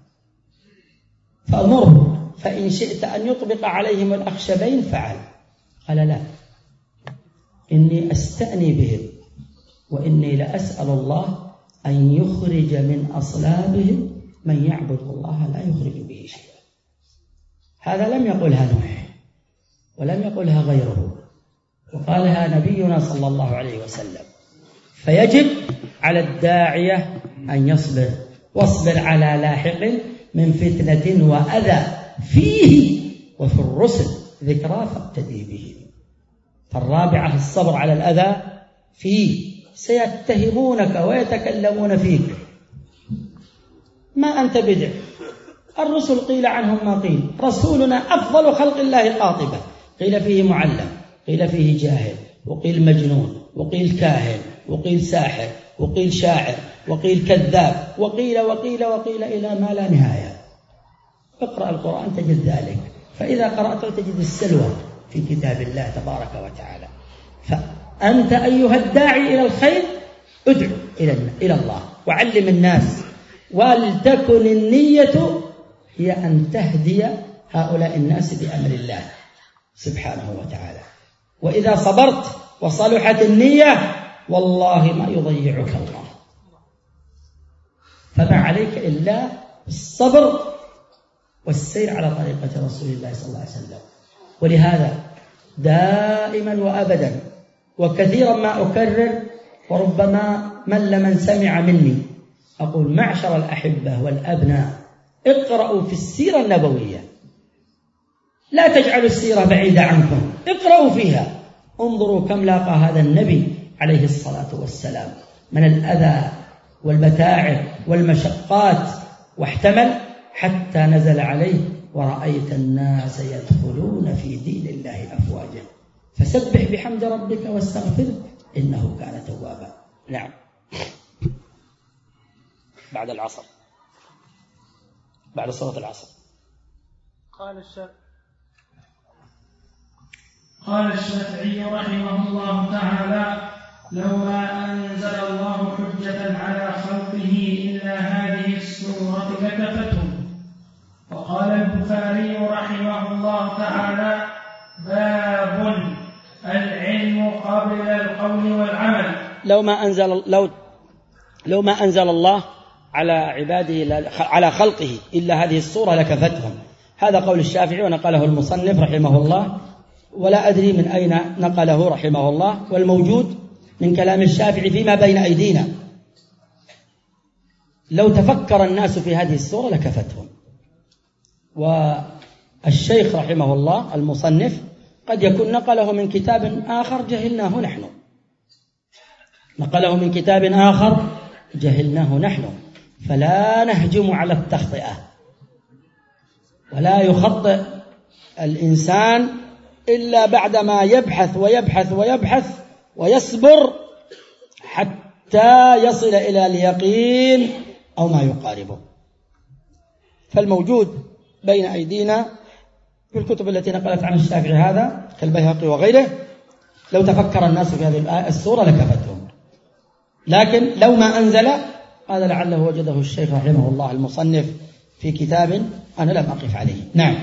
فأمره فإن شئت أن يطبق عليهم الأخشبين فعل. قال لا، إني أستأني بهم وإني لأسأل الله أن يخرج من أصلابهم من يعبد الله لا يخرج به شيئا. هذا لم يقلها نوح ولم يقلها غيره، وقالها نبينا صلى الله عليه وسلم. فيجب على الداعية أن يصبر، واصبر على لاحق من فتنة وأذى فيه وفي الرسل ذكرى فاقتدي به. فالرابعة الصبر على الأذى فيه. سيتهمونك ويتكلمون فيك، ما أنت بدع. الرسل قيل عنهم ما قيل. رسولنا أفضل خلق الله قاطبة، قيل فيه معلم، قيل فيه جاهل، وقيل مجنون، وقيل كاهن، وقيل ساحر، وقيل شاعر، وقيل كذاب، وقيل وقيل وقيل إلى ما لا نهاية. اقرأ القرآن تجد ذلك، فإذا قرأته تجد السلوى في كتاب الله تبارك وتعالى. فأنت أيها الداعي إلى الخير ادعو إلى الله وعلم الناس، ولتكن النية هي أن تهدي هؤلاء الناس بأمر الله سبحانه وتعالى. وإذا صبرت وصلحت النية والله ما يضيعك الله. فما عليك إلا الصبر والسير على طريقة رسول الله صلى الله عليه وسلم. ولهذا دائما وأبدا وكثيرا ما أكرر، وربما مل من سمع مني، أقول معشر الأحبة والأبناء اقرأوا في السيرة النبوية، لا تجعلوا السيرة بعيدة عنكم، اقرأوا فيها، انظروا كم لاقى هذا النبي عليه الصلاة والسلام من الأذى والمتاعب والمشقات، واحتمل حتى نزل عليه ورأيت الناس يدخلون في دين الله أفواجا فسبح بحمد ربك واستغفره إنه كان توابا. نعم. بعد العصر، بعد صلاة العصر. قال الشافعي قال الشافعي رحمه الله تعالى: لولا أنزل الله حجة على خلقه إلا هذه السورة لكفتهم. وقال البخاري رحمه الله تعالى: باب العلم قبل القول والعمل. لو ما أنزل لو لو ما أنزل الله على عباده على خلقه إلا هذه السورة لكفتهم. هذا قول الشافعي ونقله المصنف رحمه الله، ولا أدري من أين نقله رحمه الله، والموجود من كلام الشافعي فيما بين أيدينا. لو تفكر الناس في هذه السورة لكفتهم. والشيخ رحمه الله المصنف قد يكون نقله من كتاب آخر جهلناه نحن نقله من كتاب آخر جهلناه نحن فلا نهجم على التخطئة، ولا يخطئ الإنسان إلا بعدما يبحث ويبحث ويبحث ويصبر حتى يصل إلى اليقين أو ما يقاربه. فالموجود بين أيدينا في الكتب التي نقلت عن الشافعي هذا كالبيهقي وغيره، لو تفكر الناس في هذه السورة لكفتهم. لكن لو ما أنزل هذا لعله وجده الشيخ رحمه الله المصنف في كتاب أنا لم أقف عليه. نعم.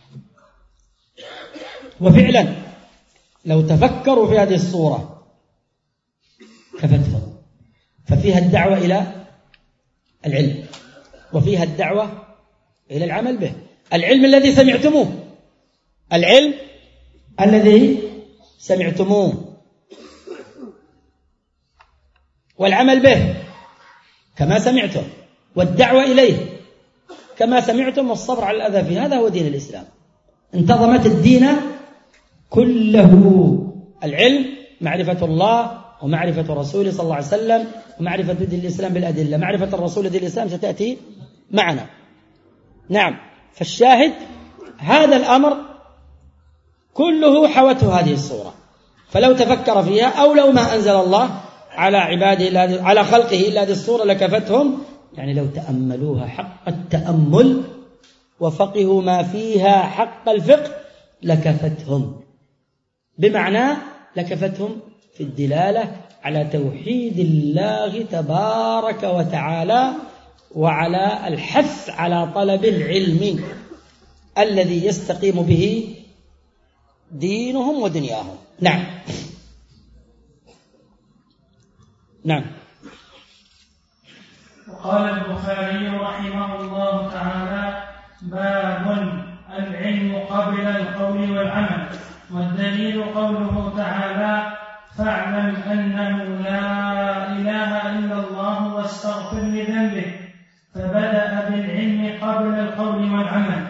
وفعلا لو تفكروا في هذه الصورة كفتهم، ففيها الدعوة إلى العلم، وفيها الدعوة إلى العمل به. العلم الذي سمعتموه العلم الذي سمعتموه والعمل به كما سمعتم، والدعوة إليه كما سمعتم، والصبر على الأذى فيه. هذا هو دين الإسلام. انتظمت الدين كله. العلم معرفة الله ومعرفة رسوله صلى الله عليه وسلم ومعرفة دين الإسلام بالأدلة. معرفة الرسول دين الإسلام ستأتي معنا. نعم. فالشاهد هذا الأمر كله حوته هذه الصورة. فلو تفكر فيها أو لو ما أنزل الله على عباده على خلقه إلا هذه الصورة لكفتهم، يعني لو تأملوها حق التأمل وفقهوا ما فيها حق الفقه لكفتهم، بمعنى لكفتهم في الدلالة على توحيد الله تبارك وتعالى وعلى الحث على طلب العلم الذي يستقيم به دينهم ودنياهم. نعم. نعم. وقال البخاري رحمه الله تعالى: باب العلم قبل القول والعمل. والدليل قوله تعالى: فاعلم أنه لا إله إلا الله واستغفر لذنبه، فبدأ بالعلم قبل القول والعمل.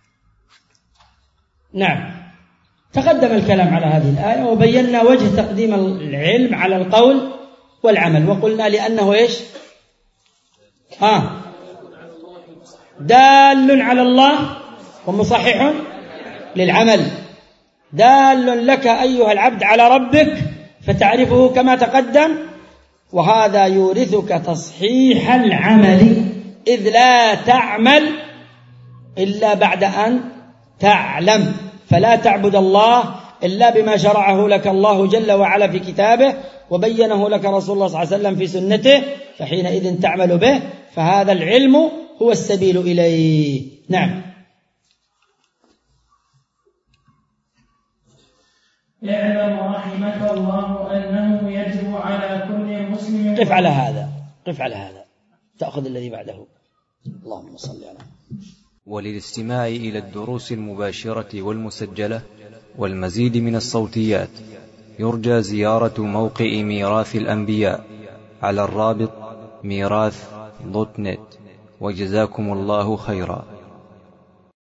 نعم. تقدم الكلام على هذه الآية وبينا وجه تقديم العلم على القول والعمل، وقلنا لأنه إيش؟ آه دال على الله ومصحح للعمل. دال لك أيها العبد على ربك فتعرفه كما تقدم، وهذا يورثك تصحيح العمل، إذ لا تعمل إلا بعد أن تعلم، فلا تعبد الله إلا بما شرعه لك الله جل وعلا في كتابه وبينه لك رسول الله صلى الله عليه وسلم في سنته، فحينئذ تعمل به، فهذا العلم هو السبيل إليه. نعم. اعلم رحمك الله أنه يجب على كل مسلم. قف على هذا، قف على هذا، تأخذ الذي بعده. اللهم صل على. وللاستماع إلى الدروس المباشرة والمسجلة والمزيد من الصوتيات يرجى زيارة موقع ميراث الأنبياء على الرابط ميراث دوت نت. وجزاكم الله خيرا.